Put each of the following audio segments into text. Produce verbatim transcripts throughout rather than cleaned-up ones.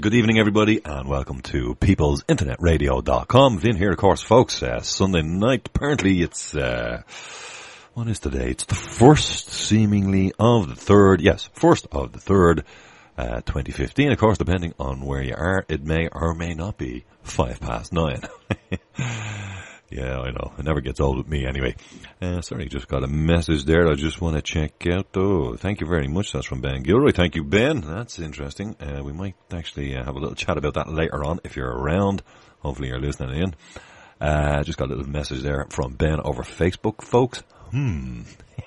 Good evening, everybody, and welcome to peoples internet radio dot com. Vin here, of course, folks. Uh, Sunday night, apparently it's, uh, what is today? It's the first, seemingly, of the third, yes, first of the third, uh, twenty fifteen. Of course, depending on where you are, it may or may not be five past nine. Yeah, I know. It never gets old with me anyway. Uh, sorry, just got a message there I just want to check out. Oh, thank you very much. That's from Ben Gilroy. Thank you, Ben. That's interesting. Uh, we might actually uh, have a little chat about that later on if you're around. Hopefully you're listening in. Uh, just got a little message there from Ben over Facebook, folks. Hmm.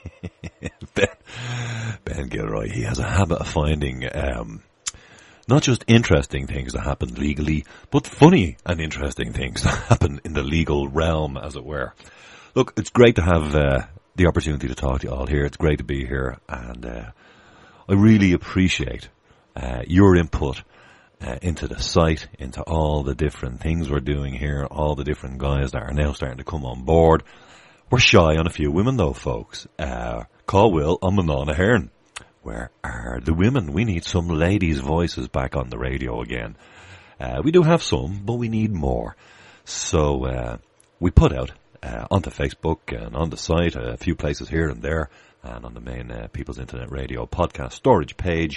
Ben, Ben Gilroy, he has a habit of finding... Um, not just interesting things that happen legally, but funny and interesting things that happen in the legal realm, as it were. Look, it's great to have uh, the opportunity to talk to you all here. It's great to be here, and uh, I really appreciate uh, your input uh, into the site, into all the different things we're doing here, all the different guys that are now starting to come on board. We're shy on a few women, though, folks. Uh, call Will, I'm Manana Hearn. Where are the women? We need some ladies' voices back on the radio again. Uh, we do have some, but we need more. So uh, we put out uh, onto Facebook and on the site, a few places here and there, and on the main uh, People's Internet Radio podcast storage page.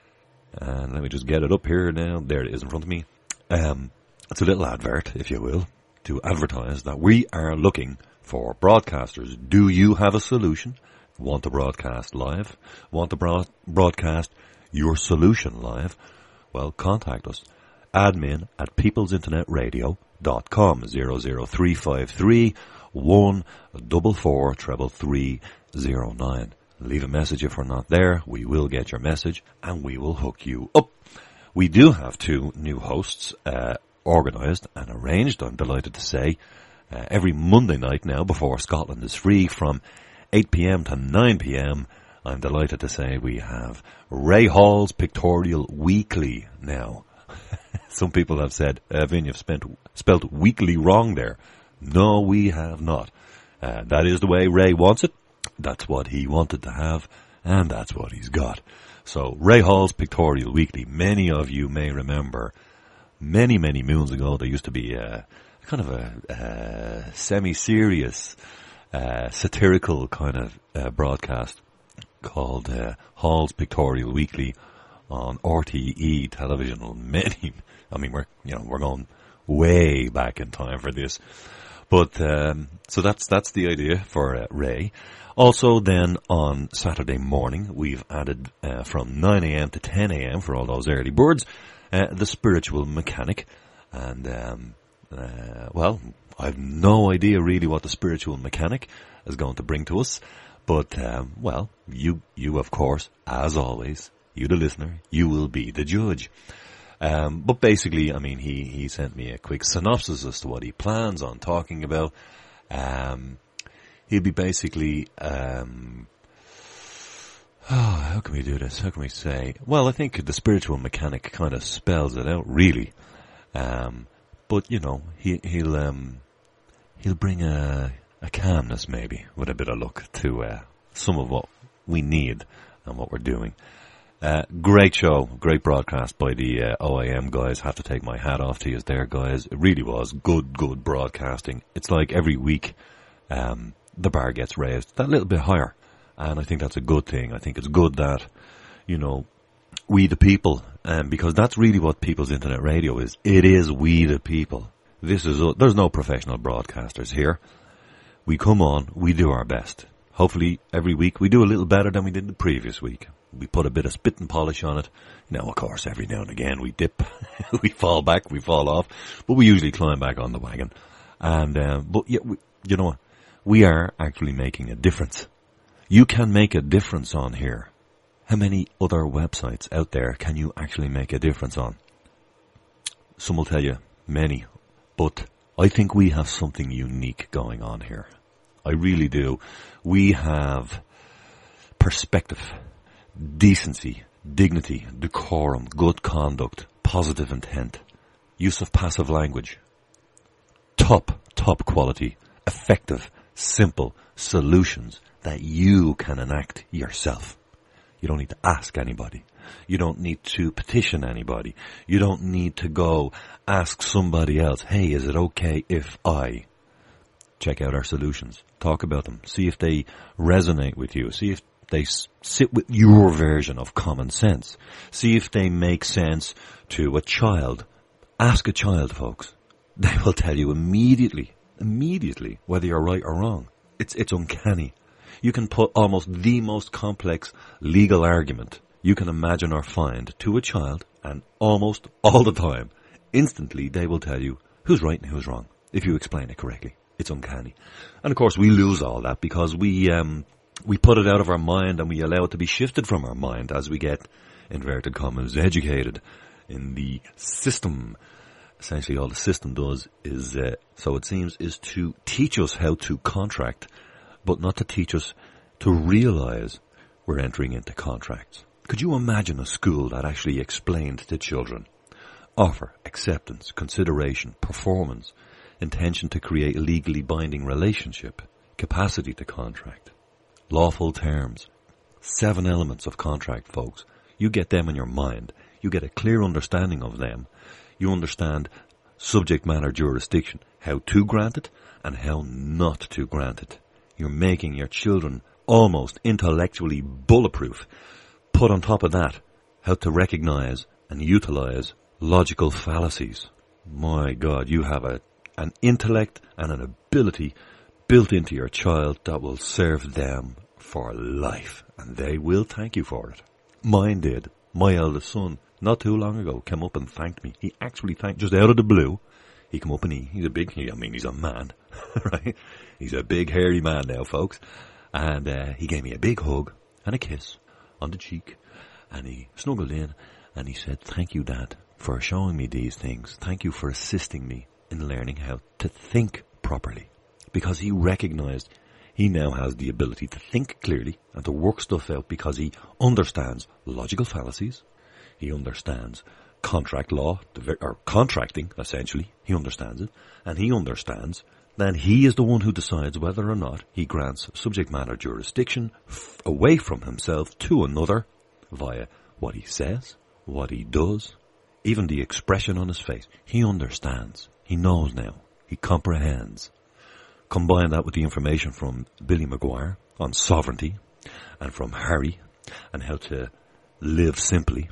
And let me just get it up here now. There it is in front of me. Um, it's a little advert, if you will, to advertise that we are looking for broadcasters. Do you have a solution? Want to broadcast live? Want to broad- broadcast your solution live? Well, contact us. Admin at peoples internet radio dot com. zero zero three five three one four four three three zero nine. Leave a message if we're not there. We will get your message and we will hook you up. We do have two new hosts uh, organised and arranged, I'm delighted to say. Uh, every Monday night now before Scotland is free from eight p.m. to nine p.m. I'm delighted to say we have Ray Hall's Pictorial Weekly now. Some people have said, uh, Vin, you've spent, spelt weekly wrong there. No, we have not. Uh, that is the way Ray wants it. That's what he wanted to have, and that's what he's got. So, Ray Hall's Pictorial Weekly. Many of you may remember, many, many moons ago, there used to be a kind of a, a semi-serious Uh, satirical kind of uh, broadcast called uh, Hall's Pictorial Weekly on R T E television. Many, I mean, we're you know we're going way back in time for this, but um, so that's that's the idea for uh, Ray. Also, then on Saturday morning, we've added uh, from nine a.m. to ten a.m. for all those early birds, uh, the Spiritual Mechanic, and um, uh, well. I have no idea really what the Spiritual Mechanic is going to bring to us. But, um, well, you, you of course, as always, you the listener, you will be the judge. Um, but basically, I mean, he, he sent me a quick synopsis as to what he plans on talking about. Um, he'll be basically, um, oh, how can we do this? How can we say? Well, I think the Spiritual Mechanic kind of spells it out, really. Um, but, you know, he, he'll, um, He'll bring a, a calmness, maybe, with a bit of luck, to uh, some of what we need and what we're doing. Uh, great show, great broadcast by the uh, O A M guys. Have to take my hat off to you there, guys. It really was good, good broadcasting. It's like every week um, the bar gets raised that little bit higher, and I think that's a good thing. I think it's good that, you know, we the people, um, because that's really what People's Internet Radio is. It is we the people. This is, a, there's no professional broadcasters here. We come on, we do our best. Hopefully every week we do a little better than we did the previous week. We put a bit of spit and polish on it. Now, of course, every now and again we dip, we fall back, we fall off, but we usually climb back on the wagon. And, um, but yeah, we, you know what? We are actually making a difference. You can make a difference on here. How many other websites out there can you actually make a difference on? Some will tell you, many. But I think we have something unique going on here. I really do. We have perspective, decency, dignity, decorum, good conduct, positive intent, use of passive language, top, top quality, effective, simple solutions that you can enact yourself. You don't need to ask anybody. You don't need to petition anybody. You don't need to go ask somebody else, hey, is it okay if I? Check out our solutions. Talk about them. See if they resonate with you. See if they sit with your version of common sense. See if they make sense to a child. Ask a child, folks. They will tell you immediately, immediately, whether you're right or wrong. It's, it's uncanny. You can put almost the most complex legal argument you can imagine or find to a child, and almost all the time, instantly they will tell you who's right and who's wrong, if you explain it correctly. It's uncanny. And of course we lose all that because we, um, we put it out of our mind and we allow it to be shifted from our mind as we get, inverted commas, educated in the system. Essentially all the system does is, uh, so it seems, is to teach us how to contract, but not to teach us to realize we're entering into contracts. Could you imagine a school that actually explained to children offer, acceptance, consideration, performance, intention to create a legally binding relationship, capacity to contract, lawful terms, seven elements of contract, folks. You get them in your mind. You get a clear understanding of them. You understand subject matter jurisdiction, how to grant it and how not to grant it. You're making your children almost intellectually bulletproof. Put on top of that, how to recognize and utilize logical fallacies. My God, you have a, an intellect and an ability built into your child that will serve them for life. And they will thank you for it. Mine did. My eldest son, not too long ago, came up and thanked me. He actually thanked, just out of the blue, he came up and he, he's a big, I mean, he's a man, right? He's a big, hairy man now, folks. And uh, he gave me a big hug and a kiss on the cheek. And he snuggled in and he said, thank you, Dad, for showing me these things. Thank you for assisting me in learning how to think properly. Because he recognized he now has the ability to think clearly and to work stuff out because he understands logical fallacies. He understands contract law, or contracting, essentially. He understands it. And he understands that he is the one who decides whether or not he grants subject matter jurisdiction f- away from himself to another via what he says, what he does, even the expression on his face. He understands. He knows now. He comprehends. Combine that with the information from Billy Maguire on sovereignty and from Harry and how to live simply,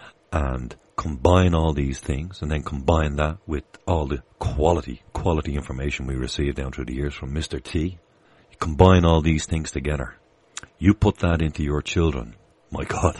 and combine all these things and then combine that with all the quality, quality information we received down through the years from Mister T. You combine all these things together. You put that into your children. My God.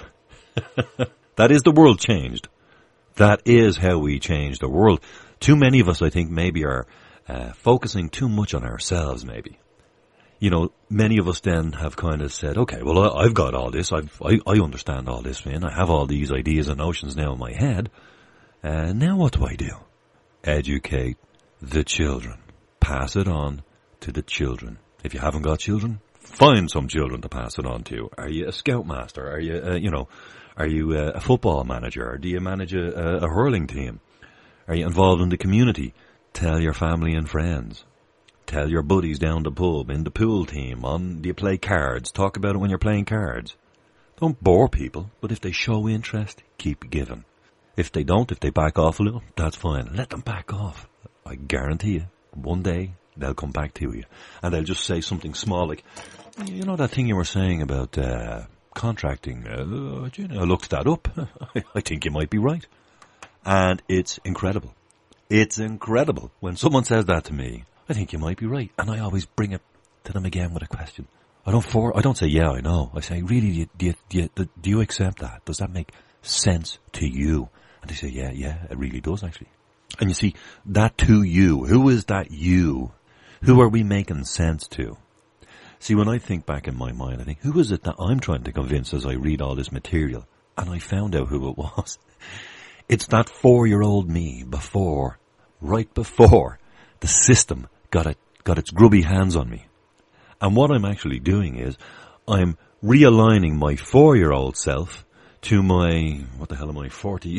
That is the world changed. That is how we change the world. Too many of us, I think, maybe are uh, focusing too much on ourselves, maybe. You know, many of us then have kind of said, okay, well, I, I've got all this. I've, I, I understand all this, man. I have all these ideas and notions now in my head. Uh, now what do I do? Educate the children. Pass it on to the children. If you haven't got children, find some children to pass it on to. Are you a scoutmaster? Are you, uh, you know, are you a, a football manager? Or do you manage a, a, a hurling team? Are you involved in the community? Tell your family and friends. Tell your buddies down the pub, in the pool team, on, do you play cards? Talk about it when you're playing cards. Don't bore people, but if they show interest, keep giving. If they don't, if they back off a little, that's fine. Let them back off. I guarantee you, one day, they'll come back to you. And they'll just say something small like, you know that thing you were saying about uh, contracting? Uh, you know, I looked that up. I think you might be right. And it's incredible. It's incredible. When someone says that to me, I think you might be right. And I always bring it to them again with a question. I don't for, I don't say, yeah, I know. I say, really, do you, do you, do you, do you accept that? Does that make sense to you? And they say, yeah, yeah, it really does, actually. And you see, that to you, who is that you? Who are we making sense to? See, when I think back in my mind, I think, who is it that I'm trying to convince as I read all this material? And I found out who it was. It's that four-year-old me before, right before the system got it, got its grubby hands on me. And what I'm actually doing is I'm realigning my four-year-old self to my, what the hell am I, forty,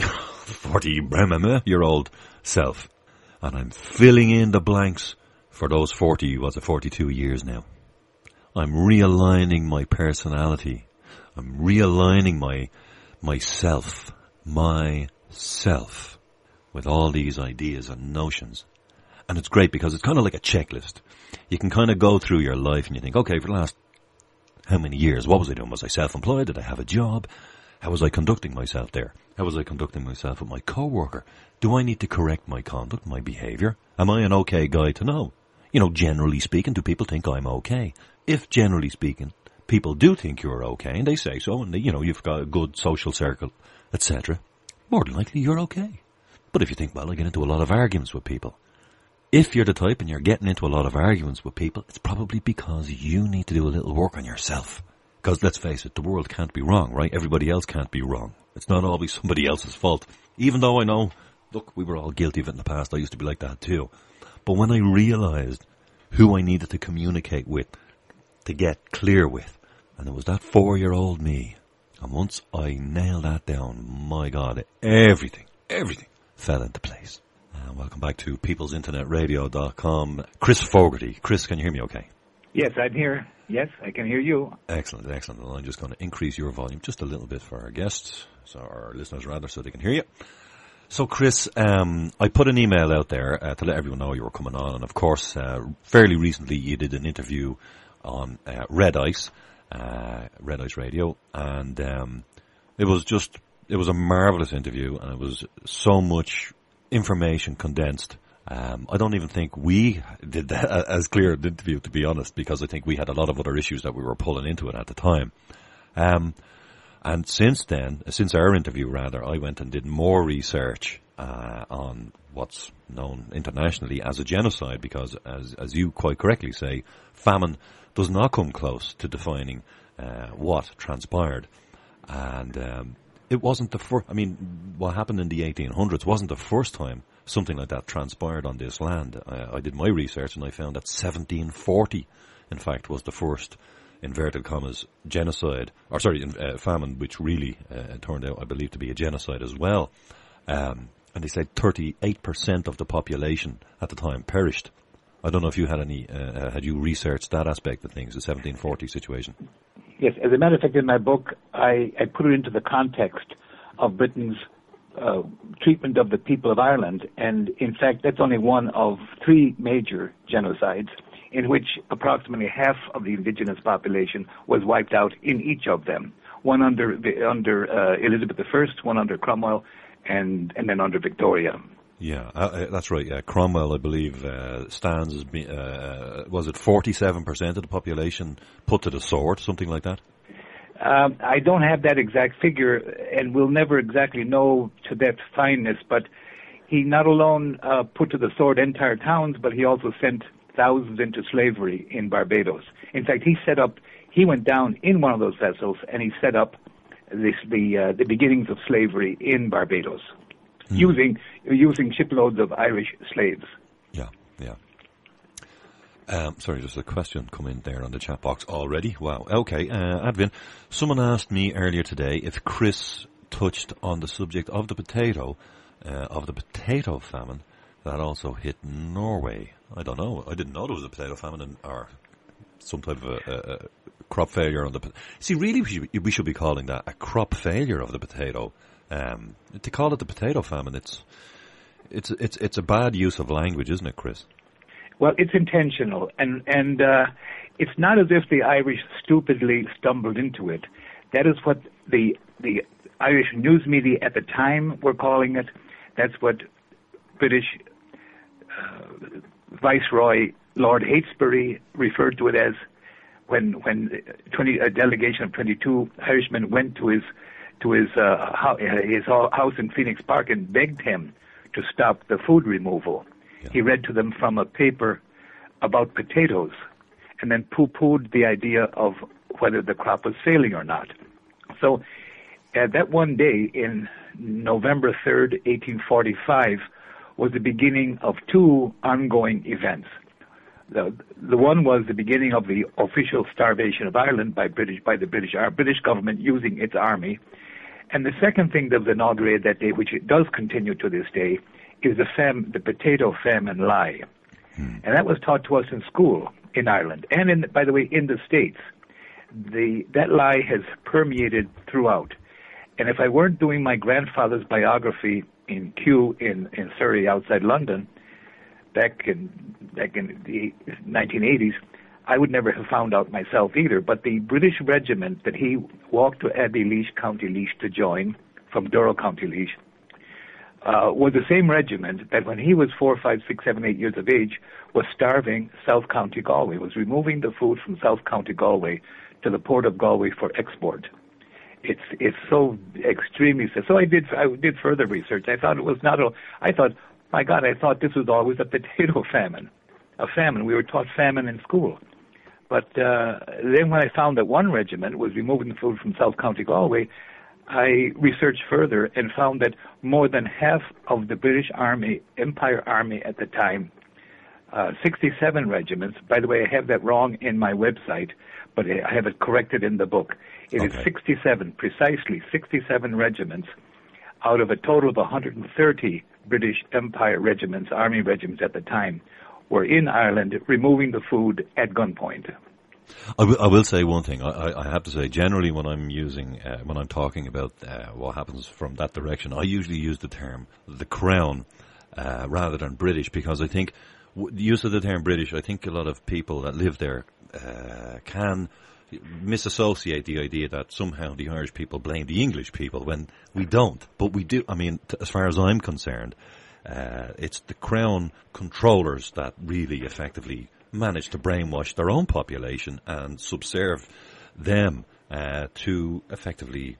forty-year-old self. And I'm filling in the blanks for those forty, what's it, forty-two years now. I'm realigning my personality. I'm realigning my myself, myself, with all these ideas and notions. And it's great because it's kind of like a checklist. You can kind of go through your life and you think, okay, for the last how many years, what was I doing? Was I self-employed? Did I have a job? How was I conducting myself there? How was I conducting myself with my co-worker? Do I need to correct my conduct, my behaviour? Am I an okay guy to know? You know, generally speaking, do people think I'm okay? If generally speaking, people do think you're okay, and they say so, and they, you know, you've got a good social circle, et cetera, more than likely you're okay. But if you think, well, I get into a lot of arguments with people. If you're the type and you're getting into a lot of arguments with people, it's probably because you need to do a little work on yourself. Because let's face it, the world can't be wrong, right? Everybody else can't be wrong. It's not always somebody else's fault. Even though I know, look, we were all guilty of it in the past. I used to be like that too. But when I realised who I needed to communicate with, to get clear with, and it was that four-year-old me, and once I nailed that down, my God, everything, everything fell into place. Uh, welcome back to peoples internet radio dot com. Chris Fogarty. Chris, can you hear me okay? Yes, I'm here. Yes, I can hear you. Excellent, excellent. Well, I'm just going to increase your volume just a little bit for our guests, so our listeners rather, so they can hear you. So, Chris, um, I put an email out there uh, to let everyone know you were coming on, and of course, uh, fairly recently you did an interview on uh, Red Ice, uh, Red Ice Radio, and um, it was just, it was a marvellous interview, and it was so much information condensed. Um, I don't even think we did that as clear an interview, to be honest, because I think we had a lot of other issues that we were pulling into it at the time. Um, and since then, since our interview rather, I went and did more research uh, on what's known internationally as a genocide, because as as you quite correctly say, famine does not come close to defining uh, what transpired. And um, it wasn't the first, I mean, what happened in the eighteen hundreds wasn't the first time something like that transpired on this land. I, I did my research and I found that seventeen forty, in fact, was the first, inverted commas, genocide, or sorry, uh, famine, which really uh, turned out, I believe, to be a genocide as well. Um, and they said thirty-eight percent of the population at the time perished. I don't know if you had any, uh, had you researched that aspect of things, the seventeen forty situation? Yes, as a matter of fact, in my book, I, I put it into the context of Britain's uh, treatment of the people of Ireland, and in fact, that's only one of three major genocides in which approximately half of the indigenous population was wiped out in each of them. One under the, under uh, Elizabeth the First, one under Cromwell, and and then under Victoria. Yeah, uh, that's right. Yeah, Cromwell, I believe, uh, stands as be, uh, was it forty-seven percent of the population put to the sword, something like that? Um, I don't have that exact figure, and we'll never exactly know to that fineness, but he not alone uh, put to the sword entire towns, but he also sent thousands into slavery in Barbados. In fact, he set up, he went down in one of those vessels, and he set up this, the uh, the beginnings of slavery in Barbados, hmm. using using shiploads of Irish slaves. Yeah, yeah. Um, sorry, there's a question come in there on the chat box already. Wow. Okay, uh, Advin, someone asked me earlier today if Chris touched on the subject of the potato, uh, of the potato famine that also hit Norway. I don't know. I didn't know there was a potato famine in, or some type of a, a, a crop failure on the potato. See, really, we should, we should be calling that a crop failure of the potato. Um, to call it the potato famine, it's it's it's it's a bad use of language, isn't it, Chris? Well, it's intentional, and and uh, it's not as if the Irish stupidly stumbled into it. That is what the the Irish news media at the time were calling it. That's what British uh, Viceroy Lord Heytesbury referred to it as when when twenty a delegation of twenty-two Irishmen went to his to his uh, his house in Phoenix Park and begged him to stop the food removal. Yeah. He read to them from a paper about potatoes and then poo-pooed the idea of whether the crop was failing or not. So uh, that one day in November third, eighteen forty-five, was the beginning of two ongoing events. The, the one was the beginning of the official starvation of Ireland by British by the British our British government using its army. And the second thing that was inaugurated that day, which it does continue to this day, is the fam, the potato famine lie. Hmm. And that was taught to us in school in Ireland and, in, by the way, in the States. the that lie has permeated throughout. And if I weren't doing my grandfather's biography in Kew in, in Surrey outside London back in back in the nineteen eighties, I would never have found out myself either. But the British regiment that he walked to Abbeyleash, County Laois to join from Durrow, County Laois, uh, was the same regiment that when he was four, five, six, seven, eight years of age was starving South County Galway, was removing the food from South County Galway to the port of Galway for export. It's it's so extremely sad. So I did I did further research. I thought it was not a. I thought, my God, I thought this was always a potato famine, a famine. We were taught famine in school. But uh, then when I found that one regiment was removing the food from South County Galway, I researched further and found that more than half of the British Army, Empire Army at the time, uh, sixty-seven regiments, by the way, I have that wrong in my website, but I have it corrected in the book. It okay. is sixty-seven, precisely sixty-seven regiments out of a total of one hundred thirty British Empire regiments, Army regiments at the time, were in Ireland removing the food at gunpoint. I, w- I will say one thing. I, I have to say, generally, when I'm using, uh, when I'm talking about uh, what happens from that direction, I usually use the term the Crown uh, rather than British, because I think w- the use of the term British, I think a lot of people that live there uh, can misassociate the idea that somehow the Irish people blame the English people when we don't. But we do. I mean, t- as far as I'm concerned, uh, it's the Crown controllers that really effectively manage to brainwash their own population and subserve them uh, to effectively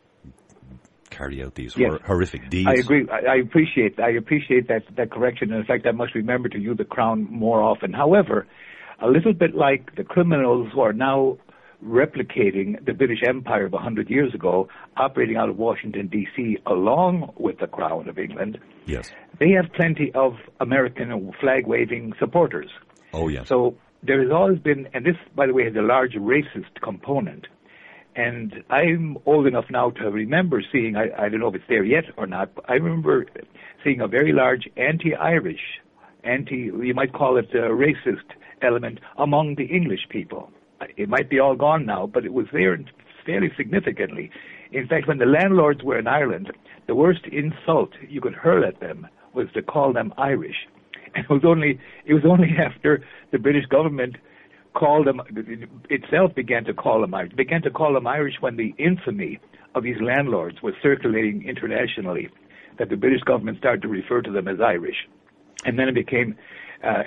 carry out these yes. hor- horrific deeds. I agree. I, I appreciate. I appreciate that that correction. And in fact, I must remember to use the Crown more often. However, a little bit like the criminals who are now replicating the British Empire of a hundred years ago, operating out of Washington, D C, along with the Crown of England, yes, they have plenty of American flag-waving supporters. Oh, yes. So there has always been, and this, by the way, has a large racist component. And I'm old enough now to remember seeing, I, I don't know if it's there yet or not, but I remember seeing a very large anti-Irish, anti, you might call it a racist element among the English people. It might be all gone now, but it was there fairly significantly. In fact, when the landlords were in Ireland, the worst insult you could hurl at them was to call them Irish. And it was only it was only after the British government called them itself began to call them Irish. Began to call them Irish when the infamy of these landlords was circulating internationally, that the British government started to refer to them as Irish, and then it became. Uh,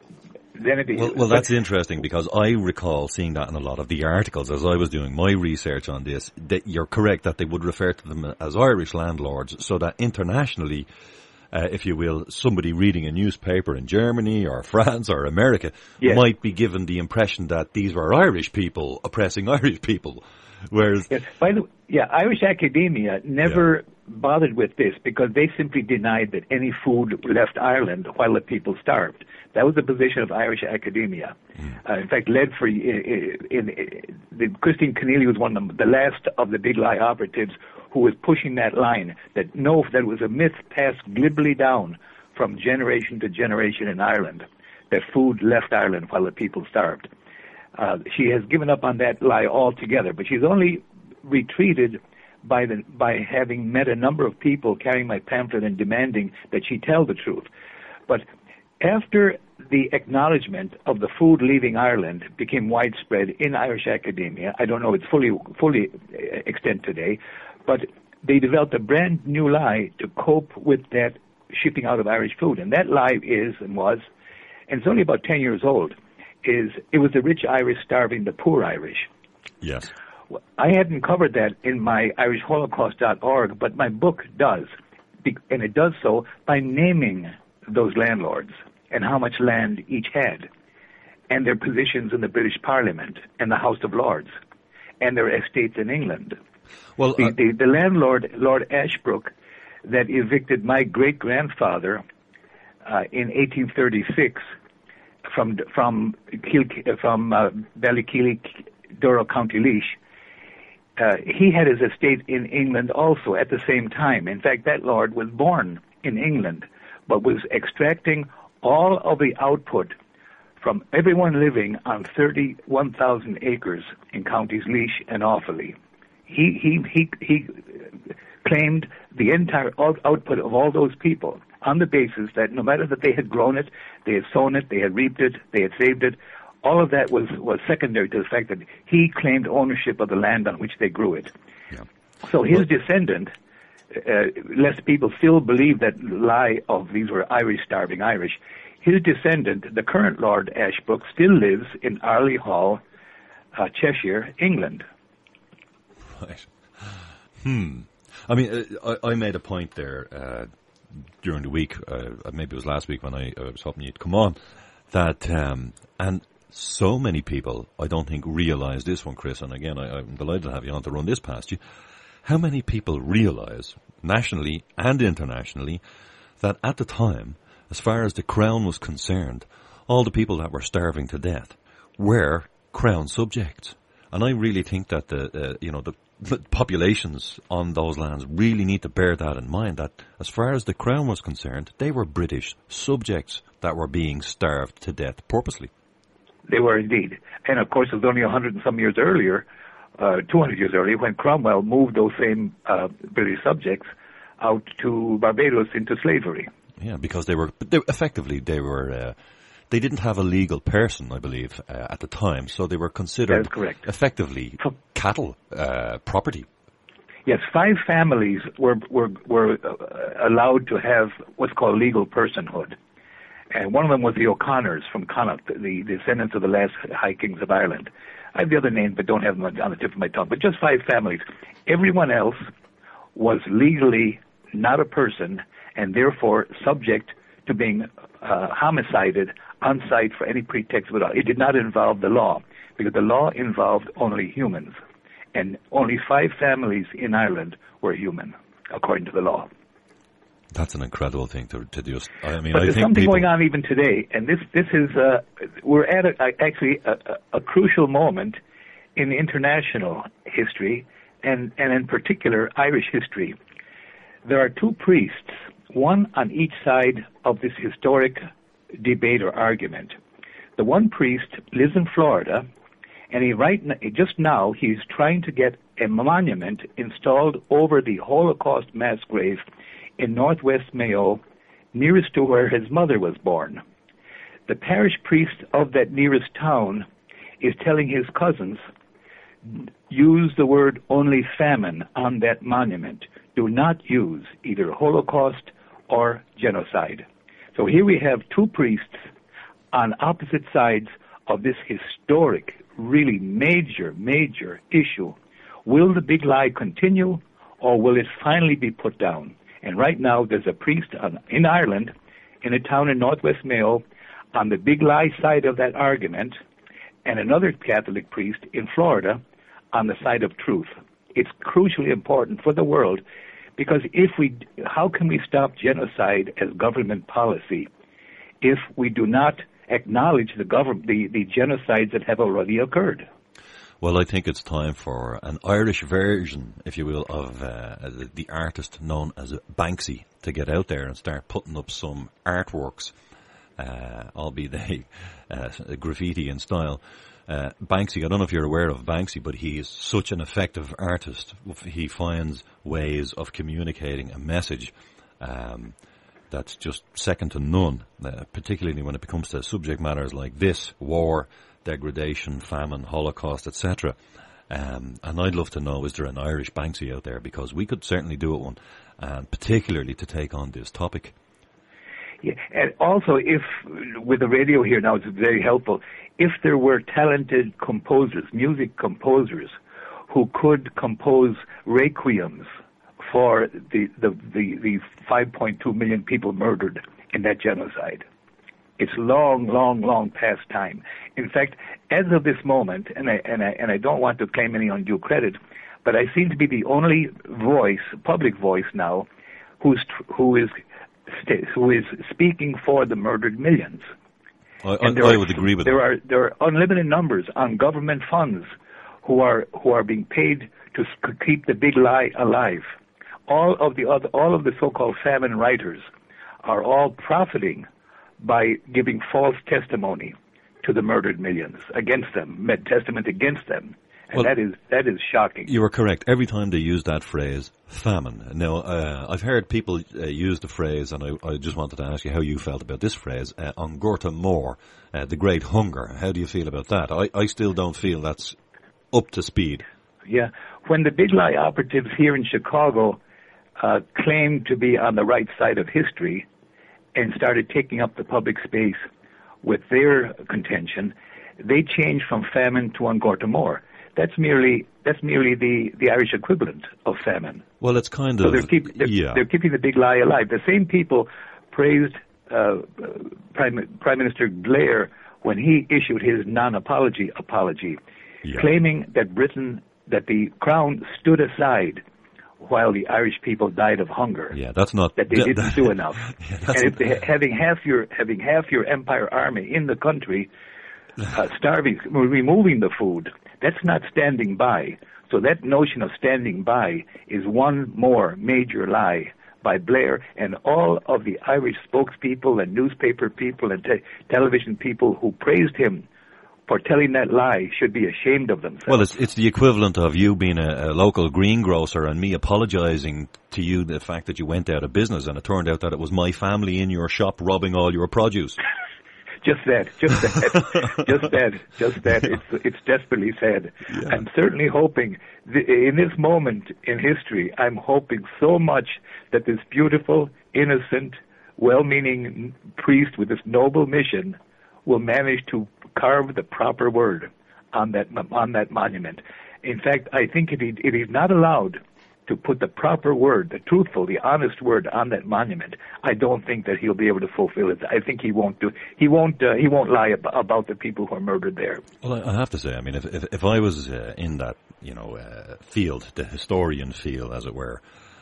Then it, well, well, that's interesting, because I recall seeing that in a lot of the articles as I was doing my research on this, that you're correct that they would refer to them as Irish landlords, so that internationally, uh, if you will, somebody reading a newspaper in Germany or France or America yes. might be given the impression that these were Irish people oppressing Irish people. Whereas, yes. By the yeah, Irish academia never yeah. bothered with this, because they simply denied that any food left Ireland while the people starved. That was the position of Irish academia. Mm. Uh, in fact, led for in, in, in the, Christine Keneally was one of the, the last of the big lie operatives who was pushing that line that no, that was a myth passed glibly down from generation to generation in Ireland, that food left Ireland while the people starved. Uh, she has given up on that lie altogether, but she's only retreated by the by having met a number of people carrying my pamphlet and demanding that she tell the truth. But after the acknowledgement of the food leaving Ireland became widespread in Irish academia, I don't know if it's fully fully extent today, but they developed a brand new lie to cope with that shipping out of Irish food. And that lie is and was, and it's only about ten years old, is it was the rich Irish starving the poor Irish. Yes. I hadn't covered that in my Irish Holocaust dot org, but my book does, and it does so by naming those landlords and how much land each had, and their positions in the British Parliament and the House of Lords, and their estates in England. Well, the, uh, the, the landlord, Lord Ashbrook, that evicted my great-grandfather uh, in eighteen thirty-six from from Kil- from uh, Ballykeely, Durrow, County Laois, uh, he had his estate in England also at the same time. In fact, that lord was born in England, but was extracting all of the output from everyone living on thirty-one thousand acres in counties Laois and Offaly. He, he, he, he claimed the entire out- output of all those people on the basis that no matter that they had grown it, they had sown it, they had reaped it, they had saved it, all of that was, was secondary to the fact that he claimed ownership of the land on which they grew it. Yeah. So his Well, descendant, uh, lest people still believe that lie of these were Irish, starving Irish, his descendant, the current Lord Ashbrook, still lives in Arley Hall, uh, Cheshire, England. Right. Hmm. I mean, uh, I, I made a point there uh, during the week, uh, maybe it was last week when I, I was hoping you'd come on, that, um, and so many people, I don't think, realise this one, Chris, and again, I, I'm delighted to have you on to run this past you. How many people realise, nationally and internationally, that at the time, as far as the Crown was concerned, all the people that were starving to death were Crown subjects? And I really think that the, uh, you know, the, the populations on those lands really need to bear that in mind, that as far as the Crown was concerned, they were British subjects that were being starved to death purposely. They were indeed. And of course, it was only a hundred and some years earlier, uh, two hundred years earlier, when Cromwell moved those same uh, British subjects out to Barbados into slavery. Yeah, because they were, they, effectively, they were, uh, they didn't have a legal person, I believe, uh, at the time, so they were considered That is correct. effectively cattle, uh, property. Yes, five families were were were uh, allowed to have what's called legal personhood. And one of them was the O'Connors from Connacht, the descendants of the last High Kings of Ireland. I have the other names, but don't have them on the tip of my tongue. But just five families. Everyone else was legally not a person, and therefore subject to being uh, homicided on site for any pretext at all. It did not involve the law, because the law involved only humans. And only five families in Ireland were human, according to the law. That's an incredible thing to to do. I mean, but I there's think something people... going on even today, and this this is uh, we're at a, a, actually a, a crucial moment in international history, and and in particular Irish history. There are two priests, one on each side of this historic debate or argument. The one priest lives in Florida, and he right n- just now he's trying to get a monument installed over the Holocaust mass grave in northwest Mayo, nearest to where his mother was born. The parish priest of that nearest town is telling his cousins, use the word only famine on that monument. Do not use either Holocaust or genocide. So here we have two priests on opposite sides of this historic, really major, major issue. Will the big lie continue, or will it finally be put down? And right now, there's a priest on, in Ireland, in a town in northwest Mayo, on the big lie side of that argument, and another Catholic priest in Florida on the side of truth. It's crucially important for the world, because if we, how can we stop genocide as government policy if we do not acknowledge the government, the, the genocides that have already occurred? Well, I think it's time for an Irish version, if you will, of uh, the, the artist known as Banksy to get out there and start putting up some artworks, uh, albeit they uh, graffiti in style. Uh, Banksy, I don't know if you're aware of Banksy, but he is such an effective artist. He finds ways of communicating a message um, that's just second to none, uh, particularly when it comes to subject matters like this, war, degradation, famine, Holocaust, et cetera. Um, and I'd love to know, is there an Irish Banksy out there? Because we could certainly do it one, and particularly to take on this topic. Yeah, and also, if with the radio here now, it's very helpful. If there were talented composers, music composers, who could compose requiems for the the the, the five point two million people murdered in that genocide. It's long, long, long past time. In fact, as of this moment, and I and I and I don't want to claim any undue credit, but I seem to be the only voice, public voice now, who's who is who is speaking for the murdered millions. I, I, I are, would agree with there that. Are there are unlimited numbers on government funds who are who are being paid to keep the big lie alive. All of the other, all of the so-called famine writers are all profiting by giving false testimony to the murdered millions, against them, made testament against them. And well, that is that is shocking. You are correct. Every time they use that phrase, famine. Now, uh, I've heard people uh, use the phrase, and I, I just wanted to ask you how you felt about this phrase, uh, An Gorta Mór, uh, the Great Hunger. How do you feel about that? I, I still don't feel that's up to speed. Yeah. When the Big Lie operatives here in Chicago uh, claimed to be on the right side of history and started taking up the public space with their contention, they changed from famine to An Gorta Mór. That's merely that's merely the, the Irish equivalent of famine. Well, it's kind so of they're, keep, they're, yeah. they're keeping the Big Lie alive. The same people praised uh, Prime, Prime Minister Blair when he issued his non-apology apology, yeah. claiming that Britain, that the Crown stood aside while the Irish people died of hunger. Yeah, that's not that they didn't that, do enough. Yeah, and if they, having half your having half your empire army in the country, uh, starving, removing the food. That's not standing by. So that notion of standing by is one more major lie by Blair and all of the Irish spokespeople and newspaper people and te- television people who praised him for telling that lie should be ashamed of themselves. Well, it's it's the equivalent of you being a, a local greengrocer and me apologizing to you the fact that you went out of business and it turned out that it was my family in your shop robbing all your produce. Just that, just that, just that, just that. It's it's desperately sad. Yeah. I'm certainly hoping, th- in this moment in history, I'm hoping so much that this beautiful, innocent, well-meaning priest with this noble mission will manage to carve the proper word on that on that monument. In fact, I think if he if he's not allowed to put the proper word, the truthful, the honest word on that monument, I don't think that he'll be able to fulfill it. I think he won't do. He won't. Uh, he won't lie ab- about the people who are murdered there. Well, I have to say, I mean, if if, if I was uh, in that, you know, uh, field, the historian field, as it were,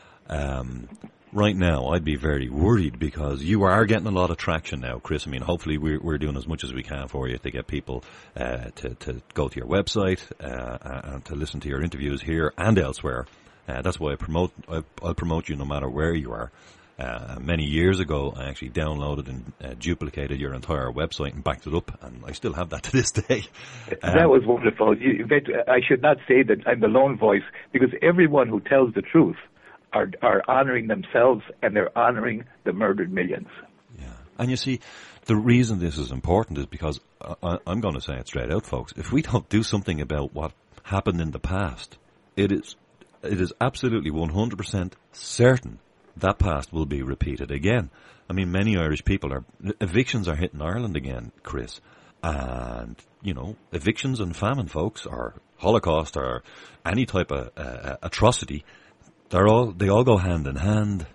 um, right now, I'd be very worried because you are getting a lot of traction now, Chris. I mean, hopefully we're, we're doing as much as we can for you to get people uh, to to go to your website uh, and to listen to your interviews here and elsewhere. Uh, that's why I promote. I, I'll promote you no matter where you are. Uh, many years ago, I actually downloaded and uh, duplicated your entire website and backed it up, and I still have that to this day. Um, that was wonderful. You, I should not say that I'm the lone voice, because everyone who tells the truth are are honoring themselves and they're honoring the murdered millions. Yeah, and you see, the reason this is important is because I, I'm going to say it straight out, folks. If we don't do something about what happened in the past, it is. It is absolutely one hundred percent certain that past will be repeated again. I mean, many Irish people are, evictions are hitting Ireland again, Chris. And, you know, evictions and famine, folks, or Holocaust or any type of uh, atrocity, they're all, they all go hand in hand.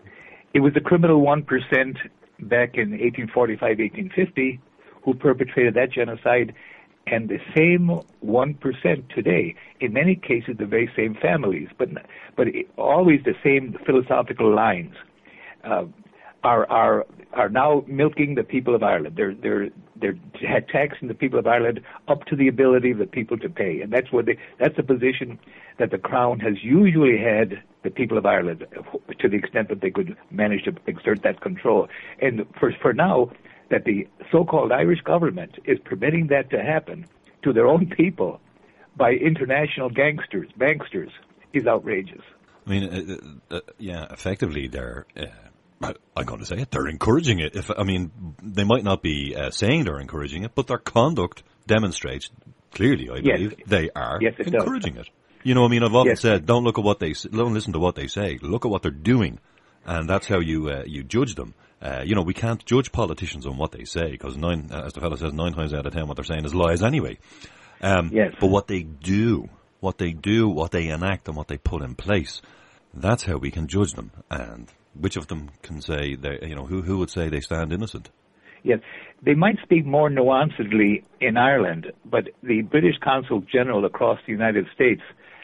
It was the criminal one percent back in eighteen forty-five, eighteen fifty who perpetrated that genocide, and the same one percent today, in many cases the very same families, but but always the same philosophical lines, uh, are are are now milking the people of Ireland. They're they're they're taxing the people of Ireland up to the ability of the people to pay, and that's what they that's the position that the Crown has usually had the people of Ireland, to the extent that they could manage to exert that control. And for for now, that the so-called Irish government is permitting that to happen to their own people by international gangsters, banksters, is outrageous. I mean, uh, uh, yeah, effectively they're, uh, I'm going to say it, they're encouraging it. If I mean, they might not be uh, saying they're encouraging it, but their conduct demonstrates clearly, I believe, yes. they are yes, it encouraging does. it. You know, I mean, I've often yes. said, don't look at what they, don't listen to what they say, look at what they're doing, and that's how you uh, you judge them. Uh, you know, we can't judge politicians on what they say, because nine, as the fellow says, nine times out of ten what they're saying is lies anyway. Um, yes. But what they do, what they do, what they enact and what they put in place, that's how we can judge them. And which of them can say, they, you know, who, who would say they stand innocent? Yes. They might speak more nuancedly in Ireland, but the British Consul General across the United States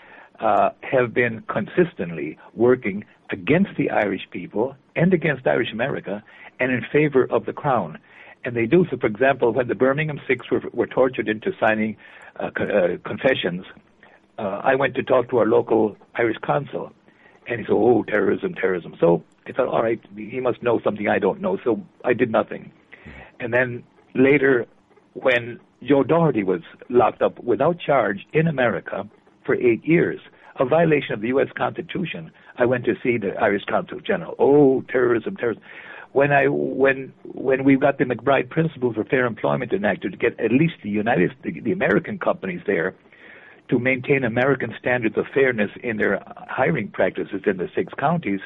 uh, have been consistently working against the Irish people and against Irish America and in favor of the Crown. And they do so, for example, when the Birmingham Six were, were tortured into signing uh, co- uh, confessions, uh, I went to talk to our local Irish consul, and he said, oh, terrorism, terrorism. So I thought, all right, he must know something I don't know, so I did nothing. And then later, when Joe Doherty was locked up without charge in America for eight years, a violation of the U S Constitution, I went to see the Irish Consul General. Oh, terrorism, terrorism. When I when when we got the McBride Principles for Fair Employment enacted to get at least the United the, the American companies there to maintain American standards of fairness in their hiring practices in the six counties,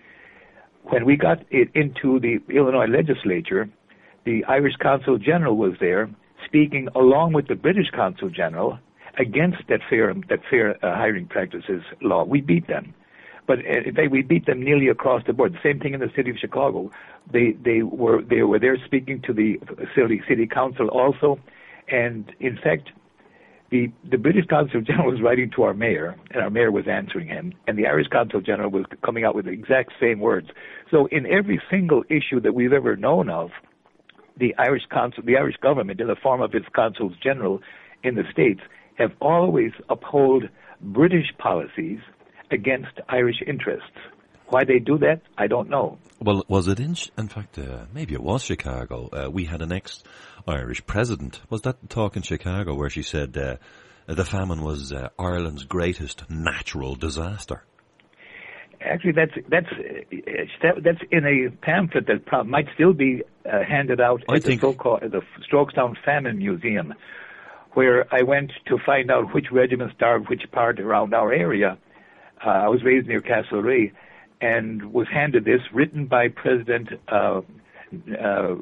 when we got it into the Illinois legislature, the Irish Consul General was there speaking along with the British Consul General against that fair that fair uh, hiring practices law. We beat them. But in fact, we beat them nearly across the board. The same thing in the city of Chicago. They they were they were there speaking to the city city council also, and in fact, the the British Consul General was writing to our mayor, and our mayor was answering him, and the Irish Consul General was coming out with the exact same words. So in every single issue that we've ever known of, the Irish consul, the Irish government, in the form of its consuls general in the states, have always upheld British policies against Irish interests. Why they do that, I don't know. Well, was it in, in fact, uh, maybe it was Chicago. Uh, we had an ex-Irish president. Was that talk in Chicago where she said uh, the famine was uh, Ireland's greatest natural disaster? Actually, that's that's that's in a pamphlet that probably might still be uh, handed out I at think the so-called the Strokestown Famine Museum, where I went to find out which regiment starved which part around our area. Uh, I was raised near Castlereagh, and was handed this, written by President uh, uh,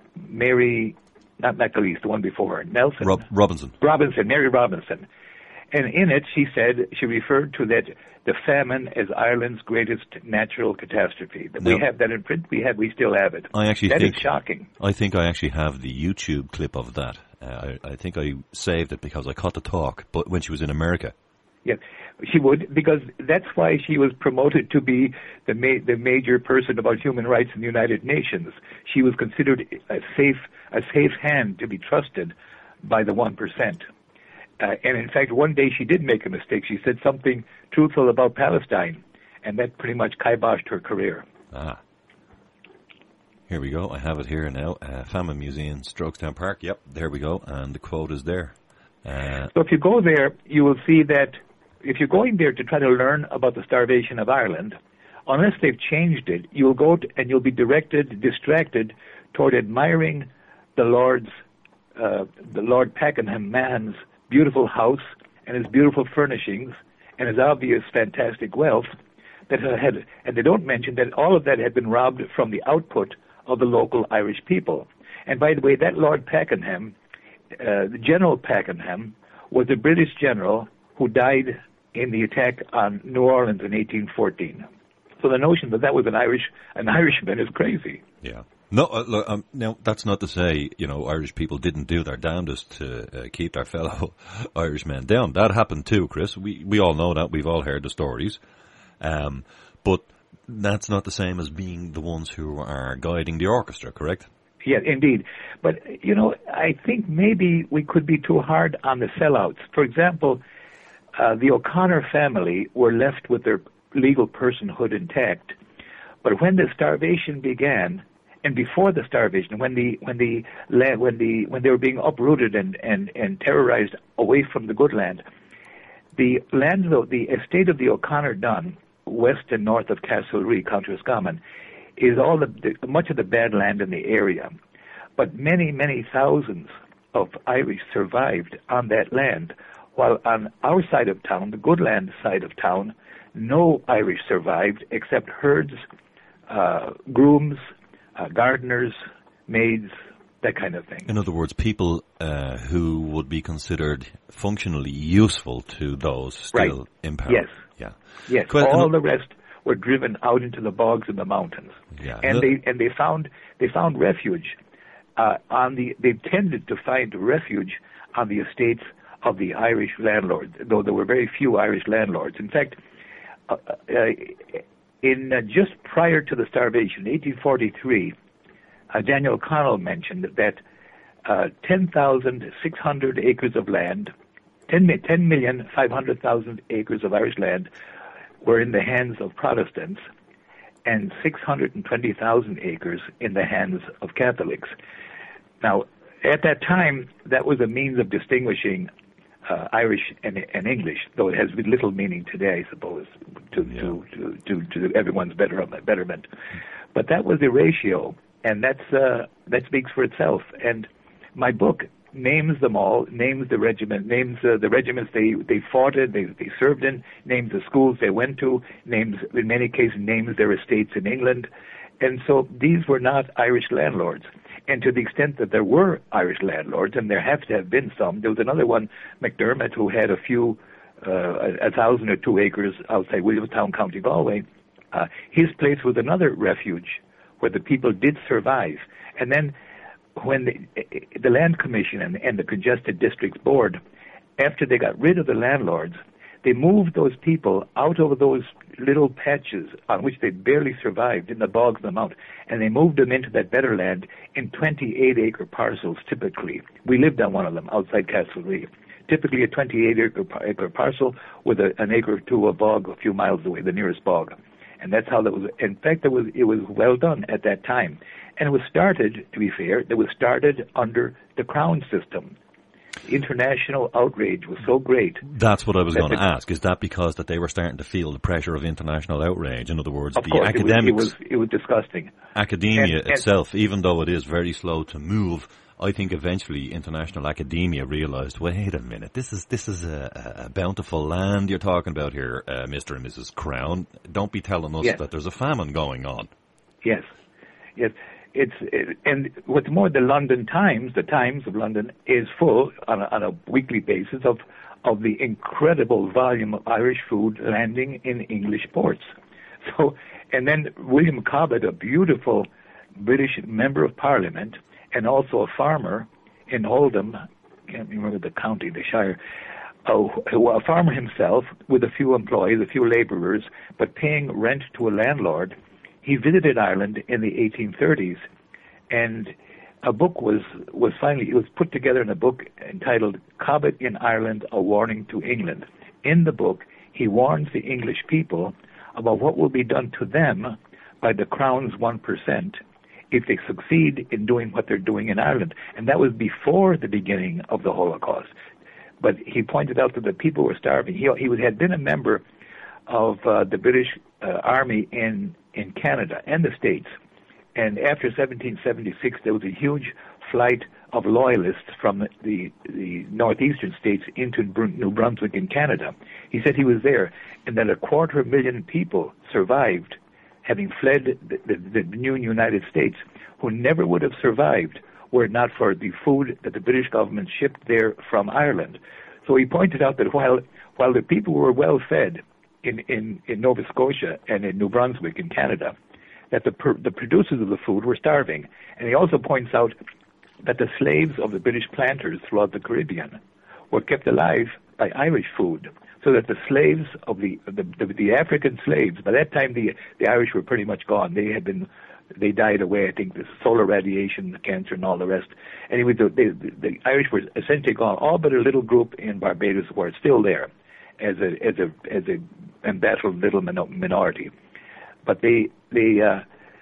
Mary, not McAleese, the one before her, Nelson. Rob- Robinson. Robinson, Mary Robinson. And in it, she said, she referred to that the famine as Ireland's greatest natural catastrophe. That no. We have that in print. We have, we still have it. I actually that think, is shocking. I think I actually have the YouTube clip of that. Uh, I, I think I saved it because I caught the talk, but when she was in America. Yeah, she would, because that's why she was promoted to be the ma- the major person about human rights in the United Nations. She was considered a safe a safe hand to be trusted by the one percent. Uh, and in fact, one day she did make a mistake. She said something truthful about Palestine, and that pretty much kiboshed her career. Ah. Here we go. I have it here now. Uh, Famine Museum, Strokestown Park. Yep, there we go. And the quote is there. Uh, so if you go there, you will see that if you're going there to try to learn about the starvation of Ireland, unless they've changed it, you'll go to, and you'll be directed, distracted toward admiring the Lord's, uh, the Lord Pakenham man's beautiful house and his beautiful furnishings and his obvious fantastic wealth that had, and they don't mention that all of that had been robbed from the output of the local Irish people. And by the way, that Lord Pakenham, uh, the General Pakenham, was a British general who died in the attack on New Orleans in eighteen fourteen. So the notion that that was an Irish an Irishman is crazy. Yeah. No, uh, look, um, now that's not to say, you know, Irish people didn't do their damnedest to uh, keep their fellow Irishmen down. That happened too, Chris. We we all know that. We've all heard the stories. Um, but that's not the same as being the ones who are guiding the orchestra, correct? Yeah, indeed. But, you know, I think maybe we could be too hard on the sellouts. For example, Uh, the O'Connor family were left with their legal personhood intact, but when the starvation began, and before the starvation, when the when the when the when they were being uprooted and and, and terrorized away from the good land, the land of the estate of the O'Connor Dun, west and north of Castlereagh, County Roscommon, is all the, the much of the bad land in the area, but many many thousands of Irish survived on that land. While on our side of town, the Goodland side of town, no Irish survived except herds, uh, grooms, uh, gardeners, maids, that kind of thing. In other words, people uh, who would be considered functionally useful to those still right. in power. Yes. Yeah. Yes. Quite All an- the rest were driven out into the bogs and the mountains. Yeah. And No- they and they found they found refuge uh, on the. They tended to find refuge on the estates of the Irish landlords, though there were very few Irish landlords. In fact, uh, uh, in uh, just prior to the starvation, eighteen forty-three, uh, Daniel O'Connell mentioned that uh, ten thousand six hundred acres of land, ten million five hundred thousand acres of Irish land, were in the hands of Protestants, and six hundred twenty thousand acres in the hands of Catholics. Now, at that time, that was a means of distinguishing uh, Irish and, and English, though it has little meaning today, I suppose, to yeah. to, to, to, to everyone's better, betterment. But that was the ratio, and that's uh, that speaks for itself. And my book names them all, names the regiment, names uh, the regiments they, they fought in, they, they served in, names the schools they went to, names, in many cases, names their estates in England. And so these were not Irish landlords. And to the extent that there were Irish landlords, and there have to have been some, there was another one, McDermott, who had a few, uh, a, a thousand or two acres outside Williamstown, County Galway. Uh, his place was another refuge where the people did survive. And then when the, the Land Commission and, and the Congested Districts Board, after they got rid of the landlords, they moved those people out of those little patches on which they barely survived in the bogs of the mount, and they moved them into that better land in twenty-eight acre parcels typically. We lived on one of them outside Castlereagh. Typically a twenty-eight acre parcel with a, an acre or two of bog a few miles away, the nearest bog. And that's how that was. In fact, it was, it was well done at that time. And it was started, to be fair, it was started under the Crown system. International outrage was so great. That's what I was going to ask. Is that because that they were starting to feel the pressure of international outrage? In other words, of the course, academics... It was, it was, it was disgusting. Academia and, itself, and, even though it is very slow to move, I think eventually international academia realized, wait a minute, this is this is a, a bountiful land you're talking about here, uh, Mister and Missus Crown. Don't be telling us yes. that there's a famine going on. Yes, yes. It's it, and what's more, the London Times, the Times of London, is full on a, on a weekly basis of of the incredible volume of Irish food landing in English ports. So, and then William Cobbett, a beautiful British member of Parliament and also a farmer in Oldham, can't remember the county, the shire, uh, a farmer himself with a few employees, a few laborers, but paying rent to a landlord. He visited Ireland in the eighteen thirties, and a book was, was finally, it was put together in a book entitled Cobbett in Ireland, A Warning to England. In the book, he warns the English people about what will be done to them by the Crown's one percent if they succeed in doing what they're doing in Ireland. And that was before the beginning of the Holocaust. But he pointed out that the people were starving. He, he had been a member of uh, the British uh, Army in in Canada and the States. And after seventeen seventy-six, there was a huge flight of loyalists from the, the northeastern states into New Brunswick in Canada. He said he was there, and that a quarter of a million people survived, having fled the, the, the new United States, who never would have survived were it not for the food that the British government shipped there from Ireland. So he pointed out that while while the people were well fed in, in, in Nova Scotia and in New Brunswick in Canada, that the per, the producers of the food were starving. And he also points out that the slaves of the British planters throughout the Caribbean were kept alive by Irish food, so that the slaves of the the, the, the African slaves, by that time the the Irish were pretty much gone. They had been they died away. I think the solar radiation, the cancer, and all the rest. Anyway, the, the, the Irish were essentially gone. All but a little group in Barbados were still there, as a as a as a embattled little minority. But they they uh,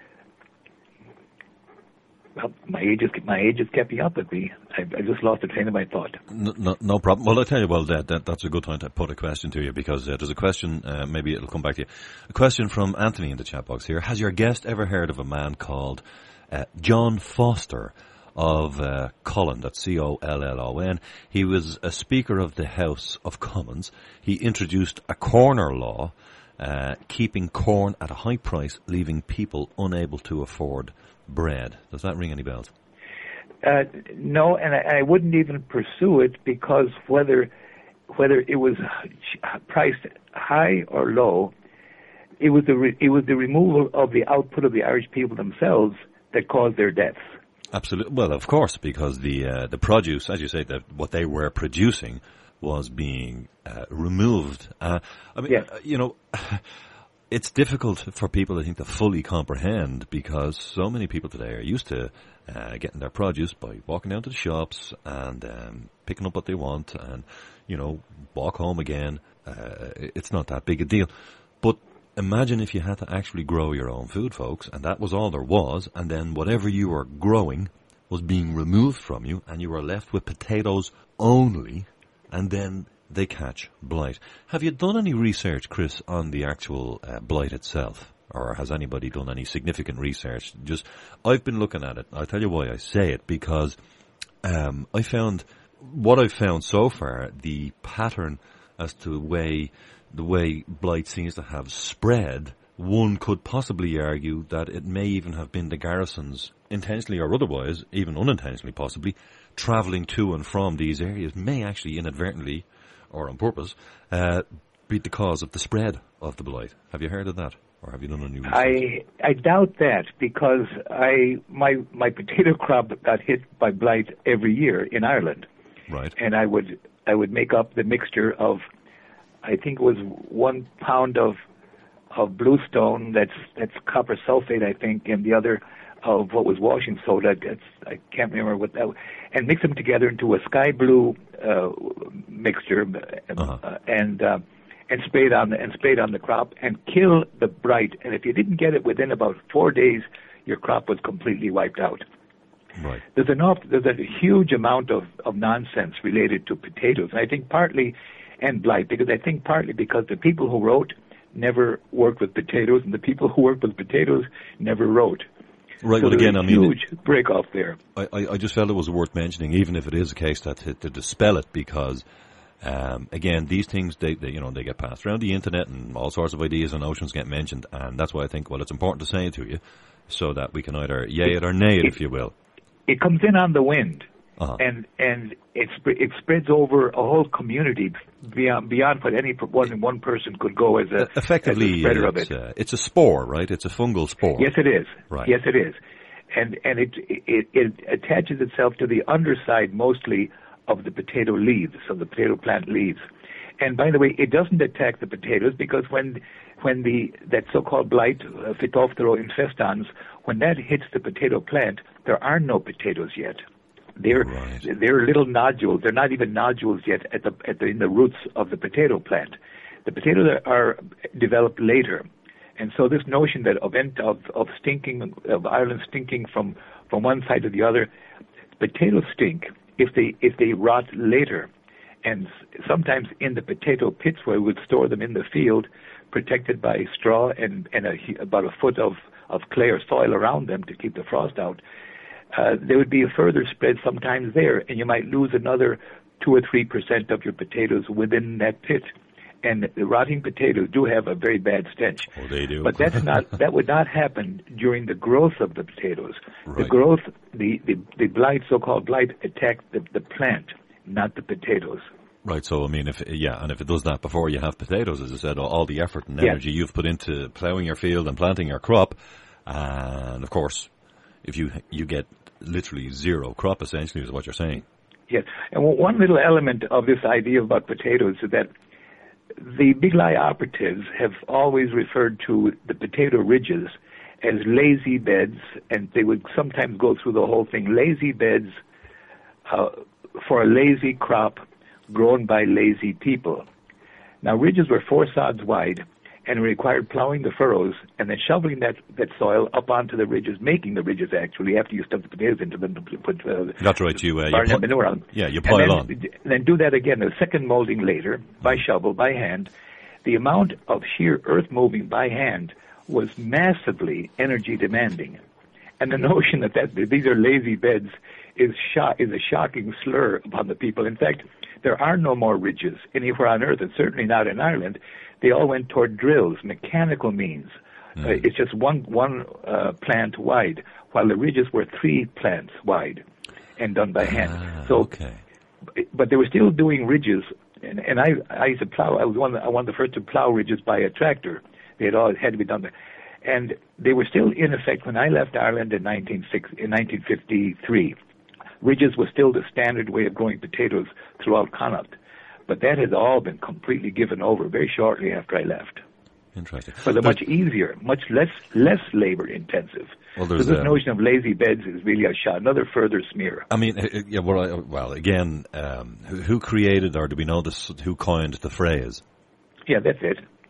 well, my age is my age has kept me up with me. I, I just lost the train of my thought. No, no, no problem. Well, I tell you, well, that, that that's a good time to put a question to you, because uh, there's a question. Uh, maybe it'll come back to you. A question from Anthony in the chat box here. Has your guest ever heard of a man called uh, John Foster of uh, Cullen? That's C O L L O N. He was a Speaker of the House of Commons. He introduced a corner law, uh, keeping corn at a high price, leaving people unable to afford bread. Does that ring any bells? Uh, no, and I, I wouldn't even pursue it, because whether whether it was priced high or low, it was the re, it was the removal of the output of the Irish people themselves that caused their deaths. Absolutely. Well, of course, because the uh, the produce, as you say, that what they were producing was being uh, removed. Uh, I mean, yes. uh, you know. It's difficult for people, I think, to fully comprehend, because so many people today are used to uh, getting their produce by walking down to the shops and um, picking up what they want and, you know, walk home again. Uh, it's not that big a deal. But imagine if you had to actually grow your own food, folks, and that was all there was, and then whatever you were growing was being removed from you, and you were left with potatoes only, and then they catch blight. Have you done any research, Chris, on the actual uh, blight itself? Or has anybody done any significant research? Just, I've been looking at it. I'll tell you why I say it, because um, I found, what I've found so far, the pattern as to the way, the way blight seems to have spread, one could possibly argue that it may even have been the garrisons, intentionally or otherwise, even unintentionally possibly, travelling to and from these areas may actually inadvertently, or on purpose, uh, be the cause of the spread of the blight. Have you heard of that? Or have you done any research? I I doubt that, because I my my potato crop got hit by blight every year in Ireland. Right. And I would I would make up the mixture of, I think it was one pound of of bluestone, that's that's copper sulfate, I think, and the other of what was washing soda. That's, I can't remember what that was, and mix them together into a sky blue uh, mixture, uh-huh. uh, and uh, and spray it on the, and spray it on the crop and kill the blight. And if you didn't get it within about four days, your crop was completely wiped out. Right. There's an off, there's a huge amount of, of nonsense related to potatoes, and I think partly, and blight, because I think partly because the people who wrote never worked with potatoes, and the people who worked with potatoes never wrote. Right, so well, again, I mean, huge break off there. I, I, I just felt it was worth mentioning, even if it is a case that to, to dispel it, because um, again, these things they, they you know they get passed around the internet, and all sorts of ideas and notions get mentioned, and that's why I think, well, it's important to say it to you, so that we can either yay it or nay it, it if you will. It comes in on the wind, uh-huh. and and it sp- it spreads over a whole community beyond beyond what any one one person could go as a, effectively as a spreader of it's, it. Uh, it's a spore, right? It's a fungal spore. Yes, it is. Right. Yes, it is, and and it it, it attaches itself to the underside mostly of the potato leaves, of the potato plant leaves. And by the way, it doesn't attack the potatoes, because when when the that so-called blight, uh, Phytophthora infestans, when that hits the potato plant, there are no potatoes yet. They're right. they're little nodules. They're not even nodules yet at the at the in the roots of the potato plant. The potatoes are, are developed later, and so this notion that of of of stinking of Ireland stinking from from one side to the other, potatoes stink if they if they rot later. And sometimes in the potato pits where we would store them in the field, protected by straw and, and a, about a foot of, of clay or soil around them to keep the frost out, uh, there would be a further spread sometimes there, and you might lose another two or three percent of your potatoes within that pit. And the rotting potatoes do have a very bad stench. Oh, they do. But that's not that would not happen during the growth of the potatoes. Right. The growth, the, the, the blight, so-called blight, attacked the, the plant, not the potatoes. Right, so I mean, if yeah, and if it does that before you have potatoes, as I said, all the effort and energy yes. you've put into ploughing your field and planting your crop, and of course, if you you get literally zero crop, essentially, is what you're saying. Yes, and one little element of this idea about potatoes is that the big lie operatives have always referred to the potato ridges as lazy beds, and they would sometimes go through the whole thing, lazy beds uh, for a lazy crop grown by lazy people. Now, ridges were four sods wide and required plowing the furrows and then shoveling that, that soil up onto the ridges, making the ridges actually after you stuff the potatoes into them to put uh, That's right, you, uh, you pl- manure on. Yeah, you pile and then, on. Then do that again, a second molding later, by shovel, by hand. The amount of sheer earth moving by hand was massively energy demanding. And the notion that, that these are lazy beds is, sho- is a shocking slur upon the people. In fact, there are no more ridges anywhere on Earth, and certainly not in Ireland. They all went toward drills, mechanical means. Mm. Uh, it's just one one uh, plant wide, while the ridges were three plants wide and done by hand. Ah, so, okay. But they were still doing ridges, and, and I I used to plow. I was one I one of the first to plow ridges by a tractor. They had all had to be done there, and they were still in effect when I left Ireland in nineteen fifty-three. Ridges was still the standard way of growing potatoes throughout Connaught. But that has all been completely given over very shortly after I left. Interesting. But they're much easier, much less less labor intensive. Well, so this um, notion of lazy beds is really a shot, another further smear. I mean, uh, yeah. Well, I, well again, um, who, who created, or do we know this? Who coined the phrase? Yeah, that's it.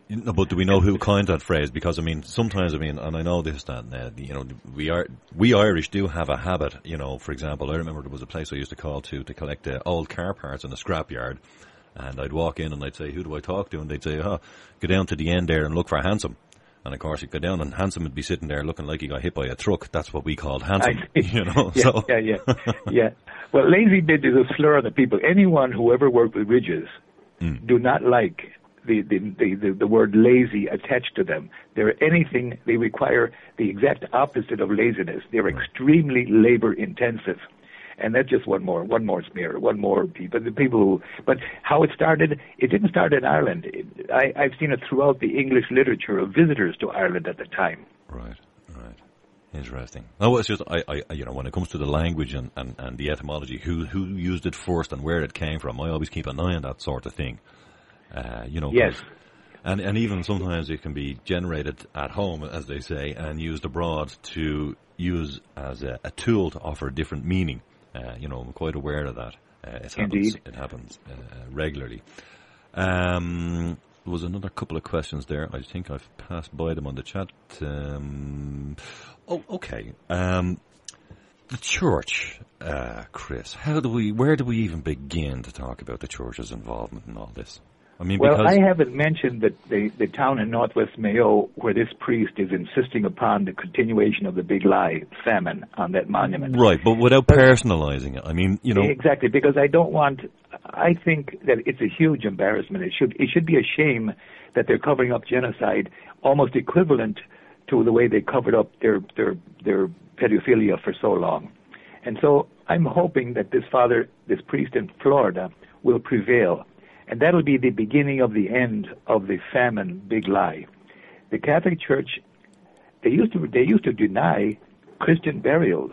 No, but do we know who coined that phrase? Because, I mean, sometimes, I mean, and I know this, that, uh, you know, we are, we Irish do have a habit, you know, for example, I remember there was a place I used to call to, to collect uh, old car parts in a scrapyard, and I'd walk in and I'd say, who do I talk to? And they'd say, oh, go down to the end there and look for Handsome. And of course, you'd go down and Handsome would be sitting there looking like he got hit by a truck. That's what we called Handsome, you know. yeah, so. yeah, yeah, yeah. Well, lazy bit is a slur on the people. Anyone who ever worked with ridges mm. do not like The, the, the, the word lazy attached to them. They're anything, they require the exact opposite of laziness. They're extremely labor intensive. And that's just one more, one more smear, one more people, the people who, but how it started, it didn't start in Ireland. It, I, I've seen it throughout the English literature of visitors to Ireland at the time. Right, right. Interesting. No, it's just, I, I, you know, when it comes to the language and, and, and the etymology, who, who used it first and where it came from, I always keep an eye on that sort of thing. Uh, you know, yes, and and even sometimes it can be generated at home, as they say, and used abroad to use as a, a tool to offer a different meaning. Uh, you know, I'm quite aware of that. Uh, it happens. Indeed. It happens uh, regularly. Um, there was another couple of questions there. I think I've passed by them on the chat. Um, oh, okay. Um, the church, uh, Chris. How do we? Where do we even begin to talk about the church's involvement in all this? I mean, well, because I haven't mentioned that the, the town in Northwest Mayo where this priest is insisting upon the continuation of the big lie, famine, on that monument. Right, but without but, personalizing it. I mean, you know. Exactly, because I don't want, I think that it's a huge embarrassment. It should, it should be a shame that they're covering up genocide, almost equivalent to the way they covered up their, their, their pedophilia for so long. And so I'm hoping that this father, this priest in Florida, will prevail. And that'll be the beginning of the end of the famine big lie. The Catholic Church, they used to they used to deny Christian burials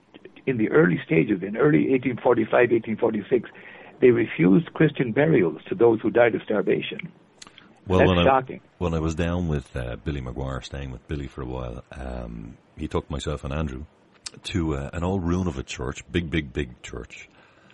in the early stages, in early eighteen forty-five, eighteen forty-six. They refused Christian burials to those who died of starvation. Well, That's when shocking. I, when I was down with uh, Billy Maguire, staying with Billy for a while, um, he took myself and Andrew to uh, an old ruin of a church, big, big, big church.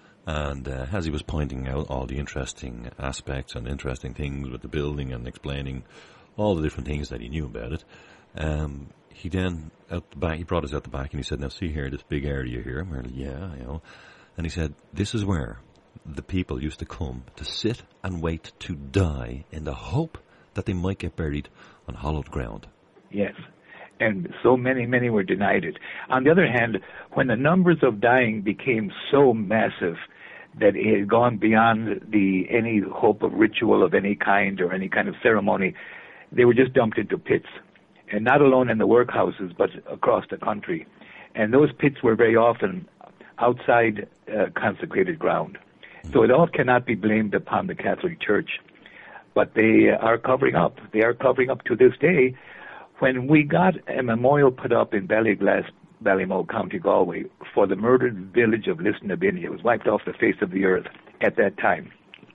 And uh, as he was pointing out all the interesting aspects and interesting things with the building and explaining all the different things that he knew about it, um, he then, out the back, he brought us out the back and he said, now see here, this big area here. And we're like, yeah, you know. And he said, this is where the people used to come to sit and wait to die in the hope that they might get buried on hallowed ground. Yes. And so many, many were denied it. On the other hand, when the numbers of dying became so massive that it had gone beyond the any hope of ritual of any kind or any kind of ceremony, they were just dumped into pits. And not alone in the workhouses, but across the country. And those pits were very often outside uh, consecrated ground. So it all cannot be blamed upon the Catholic Church. But they are covering up. They are covering up to this day. When we got a memorial put up in Ballyglass, Ballymo, County Galway, for the murdered village of Lisnabinia, it was wiped off the face of the earth at that time.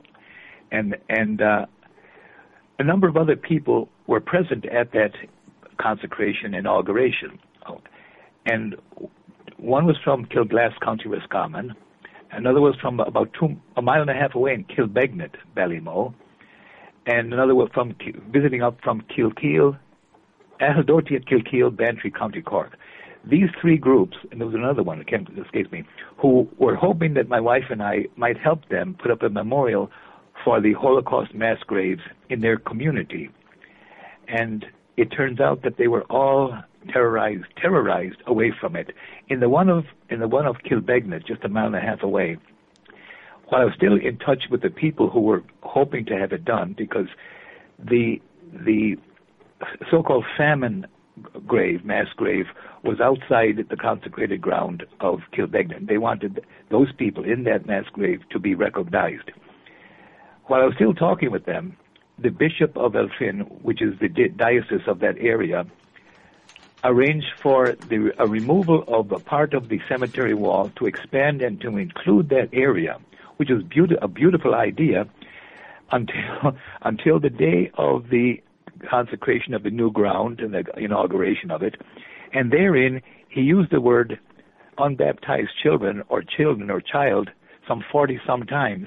And and uh, a number of other people were present at that consecration inauguration. And one was from Kilglass, County Roscommon. Another was from about two, a mile and a half away in Kilbegnet, Ballymo. And another was from visiting up from Kilkeel, Ahildorty at Kilkeel, Bantry, County Cork. These three groups, and there was another one that can't escape me, who were hoping that my wife and I might help them put up a memorial for the Holocaust mass graves in their community. And it turns out that they were all terrorized terrorized away from it. In the one of in the one of Kilbegnet, just a mile and a half away, while I was still in touch with the people who were hoping to have it done, because the the so-called famine grave, mass grave, was outside the consecrated ground of Kilbegnan. They wanted those people in that mass grave to be recognized. While I was still talking with them, the Bishop of Elphin, which is the di- diocese of that area, arranged for the a removal of a part of the cemetery wall to expand and to include that area, which was beauti- a beautiful idea, until until the day of the consecration of the new ground and the inauguration of it. And therein, he used the word unbaptized children or children or child some forty some times.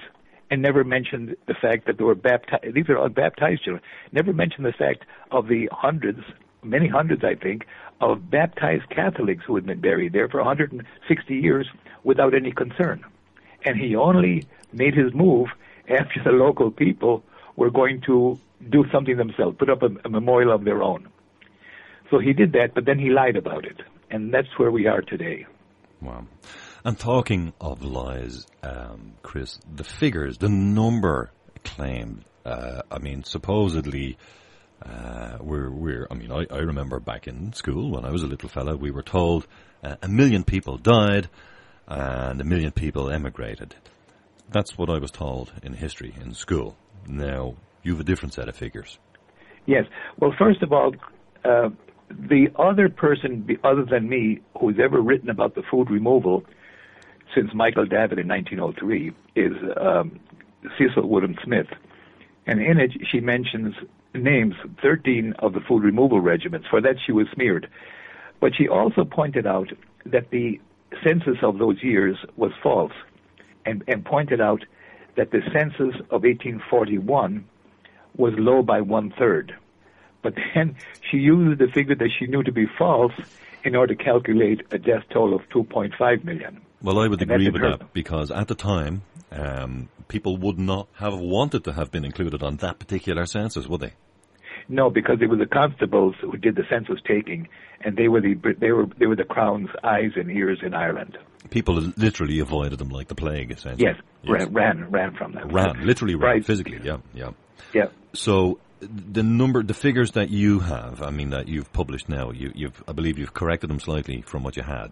and never mentioned the fact that they were baptized. These are unbaptized children. Never mentioned the fact of the hundreds, many hundreds, I think, of baptized Catholics who had been buried there for one hundred sixty years without any concern. And he only made his move after the local people were going to do something themselves, put up a, a memorial of their own. So he did that, but then he lied about it. And that's where we are today. Wow. And talking of lies, um, Chris, the figures, the number claimed, uh, I mean, supposedly, uh, we're, we're, I mean, I, I remember back in school when I was a little fella, we were told uh, a million people died and a million people emigrated. That's what I was told in history in school. Now, you have a different set of figures. Yes. Well, first of all, uh, the other person other than me who's ever written about the food removal since Michael Davitt in nineteen oh three is um, Cecil Woodham Smith. And in it, she mentions names thirteen of the food removal regiments. For that, she was smeared. But she also pointed out that the census of those years was false, and, and pointed out that the census of eighteen forty-one was low by one-third. But then she used the figure that she knew to be false in order to calculate a death toll of two point five million. Well, I would and agree with that, because at the time, um, people would not have wanted to have been included on that particular census, would they? No, because it was the constables who did the census taking, and they were the they were they were the Crown's eyes and ears in Ireland. People literally avoided them like the plague, essentially. Yes, yes. ran ran from them. Ran, literally ran, right. physically. Yeah, yeah, yeah. So the number, the figures that you have, I mean, that you've published now, you, you've, I believe, you've corrected them slightly from what you had.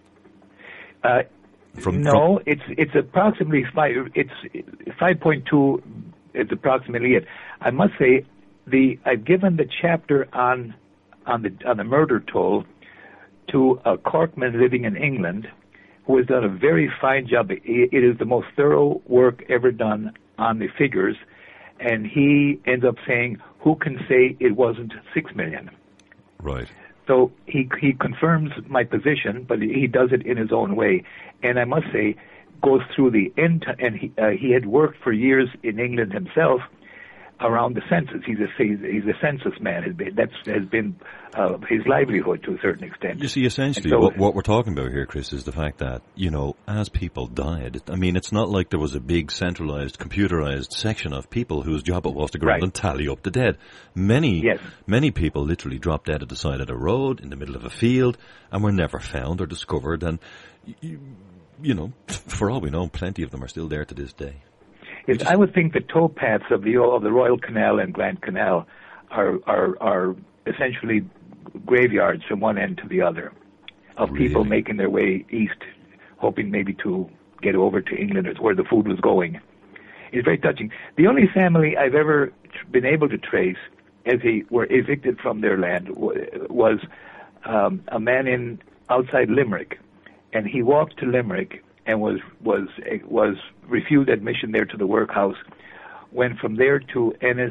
Uh, from, no, from it's it's approximately five. It's five point two. Is approximately it. I must say, the I've given the chapter on on the on the murder toll to a Corkman living in England, who has done a very fine job. It is the most thorough work ever done on the figures, and he ends up saying, "Who can say it wasn't six million?" Right. So he he confirms my position, but he does it in his own way, and I must say, goes through the end. And he uh, he had worked for years in England himself around the census. He's a he's a census man. Has been, that's has been uh, his livelihood to a certain extent. You see, essentially, so, what, what we're talking about here, Chris, is the fact that, you know, as people died, I mean, it's not like there was a big centralized, computerized section of people whose job it was to go around right. and tally up the dead. Many, yes. many people literally dropped dead at the side of the road, in the middle of a field, and were never found or discovered. And, you, you know, for all we know, plenty of them are still there to this day. Is I would think the towpaths of the of the Royal Canal and Grand Canal are are are essentially graveyards from one end to the other of really? people making their way east, hoping maybe to get over to England or where the food was going. It's very touching. The only family I've ever been able to trace as they were evicted from their land was um, a man in outside Limerick, and he walked to Limerick and was was was refused admission there to the workhouse, went from there to Ennis,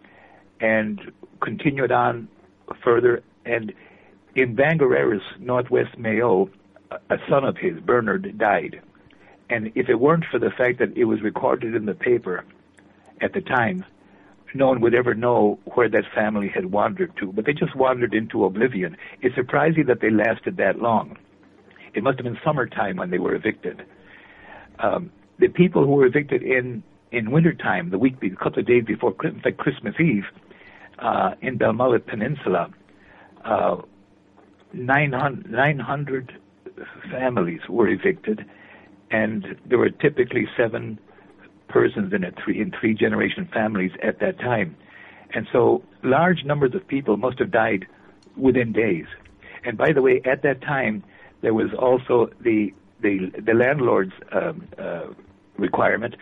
and continued on further. And in Bangareras, northwest Mayo, a son of his, Bernard, died. And if it weren't for the fact that it was recorded in the paper at the time, no one would ever know where that family had wandered to. But they just wandered into oblivion. It's surprising that they lasted that long. It must have been summertime when they were evicted. Um, the people who were evicted in, in wintertime, the week, a couple of days before, in fact, Christmas Eve, uh, in Belmullet Peninsula, uh, nine hundred families were evicted, and there were typically seven persons in it, three in three generation families at that time. And so large numbers of people must have died within days. And by the way, at that time, there was also the the, the landlord's um, uh, requirement,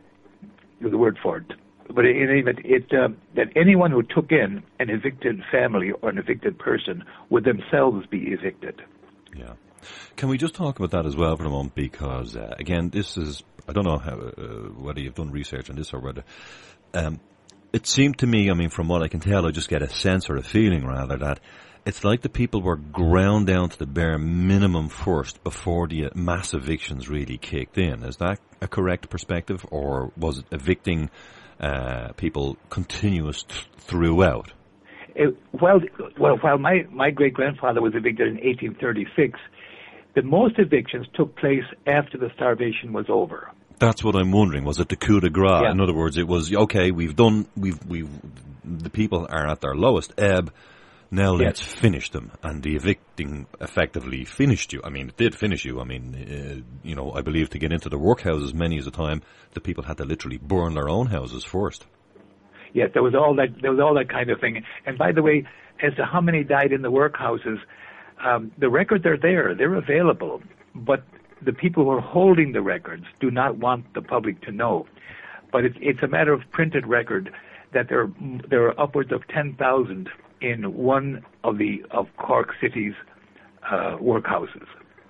the word for it, but in any event, it, uh, that anyone who took in an evicted family or an evicted person would themselves be evicted. Yeah. Can we just talk about that as well for a moment? Because, uh, again, this is, I don't know how, uh, whether you've done research on this or whether, um, it seemed to me, I mean, from what I can tell, I just get a sense or a feeling, rather, that it's like the people were ground down to the bare minimum first before the mass evictions really kicked in. Is that a correct perspective, or was it evicting uh, people continuous th- throughout? It, well, well, while my, my great-grandfather was evicted in eighteen thirty-six, the most evictions took place after the starvation was over. That's what I'm wondering. Was it the coup de grace? Yeah. In other words, it was, okay, we've done, we've, we've, the people are at their lowest ebb. Now let's yes. finish them. And the evicting effectively finished you. I mean, it did finish you. I mean, uh, you know, I believe to get into the workhouses many as a time, the people had to literally burn their own houses first. Yes, there was all that, there was all that kind of thing. And by the way, as to how many died in the workhouses, um, the records are there. They're available. But the people who are holding the records do not want the public to know. But it's, it's a matter of printed record that there, there are upwards of ten thousand in one of the of Cork City's uh, workhouses.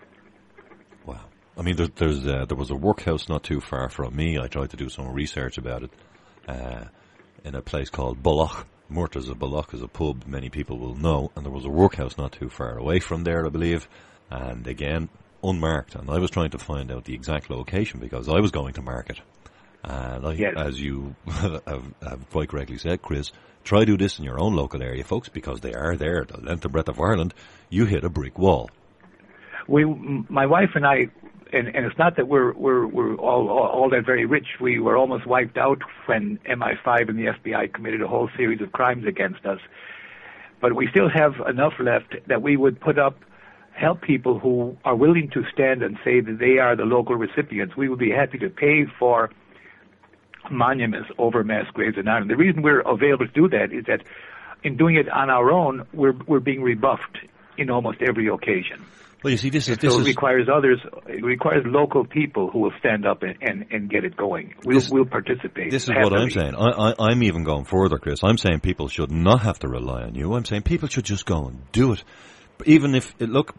Wow. I mean, there, there's uh, there was a workhouse not too far from me. I tried to do some research about it uh, in a place called Bulloch. Murtagh's of Bulloch is a pub many people will know, and there was a workhouse not too far away from there, I believe. And again, unmarked, and I was trying to find out the exact location because I was going to mark it. And I, yes. as you have, have quite correctly said, Chris, try do this in your own local area, folks, because they are there, the length and breadth of Ireland. You hit a brick wall. We, my wife and I, and, and it's not that we're we're we're all, all all that very rich. We were almost wiped out when M I five and the F B I committed a whole series of crimes against us. But we still have enough left that we would put up. Help people who are willing to stand and say that they are the local recipients. We would be happy to pay for monuments over mass graves in Ireland. The reason we're available to do that is that in doing it on our own, we're we're being rebuffed in almost every occasion. Well, you see, this is this so it is, requires others. It requires local people who will stand up and, and, and get it going. We'll this, we'll participate. This is happily. what I'm saying. I, I, I'm even going further, Chris. I'm saying people should not have to rely on you. I'm saying people should just go and do it. Even if, look,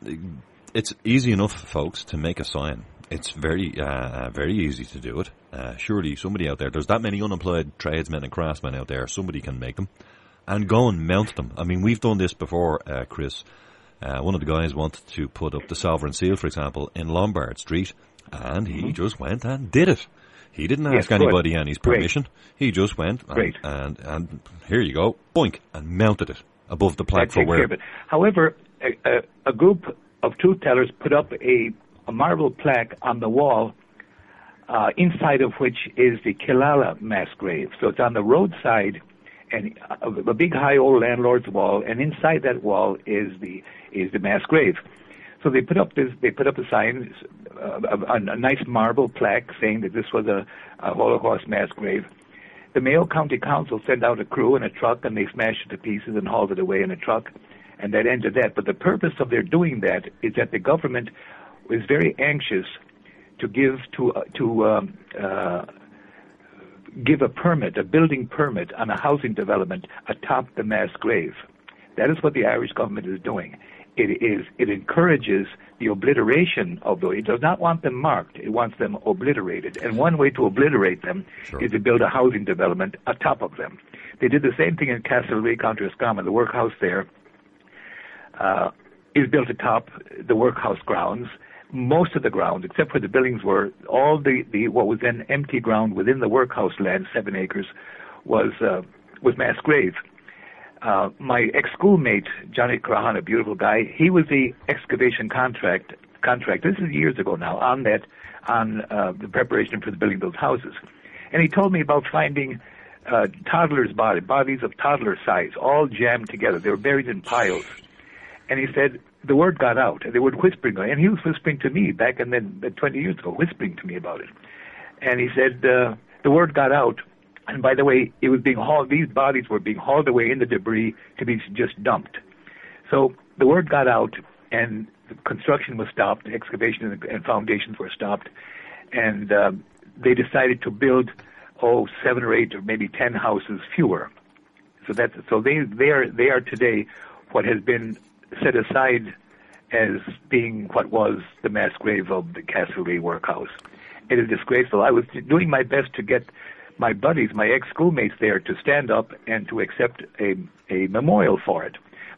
it's easy enough, folks, to make a sign. It's very, uh, very easy to do it. Uh, surely somebody out there, there's that many unemployed tradesmen and craftsmen out there, somebody can make them. And go and mount them. I mean, we've done this before, uh, Chris. Uh, one of the guys wanted to put up the Sovereign Seal, for example, in Lombard Street, and he mm-hmm. just went and did it. He didn't ask yes, anybody any permission. Great. He just went and, and, and here you go, boink, and mounted it above the plaque for where. However, a, a, a group of truth tellers put up a, a marble plaque on the wall, uh, inside of which is the Killala mass grave. So it's on the roadside, and a, a big high old landlord's wall, and inside that wall is the is the mass grave. So they put up this. They put up a sign, uh, a, a nice marble plaque saying that this was a, a Holocaust mass grave. The Mayo County Council sent out a crew in a truck, and they smashed it to pieces and hauled it away in a truck, and that ended that. But the purpose of their doing that is that the government was very anxious to give to uh, to um, uh, give a permit, a building permit on a housing development atop the mass grave. That is what the Irish government is doing. It is it encourages the obliteration of those. It does not want them marked. It wants them obliterated. And one way to obliterate them sure. is to build a housing development atop of them. They did the same thing in Castlereagh, County Roscommon. The workhouse there uh, is built atop the workhouse grounds. Most of the ground, except where the buildings were, all the, the what was then empty ground within the workhouse land, seven acres, was uh, was mass grave. Uh, my ex-schoolmate, Johnny Crahan, a beautiful guy, he was the excavation contract, contract, this is years ago now, on that, on uh, the preparation for the building of those houses. And he told me about finding uh, toddlers' bodies, bodies of toddler size, all jammed together. They were buried in piles. And he said the word got out. They were whispering, and he was whispering to me back in then twenty years ago, whispering to me about it. And he said uh, the word got out. And by the way, it was being hauled, these bodies were being hauled away in the debris to be just dumped. So the word got out, and the construction was stopped, excavation and foundations were stopped, and uh, they decided to build, oh, seven or eight or maybe ten houses fewer. So that's so they they are they are today what has been set aside as being what was the mass grave of the Castlereagh workhouse. It is disgraceful. I was doing my best to get my buddies, my ex-schoolmates there to stand up and to accept a, a memorial for it.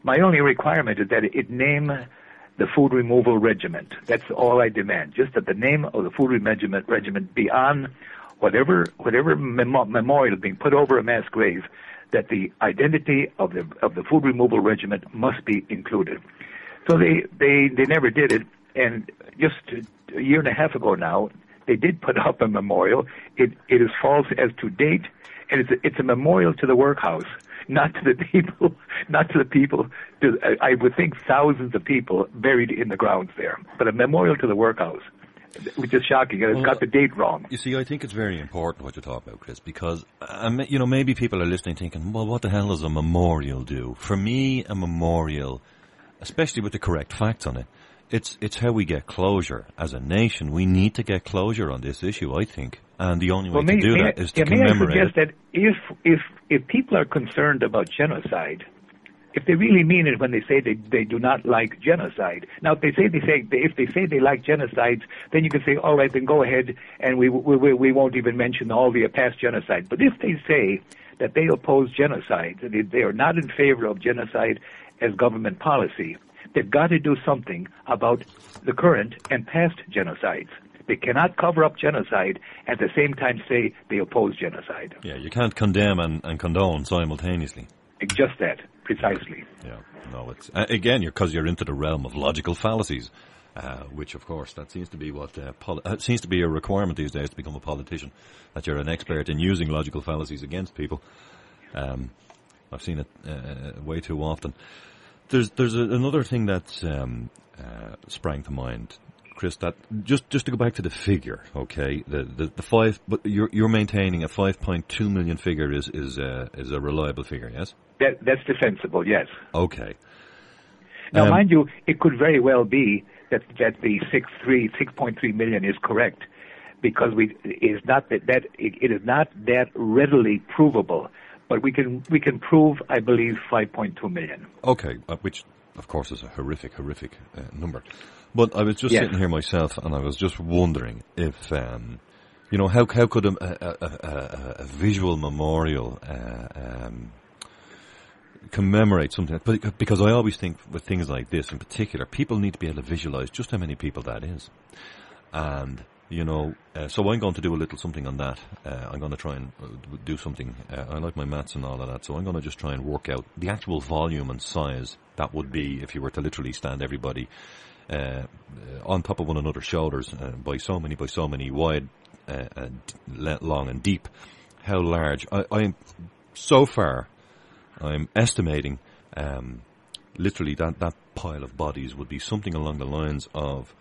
My only requirement is that it name the food removal regiment. That's all I demand. Just that the name of the food regiment regiment be on whatever whatever mem- memorial being put over a mass grave, that the identity of the of the food removal regiment must be included. So they, they, they never did it, and just a year and a half ago now, they did put up a memorial. It it is false as to date, and it's a, it's a memorial to the workhouse, not to the people, not to the people. To, I, I would think thousands of people buried in the grounds there, but a memorial to the workhouse, which is shocking, and it's well, got the date wrong. You see, I think it's very important what you talk about, Chris, because um, you know maybe people are listening thinking, well, what the hell does a memorial do? For me, a memorial, especially with the correct facts on it, it's it's how we get closure as a nation. We need to get closure on this issue, I think, and the only way well, to may, do may that I, is to yeah, commemorate. May I suggest that if if if people are concerned about genocide, if they really mean it when they say they they do not like genocide. Now, if they say they say if they say they like genocides, then you can say, all right, then go ahead, and we we we, we won't even mention all the past genocide. But if they say that they oppose genocide, that they, they are not in favor of genocide as government policy, they've got to do something about the current and past genocides. They cannot cover up genocide at the same time say they oppose genocide. Yeah, you can't condemn and, and condone simultaneously. Just that, precisely. Yeah, no, it's uh, again, you're because you're into the realm of logical fallacies, uh, which, of course, that seems to be what uh, poli- uh, seems to be a requirement these days to become a politician. That you're an expert in using logical fallacies against people. Um, I've seen it uh, way too often. There's there's a, another thing that um, uh, sprang to mind, Chris. That just just to go back to the figure, okay, the the, the five, but you're you're maintaining a five point two million figure is is uh, is a reliable figure, yes? That that's defensible, yes. Okay. Now, um, mind you, it could very well be that that the six three six point three million is correct, because we it is not that that it, it is not that readily provable. But we can we can prove, I believe, five point two million. Okay, uh, which of course is a horrific, horrific uh, number. But I was just yes. sitting here myself, and I was just wondering if, um, you know, how how could a, a, a, a visual memorial uh, um, commemorate something? But because I always think with things like this, in particular, people need to be able to visualize just how many people that is, and. You know, uh, so I'm going to do a little something on that. Uh, I'm going to try and uh, do something. Uh, I like my maths and all of that, so I'm going to just try and work out the actual volume and size that would be if you were to literally stand everybody uh, on top of one another's shoulders uh, by so many, by so many, wide, uh, and long and deep. How large? I, I'm so far. I'm estimating um, literally that that pile of bodies would be something along the lines of.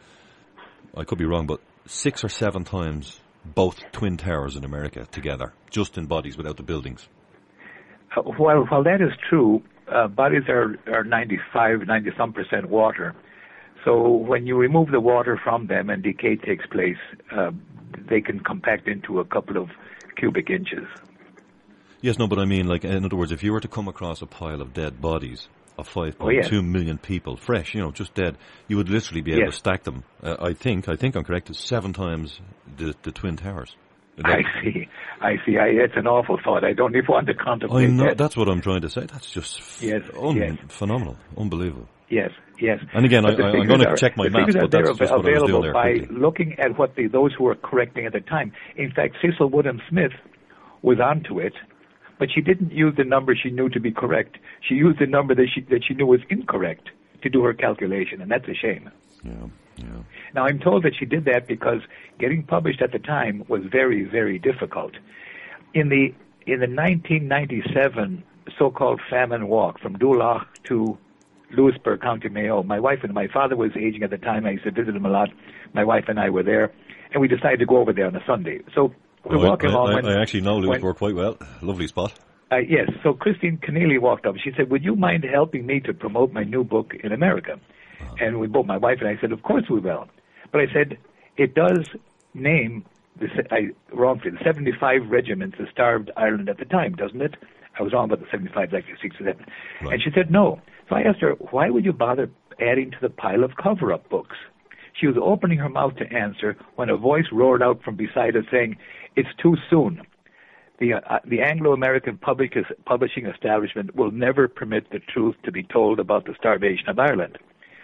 I could be wrong, but. Six or seven times both Twin Towers in America together, just in bodies without the buildings. Uh, while, while that is true, uh, bodies are, are ninety-five, ninety some percent water. So when you remove the water from them and decay takes place, uh, they can compact into a couple of cubic inches. Yes, no, but I mean, like, in other words, if you were to come across a pile of dead bodies of five point two oh, yes. million people, fresh, you know, just dead, you would literally be able yes. to stack them. Uh, I think, I think I'm correct, it's seven times the, the Twin Towers. I see, I see. I, it's an awful thought. I don't even want to contemplate I'm not, that. That's what I'm trying to say. That's just yes, un- yes. phenomenal, unbelievable. Yes, yes. And again, I, I'm going to check my maths, but that's just what I was doing there by quickly. looking at what the, those who were correcting at the time. In fact, Cecil Woodham Smith was onto it. But she didn't use the number she knew to be correct. She used the number that she that she knew was incorrect to do her calculation, and that's a shame. Yeah, yeah. Now, I'm told that she did that because getting published at the time was very, very difficult. In the in the nineteen ninety-seven so-called famine walk from Dulac to Louisburg, County Mayo, my wife and my father was aging at the time. I used to visit him a lot. My wife and I were there, and we decided to go over there on a Sunday. So. We're oh, walking I, along I, when, I actually know Louisburg quite well. Lovely spot. Uh, yes. So Christine Keneally walked up. She said, would you mind helping me to promote my new book in America? Uh-huh. And we both, my wife and I said, of course we will. But I said, it does name, the, I, wrongly, the seventy-five regiments that starved Ireland at the time, doesn't it? I was wrong about the seventy-five, actually sixty-seven. Right. And she said, no. So I asked her, why would you bother adding to the pile of cover-up books? She was opening her mouth to answer when a voice roared out from beside us saying, it's too soon. the uh, the Anglo-American public publishing establishment will never permit the truth to be told about the starvation of Ireland.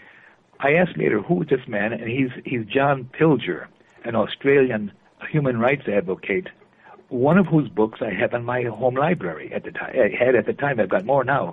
I asked later, who is this man? And he's he's John Pilger, an Australian human rights advocate, one of whose books I have in my home library at the time. I had at the time. I've got more now.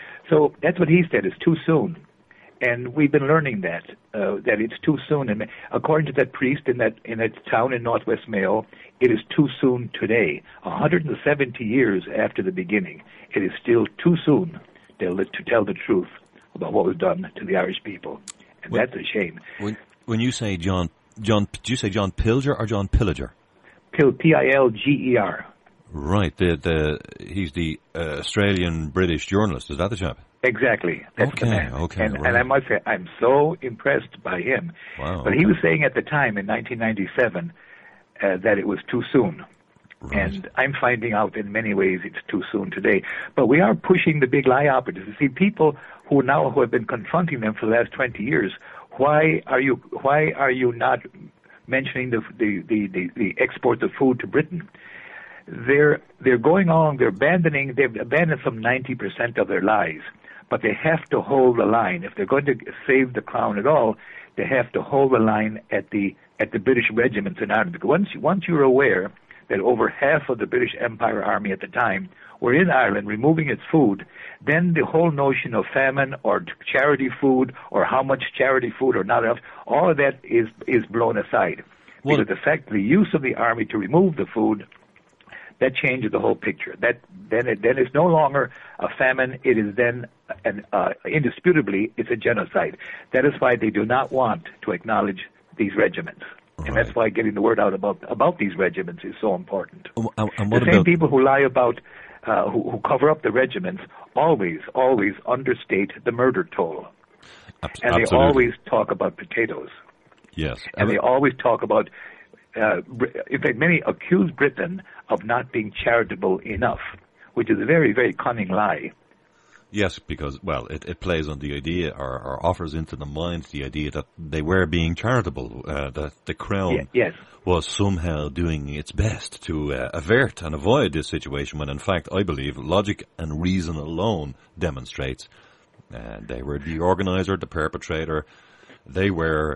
So that's what he said. It's too soon. And we've been learning that, uh, that it's too soon. And according to that priest in that in that town in Northwest Mayo, it is too soon today. one hundred seventy years after the beginning, it is still too soon to, to tell the truth about what was done to the Irish people. And when, that's a shame. When, when you say John, John, do you say John Pilger or John Pillager? Pil, P I L G E R. Right. The, the, he's the uh, Australian-British journalist. Is that the chap? Exactly. That's okay, the man. Okay, and, right. and I must say, I'm so impressed by him. Wow, but okay. he was saying at the time, in nineteen ninety-seven, uh, that it was too soon. Right. And I'm finding out in many ways it's too soon today. But we are pushing the big lie operatives. You see, people who now who have been confronting them for the last twenty years, why are you why are you not mentioning the the, the, the, the exports of food to Britain? They're they're going on, they're abandoning they've abandoned some ninety percent of their lies. But they have to hold the line. If they're going to save the crown at all, they have to hold the line at the at the British regiments in Ireland. Because once once you're aware that over half of the British Empire Army at the time were in Ireland removing its food, then the whole notion of famine or charity food or how much charity food or not enough, all of that is is blown aside. Well, because the fact the use of the army to remove the food, that changes the whole picture. That then it then it's no longer a famine. It is then an uh, indisputably it's a genocide. That is why they do not want to acknowledge these regiments. Right. And that's why getting the word out about about these regiments is so important. And, and the what same about... people who lie about, uh, who, who cover up the regiments, always, always understate the murder toll. Abs- and they absolutely. always talk about potatoes. Yes. And they always talk about, uh, in fact, many accuse Britain of not being charitable enough, which is a very, very cunning lie. Yes, because, well, it, it plays on the idea, or, or offers into the minds the idea that they were being charitable, uh, that the Crown yeah, yes. was somehow doing its best to uh, avert and avoid this situation, when in fact, I believe, logic and reason alone demonstrates uh, they were the organizer, the perpetrator, they were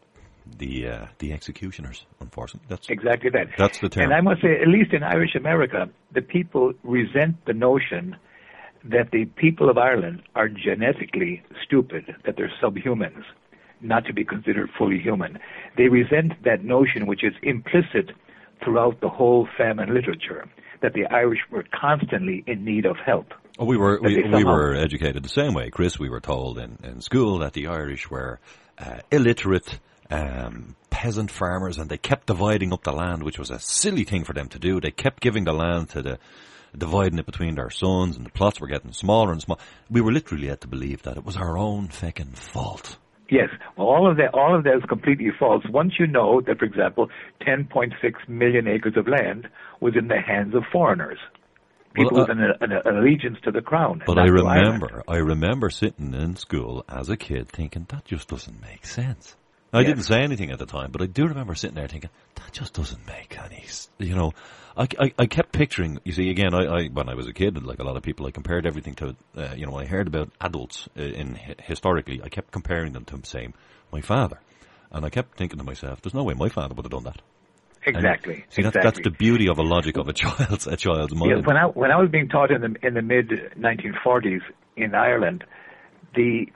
the uh, the executioners, unfortunately. That's exactly that. That's the term. And I must say, at least in Irish America, the people resent the notion that the people of Ireland are genetically stupid, that they're subhumans, not to be considered fully human. They resent that notion, which is implicit throughout the whole famine literature, that the Irish were constantly in need of help. Oh, we were we, somehow, we were educated the same way, Chris. We were told in, in school that the Irish were uh, illiterate um, peasant farmers, and they kept dividing up the land, which was a silly thing for them to do. They kept giving the land to the dividing it between their sons, and the plots were getting smaller and smaller. We were literally led to believe that it was our own fucking fault. Yes, well, all of that, all of that is completely false. Once you know that, for example, ten point six million acres of land was in the hands of foreigners, people well, uh, with an, an, an allegiance to the crown. But I remember, I remember sitting in school as a kid thinking that just doesn't make sense. I yes. didn't say anything at the time, but I do remember sitting there thinking that just doesn't make any. You know, I, I, I kept picturing. You see, again, I, I when I was a kid, like a lot of people, I compared everything to. Uh, you know, when I heard about adults uh, in historically, I kept comparing them to, say, my father, and I kept thinking to myself, "There's no way my father would have done that." Exactly. And, see, exactly. That's, that's the beauty of a logic of a child's a child's mind. Yeah, when I when I was being taught in the in the mid nineteen forties in Ireland, the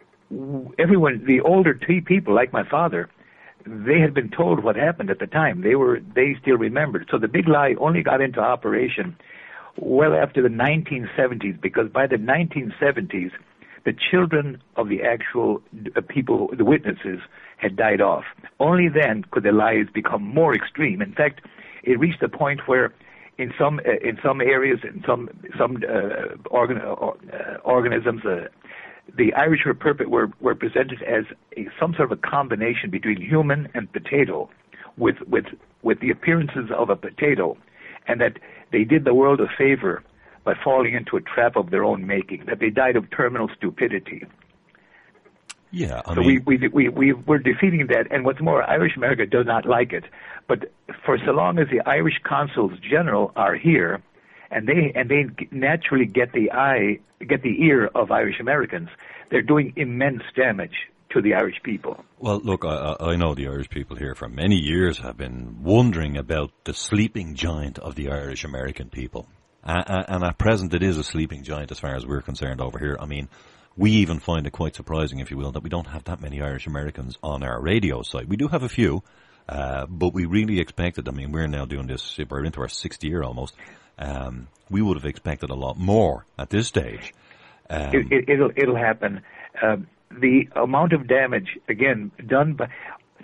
everyone, the older t- people like my father, they had been told what happened at the time. They were they still remembered. So the big lie only got into operation well after the nineteen seventies, because by the nineteen seventies, the children of the actual uh, people, the witnesses, had died off. Only then could the lies become more extreme. In fact, it reached a point where in some uh, in some areas, in some some uh, organ, uh, organisms, uh, the Irish were, perp- were were presented as a, some sort of a combination between human and potato, with with with the appearances of a potato, and that they did the world a favor by falling into a trap of their own making. That they died of terminal stupidity. Yeah, I so mean, we, we, we, we, we're defeating that. And what's more, Irish America does not like it. But for so long as the Irish consuls general are here, and they and they naturally get the eye, get the ear of Irish Americans, they're doing immense damage to the Irish people. Well, look, I, I know the Irish people here for many years have been wondering about the sleeping giant of the Irish American people. Uh, and at present it is a sleeping giant as far as we're concerned over here. I mean, we even find it quite surprising, if you will, that we don't have that many Irish Americans on our radio site. We do have a few, uh, but we really expected, I mean, we're now doing this, we're into our sixth year almost. Um, we would have expected a lot more at this stage. Um, it, it, it'll, it'll happen. Um, the amount of damage, again, done by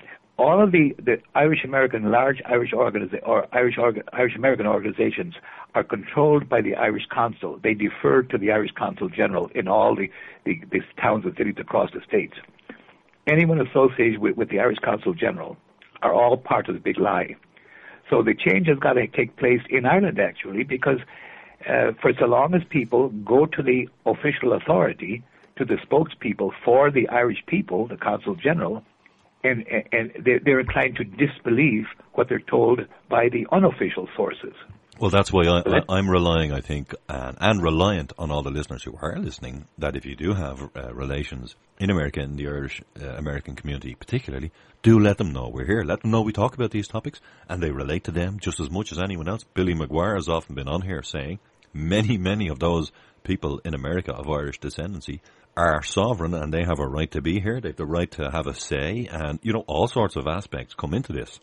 all of the, the Irish American, large Irish organiza- or Irish, orga- Irish American organizations are controlled by the Irish consul. They defer to the Irish consul general in all the, the, the towns and cities across the states. Anyone associated with, with the Irish consul general are all part of the big lie. So the change has got to take place in Ireland, actually, because uh, for so long as people go to the official authority, to the spokespeople for the Irish people, the consul general, and, and they're, they're inclined to disbelieve what they're told by the unofficial sources. Well, that's why I, I, I'm relying, I think, and, and reliant on all the listeners who are listening, that if you do have uh, relations in America, in the Irish uh, American community particularly, do let them know we're here. Let them know we talk about these topics, and they relate to them just as much as anyone else. Billy Maguire has often been on here saying many, many of those people in America of Irish descendancy are sovereign, and they have a right to be here. They have the right to have a say, and, you know, all sorts of aspects come into this.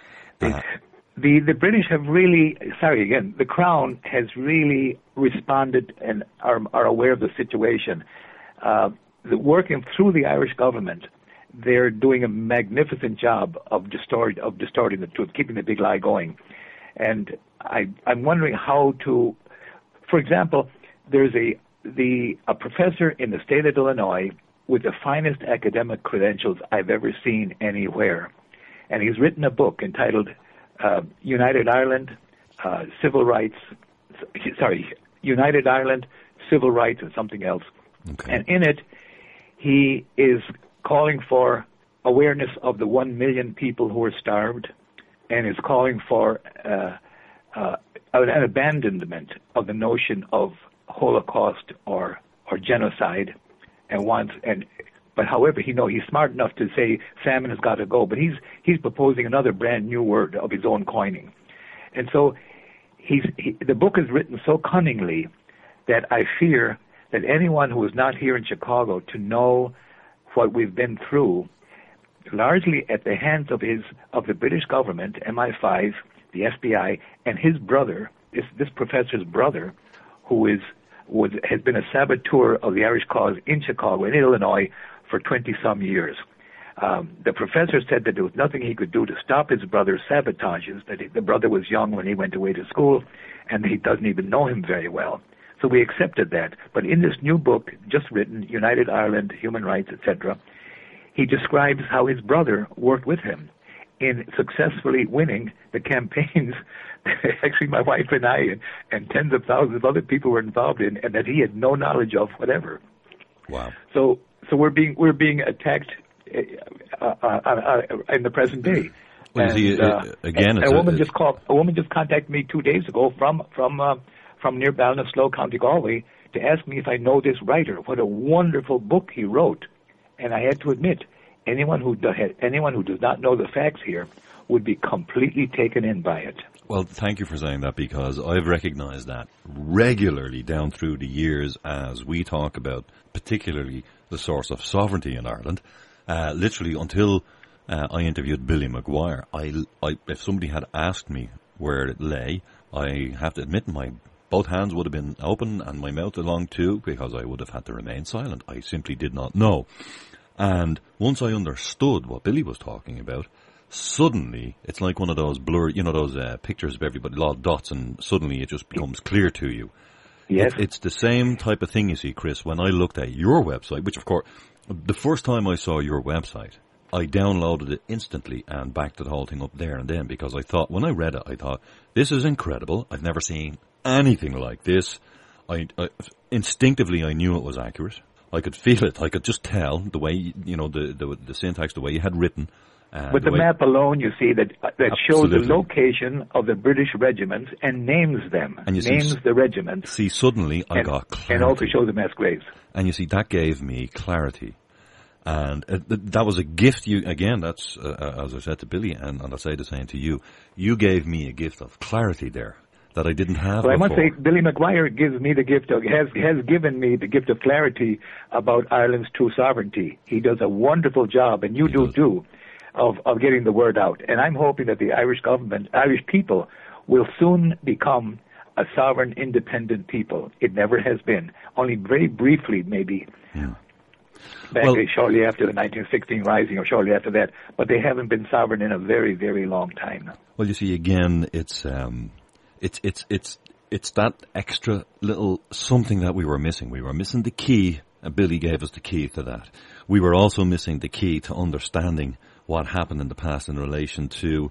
Uh, The the British have really, sorry again, the Crown has really responded and are, are aware of the situation. Uh, the, working through the Irish government, they're doing a magnificent job of distort of distorting the truth, keeping the big lie going. And I, I'm wondering how to, for example, there's a the a professor in the state of Illinois with the finest academic credentials I've ever seen anywhere, and he's written a book entitled Uh, United Ireland, uh, Civil Rights, sorry, United Ireland, Civil Rights, and something else. Okay. And in it, he is calling for awareness of the one million people who are starved, and is calling for uh, uh, an abandonment of the notion of Holocaust or or genocide, and wants and. But however, he know he's smart enough to say famine has got to go. But he's he's proposing another brand new word of his own coining, and so he's he, the book is written so cunningly that I fear that anyone who is not here in Chicago to know what we've been through, largely at the hands of his of the British government, M I five, the F B I, and his brother, this this professor's brother, who is was has been a saboteur of the Irish cause in Chicago, in Illinois, for twenty-some years. Um, the professor said that there was nothing he could do to stop his brother's sabotages, that he, the brother was young when he went away to school, and he doesn't even know him very well. So we accepted that. But in this new book, just written, United Ireland, Human Rights, et cetera, he describes how his brother worked with him in successfully winning the campaigns actually my wife and I and, and tens of thousands of other people were involved in, and that he had no knowledge of whatever. Wow. So So we're being we're being attacked uh, uh, uh, in the present day. Well, and, see, uh, again, a, it's a woman a, just called. A woman just contacted me two days ago from from uh, from near Ballinasloe, County Galway, to ask me if I know this writer. What a wonderful book he wrote, and I had to admit, anyone who do, anyone who does not know the facts here would be completely taken in by it. Well, thank you for saying that, because I've recognized that regularly down through the years as we talk about particularly the source of sovereignty in Ireland. Uh, literally until uh, I interviewed Billy Maguire, I, I, if somebody had asked me where it lay, I have to admit my both hands would have been open and my mouth along too, because I would have had to remain silent. I simply did not know. And once I understood what Billy was talking about, suddenly it's like one of those blur, you know, those uh, pictures of everybody, a lot of dots, and suddenly it just becomes clear to you. Yes. It, it's the same type of thing, you see, Chris, when I looked at your website, which of course, the first time I saw your website, I downloaded it instantly and backed the whole thing up there and then, because I thought, when I read it, I thought, this is incredible. I've never seen anything like this. I, I instinctively, I knew it was accurate. I could feel it. I could just tell the way, you know, the, the, the syntax, the way you had written. Uh, With the, the map alone, you see that uh, that Absolutely. shows the location of the British regiments and names them, and you names see, the regiments. See, suddenly I and, got clarity. And also shows the mass graves. And you see, that gave me clarity. And uh, th- that was a gift you, again, that's, uh, as I said to Billy, and, and I'll say the same to you, you gave me a gift of clarity there that I didn't have well, before. I must say, Billy McGuire gives me the gift of, has, has given me the gift of clarity about Ireland's true sovereignty. He does a wonderful job, and you he do does. too, of, of getting the word out. And I'm hoping that the Irish government, Irish people, will soon become a sovereign, independent people. It never has been. Only very briefly, maybe, yeah. back well, shortly after the nineteen sixteen Rising or shortly after that. But they haven't been sovereign in a very, very long time. Well, you see, again, it's um, it's it's it's it's that extra little something that we were missing. We were missing the key, and Billy gave us the key to that. We were also missing the key to understanding what happened in the past in relation to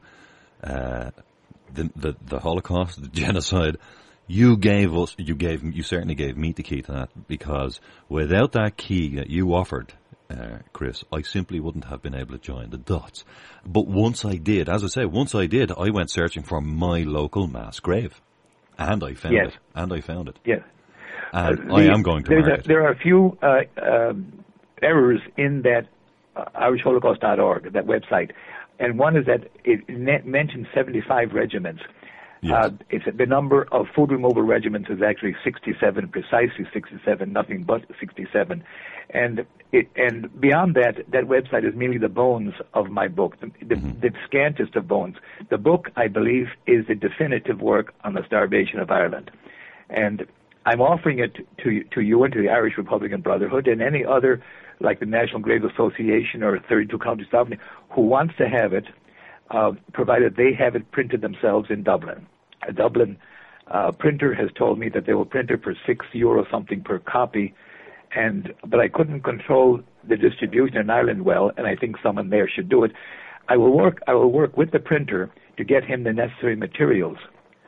uh, the, the the Holocaust, the genocide. You gave us, you gave, you certainly gave me the key to that, because without that key that you offered, uh, Chris, I simply wouldn't have been able to join the dots. But once I did, as I say, once I did, I went searching for my local mass grave, and I found yes. it, and I found it. Yes. And uh, I the, am going to mark a, it. There are a few uh, um, errors in that uh, Irish Holocaust dot org, that website, and one is that it ne- mentions seventy-five regiments. Yes. Uh, it's the number of food removal regiments is actually sixty-seven, precisely sixty-seven, nothing but sixty-seven, and it, and beyond that, that website is merely the bones of my book, the, the, mm-hmm. the scantest of bones. The book, I believe, is the definitive work on the starvation of Ireland, and I'm offering it to to you and to the Irish Republican Brotherhood and any other, like the National Graves Association or thirty-two County Sovereignty, who wants to have it. Uh, provided they have it printed themselves in Dublin. A Dublin uh, printer has told me that they will print it for six euro something per copy, and but I couldn't control the distribution in Ireland well, and I think someone there should do it. I will work. I will work with the printer to get him the necessary materials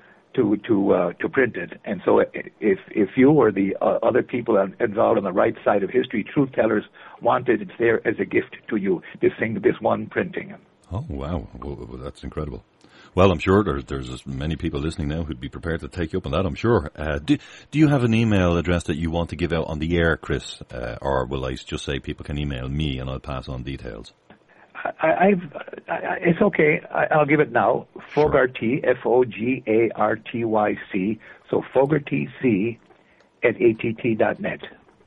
to to uh, to print it. And so, if if you or the uh, other people involved on the right side of history, truth tellers, want it, it's there as a gift to you. This thing, this one printing. Oh, wow. Well, that's incredible. Well, I'm sure there's, there's as many people listening now who'd be prepared to take you up on that, I'm sure. Uh, do, do you have an email address that you want to give out on the air, Chris? Uh, or will I just say people can email me and I'll pass on details? I, I've, I, it's okay. I, I'll give it now. Fogarty, F O G A R T Y C. So Fogarty C at A T T dot net.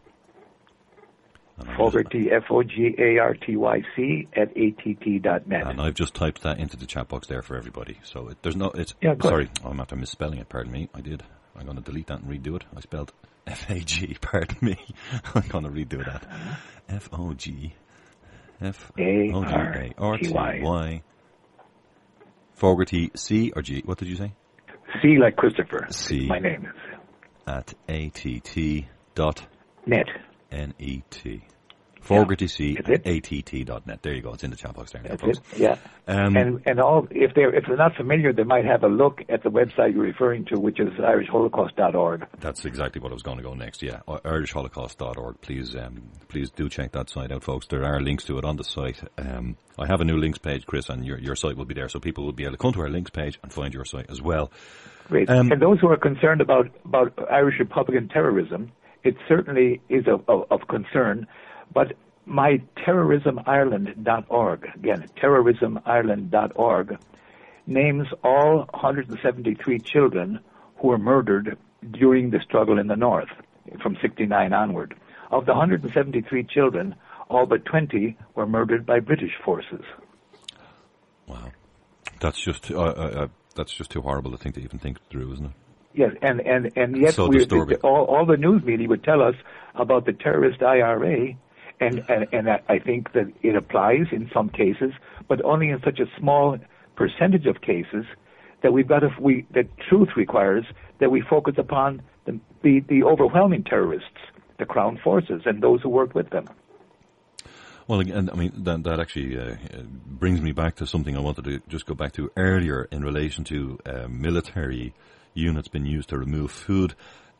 Fogarty, F O G A R T Y C at A T T dot net. And I've just typed that into the chat box there for everybody. So it, there's no, it's, yeah, sorry, I'm after misspelling it, pardon me. I did. I'm going to delete that and redo it. I spelled F A G, pardon me. I'm going to redo that. F O G, F O G A R T Y. Fogarty, C or G, what did you say? C like Christopher. C. My name is. At A T T dot net. N E T. Fogarty C yeah, at A T T dot net. There you go. It's in the chat box there. That's folks. it. Yeah. Um, and and all if they're if they're not familiar, they might have a look at the website you're referring to, which is Irish Holocaust dot org. That's exactly what I was going to go next. Yeah, Irish Holocaust dot org. Please, um, please do check that site out, folks. There are links to it on the site. Um, I have a new links page, Chris, and your your site will be there, so people will be able to come to our links page and find your site as well. Great. Um, and those who are concerned about about Irish Republican terrorism, it certainly is of, of, of concern, but my terrorism ireland dot org, again, terrorism ireland dot org, names all one hundred seventy-three children who were murdered during the struggle in the North, from sixty-nine onward. Of the one hundred seventy-three children, all but twenty were murdered by British forces. Wow. That's just, uh, uh, that's just too horrible to think to even think through, isn't it? Yes, and, and, and yet so we, disturbing. all, all the news media would tell us about the terrorist I R A, and, and, and I think that it applies in some cases, but only in such a small percentage of cases that we've got to, we, that truth requires that we focus upon the, the, the overwhelming terrorists, the Crown forces, and those who work with them. Well, again, I mean, that, that actually uh, brings me back to something I wanted to just go back to earlier in relation to uh, military units being used to remove food.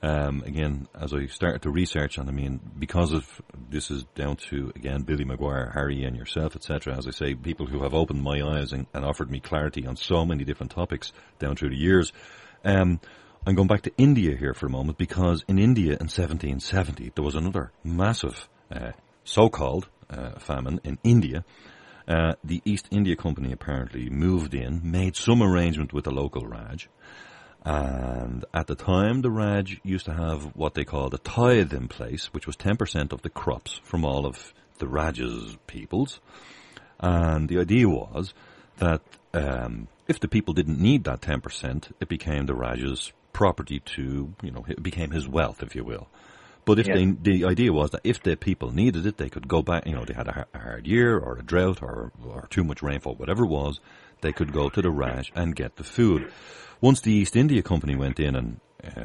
Um, again, as I started to research, and I mean, because of this is down to, again, Billy Maguire, Harry and yourself, et cetera, as I say, people who have opened my eyes and, and offered me clarity on so many different topics down through the years. Um, I'm going back to India here for a moment, because in India in seventeen seventy, there was another massive, uh, so-called, uh, famine in India. Uh, the East India Company apparently moved in, made some arrangement with the local Raj. And at the time, the Raj used to have what they called a tithe in place, which was ten percent of the crops from all of the Raj's peoples. And the idea was that um, if the people didn't need that ten percent, it became the Raj's property to, you know, it became his wealth, if you will. But if yes. they, the idea was that if the people needed it, they could go back, you know, they had a hard year or a drought or, or too much rainfall, whatever it was, they could go to the Raj and get the food. Once the East India Company went in and,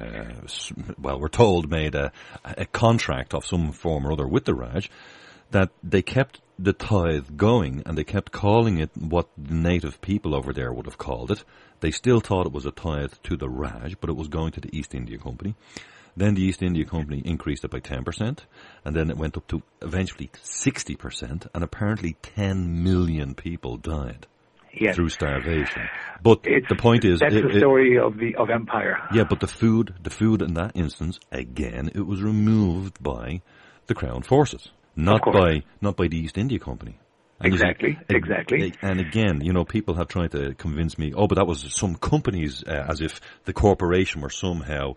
uh, well, we're told made a, a contract of some form or other with the Raj, that they kept the tithe going and they kept calling it what the native people over there would have called it. They still thought it was a tithe to the Raj, but it was going to the East India Company. Then the East India Company increased it by ten percent, and then it went up to eventually sixty percent, and apparently ten million people died. Yes. Through starvation. But it's, the point is... That's it, the story it, of the of empire. Yeah, but the food, the food in that instance, again, it was removed by the Crown Forces. Not by not by the East India Company. And exactly, a, exactly. A, and again, you know, people have tried to convince me, oh, but that was some companies, uh, as if the corporation were somehow...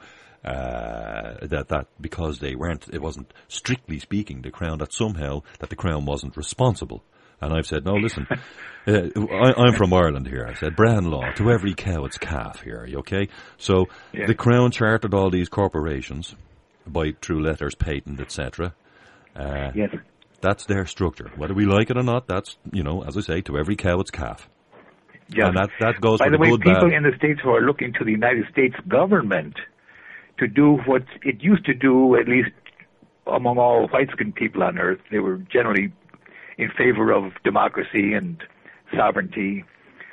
Uh, that, that because they weren't, it wasn't strictly speaking the Crown, that somehow, that the Crown wasn't responsible. And I've said, no, listen, uh, I, I'm from Ireland here. I said, Brand law, to every cow its calf here, are you okay? So yeah. The Crown chartered all these corporations by through letters, patent, et cetera. Uh, yes. That's their structure. Whether we like it or not, that's, you know, as I say, to every cow its calf. Yeah. And that, that goes By for the, the way, good, people bad. in the States who are looking to the United States government to do what it used to do, at least among all white-skinned people on earth, they were generally in favor of democracy and sovereignty.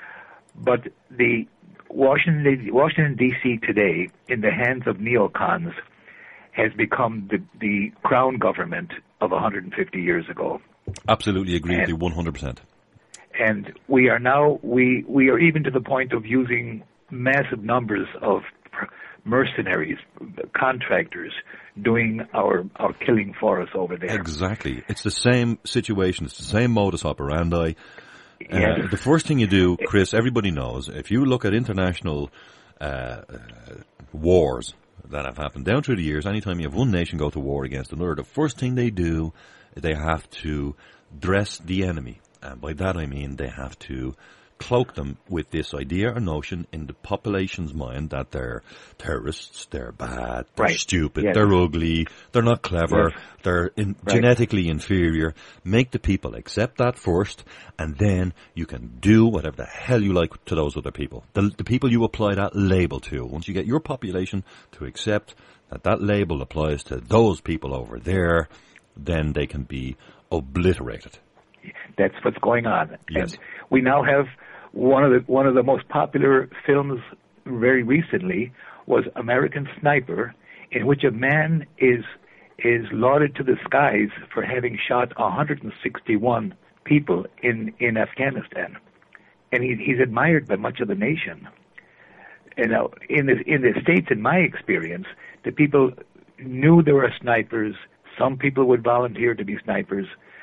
But the Washington, Washington D C today, in the hands of neocons, has become the, the crown government of one hundred fifty years ago. Absolutely agree and, with you one hundred percent. And we are now, we, we are even to the point of using massive numbers of mercenaries, contractors, doing our, our killing for us over there. Exactly. It's the same situation. It's the same modus operandi. Yes. Uh, the first thing you do, Chris, everybody knows, if you look at international uh, uh, wars that have happened down through the years, anytime you have one nation go to war against another, the first thing they do, they have to dress the enemy. And by that I mean they have to cloak them with this idea or notion in the population's mind that they're terrorists, they're bad, they're right. stupid, yes. they're ugly, they're not clever, yes. they're in, right. genetically inferior. Make the people accept that first, and then you can do whatever the hell you like to those other people. The, the people you apply that label to, once you get your population to accept that that label applies to those people over there, then they can be obliterated. That's what's going on. Yes. And we now have one of the one of the most popular films very recently was American Sniper, in which a man is is lauded to the skies for having shot one hundred sixty-one people in, in Afghanistan. And he, he's admired by much of the nation. And now, in the, in the States, in my experience, the people knew there were snipers. Some people would volunteer to be snipers.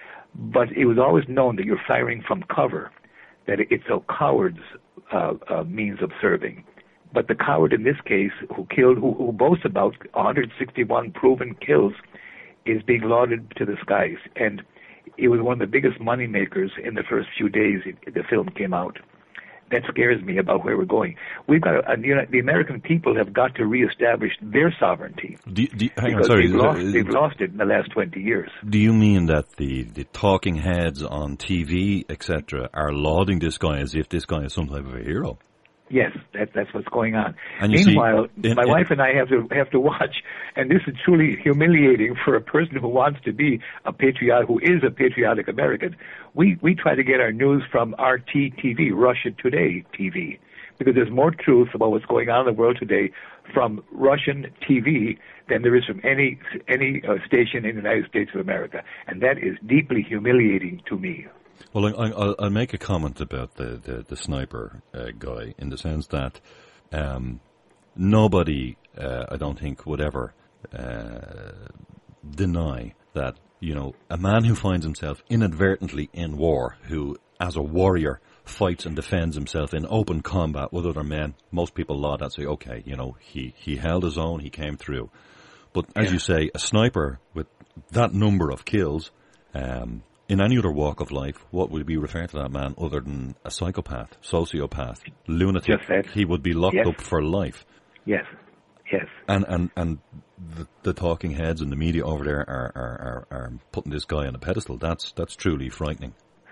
But it was always known that you're firing from cover, that it's a coward's uh, uh, means of serving. But the coward in this case, who killed, who, who boasts about one hundred sixty-one proven kills, is being lauded to the skies. And it was one of the biggest money makers in the first few days it, the film came out. That scares me about where we're going. We've got a, a, you know, the American people have got to reestablish their sovereignty. Do, do, hang because on, sorry. They've lost, they've lost it in the last twenty years. Do you mean that the, the talking heads on T V, et cetera, are lauding this guy as if this guy is some type of a hero? Yes, that, that's what's going on. And you Meanwhile, see, in, my in, wife and I have to have to watch, and this is truly humiliating for a person who wants to be a patriot, who is a patriotic American. We we try to get our news from R T T V, Russia Today T V, because there's more truth about what's going on in the world today from Russian T V than there is from any any uh, station in the United States of America, and that is deeply humiliating to me. Well, I, I'll, I'll make a comment about the the, the sniper uh, guy in the sense that um, nobody, uh, I don't think, would ever uh, deny that, you know, a man who finds himself inadvertently in war, who, as a warrior, fights and defends himself in open combat with other men, most people laud that, say, okay, you know, he, he held his own, he came through. But as yeah. you say, a sniper with that number of kills, um, in any other walk of life, what would we refer to that man other than a psychopath, sociopath, lunatic? He would be locked yes. up for life. Yes, yes. And and, and the, the talking heads and the media over there are, are, are, are putting this guy on a pedestal. That's that's truly frightening.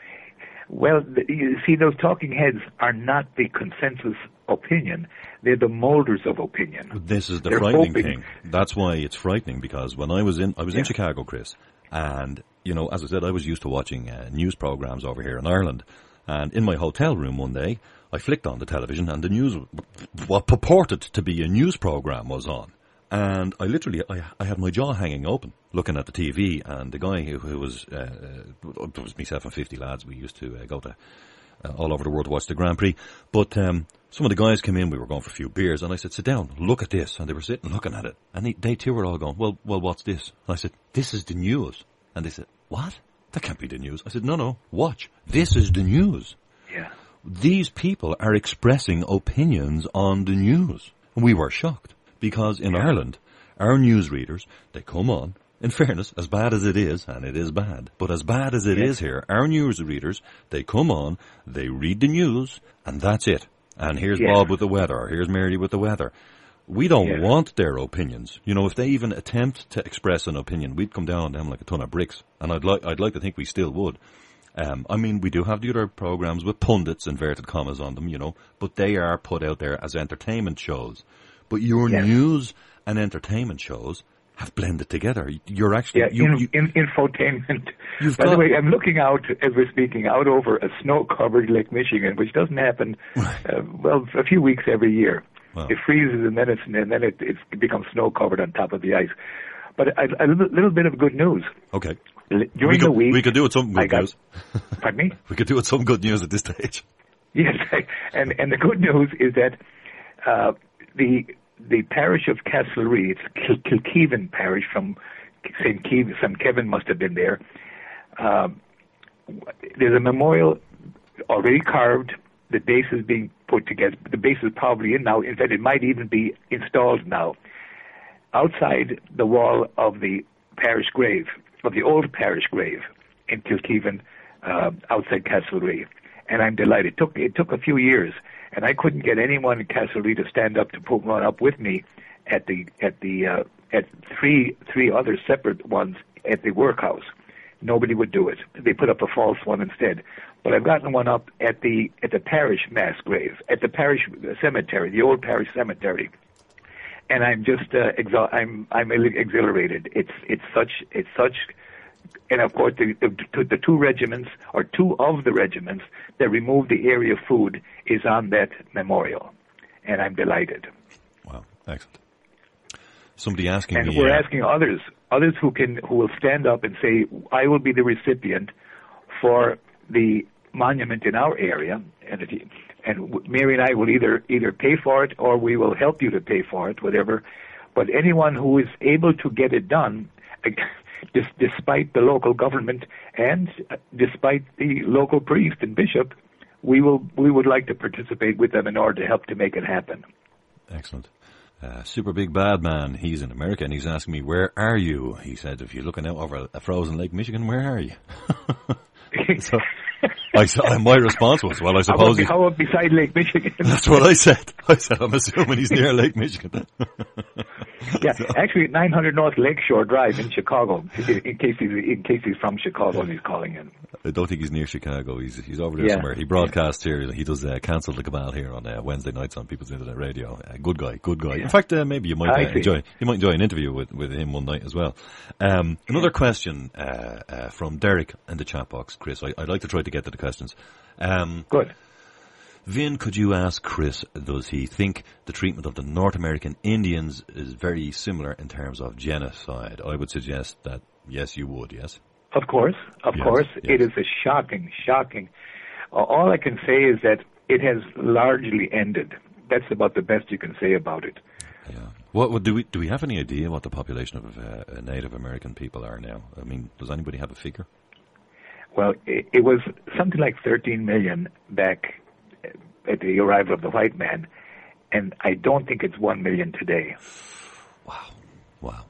Well, the, you see, those talking heads are not the consensus opinion. They're the molders of opinion. This is the They're frightening hoping. thing. That's why it's frightening, because when I was in, I was yeah. in Chicago, Chris, and, you know, as I said, I was used to watching uh, news programs over here in Ireland, and in my hotel room one day, I flicked on the television, and the news, what purported to be a news program was on. And I literally, I, I had my jaw hanging open, looking at the T V, and the guy who, who was, uh, it was myself and fifty lads, we used to uh, go to uh, all over the world to watch the Grand Prix, but um, some of the guys came in, we were going for a few beers, and I said, sit down, look at this, and they were sitting looking at it, and they, they too were all going, well, well, what's this? And I said, this is the news. And they said, what? That can't be the news. I said, no, no, watch, this is the news. Yeah. These people are expressing opinions on the news. And we were shocked. Because in yeah. Ireland, our newsreaders, they come on, in fairness, as bad as it is, and it is bad, but as bad as it yes. is here, our newsreaders, they come on, they read the news, and that's it. And here's yes. Bob with the weather, or here's Mary with the weather. We don't yes. want their opinions. You know, if they even attempt to express an opinion, we'd come down on them like a ton of bricks. And I'd like, I'd like to think we still would. Um, I mean, we do have the other programs with pundits, inverted commas, on them, you know, but they are put out there as entertainment shows. But your yes. news and entertainment shows have blended together. You're actually... Yeah, you, in, you, in, infotainment. By got, the way, I'm looking out, as we're speaking, out over a snow-covered Lake Michigan, which doesn't happen, uh, well, a few weeks every year. Wow. It freezes and then, it's, and then it, it becomes snow-covered on top of the ice. But a, a little bit of good news. Okay. During we could, the week... We could do it some good got, news. Pardon me? We could do it some good news at this stage. Yes, and, and the good news is that uh, the... The parish of Castlereagh, it's Kil- Kilkeven parish from Saint Kevin, Saint Kevin must have been there. Um, there's a memorial already carved. The base is being put together. The base is probably in now. In fact, it might even be installed now. Outside the wall of the parish grave, of the old parish grave in Kilkeven, uh, outside Castlereagh. And I'm delighted. It took, it took a few years. And I couldn't get anyone in Castlereagh to stand up to put one up with me at the at the uh, at three three other separate ones at the workhouse. Nobody would do it. They put up a false one instead. But I've gotten one up at the at the parish mass grave, at the parish cemetery, the old parish cemetery. And I'm just uh, exha- I'm I'm exhilarated. It's it's such it's such. And, of course, the, the, the two regiments, or two of the regiments, that removed the area of food is on that memorial. And I'm delighted. Wow, excellent. Somebody asking and me... And we're uh, asking others, others who can, who will stand up and say, I will be the recipient for the monument in our area, and, if you, and Mary and I will either, either pay for it or we will help you to pay for it, whatever. But anyone who is able to get it done... despite the local government and despite the local priest and bishop, we will we would like to participate with them in order to help to make it happen. Excellent. Uh, Super Big Bad Man, he's in America, and he's asking me, where are you? He said, if you're looking out over a frozen Lake Michigan, where are you? so, I, my response was, well, I suppose... How about beside Lake Michigan? That's what I said. I said, I'm assuming he's near Lake Michigan. Yeah, actually, nine hundred North Lakeshore Drive in Chicago, in case he's in case he's from Chicago and he's calling in. I don't think he's near Chicago. He's he's over there yeah. somewhere. He broadcasts yeah. here. He does uh, Cancel the Cabal here on uh, Wednesday nights on People's Internet Radio. Uh, good guy, good guy. Yeah. In fact, uh, maybe you might uh, enjoy you might enjoy an interview with, with him one night as well. Um, another question uh, uh, from Derek in the chat box, Chris. I, I'd like to try to get to the questions. Um, good. Vin, could you ask Chris, does he think the treatment of the North American Indians is very similar in terms of genocide? I would suggest that, yes, you would, yes? Of course, of yes, course. Yes. It is a shocking, shocking. Uh, all I can say is that it has largely ended. That's about the best you can say about it. Yeah. What, what do we do? We have any idea what the population of uh, Native American people are now? I mean, does anybody have a figure? Well, it, it was something like thirteen million back at the arrival of the white man, and I don't think it's one million today. Wow, wow.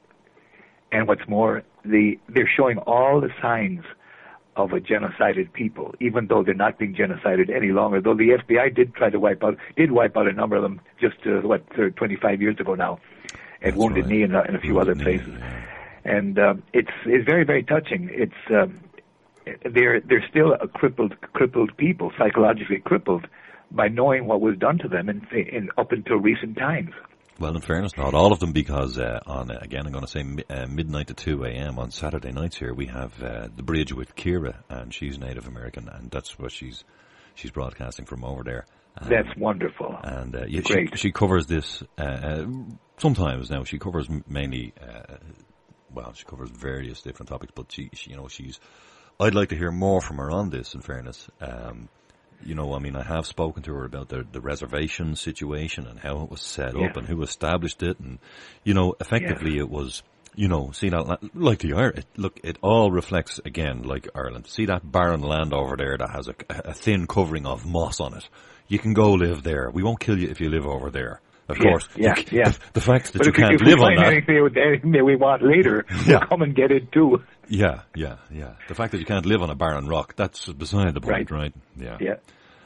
And what's more, the they're showing all the signs of a genocided people, even though they're not being genocided any longer. Though the F B I did try to wipe out, did wipe out a number of them just uh, what twenty-five years ago now, at Wounded right. Knee and, uh, and a few Wounded other Knee, places. yeah. And um, it's it's very very touching. It's um, they're they're still a crippled crippled people, psychologically crippled by knowing what was done to them in, in up until recent times. Well, in fairness, not all of them, because uh, on uh, again, I'm going to say mi- uh, midnight to two a.m. on Saturday nights here, we have uh, The Bridge with Kira, and she's Native American, and that's what she's she's broadcasting from over there. Um, That's wonderful. And uh, yeah, Great. She, she covers this uh, uh, sometimes now. She covers m- mainly, uh, well, she covers various different topics, but she, she, you know, she's. I'd like to hear more from her on this. In fairness. Um, You know, I mean, I have spoken to her about the, the reservation situation and how it was set yeah. up and who established it. And, you know, effectively yeah. it was, you know, see that, like the Irish, look, it all reflects, again, like Ireland. See that barren land over there that has a, a thin covering of moss on it. You can go live there. We won't kill you if you live over there. Of yeah, course. Yeah, you, yeah. The, the fact that but you if, can't if live we on find that. anything, anything that we want later, Yeah. we'll come and get it too. Yeah, yeah, yeah. The fact that you can't live on a barren rock, that's beside the point, right? right? Yeah. Yeah.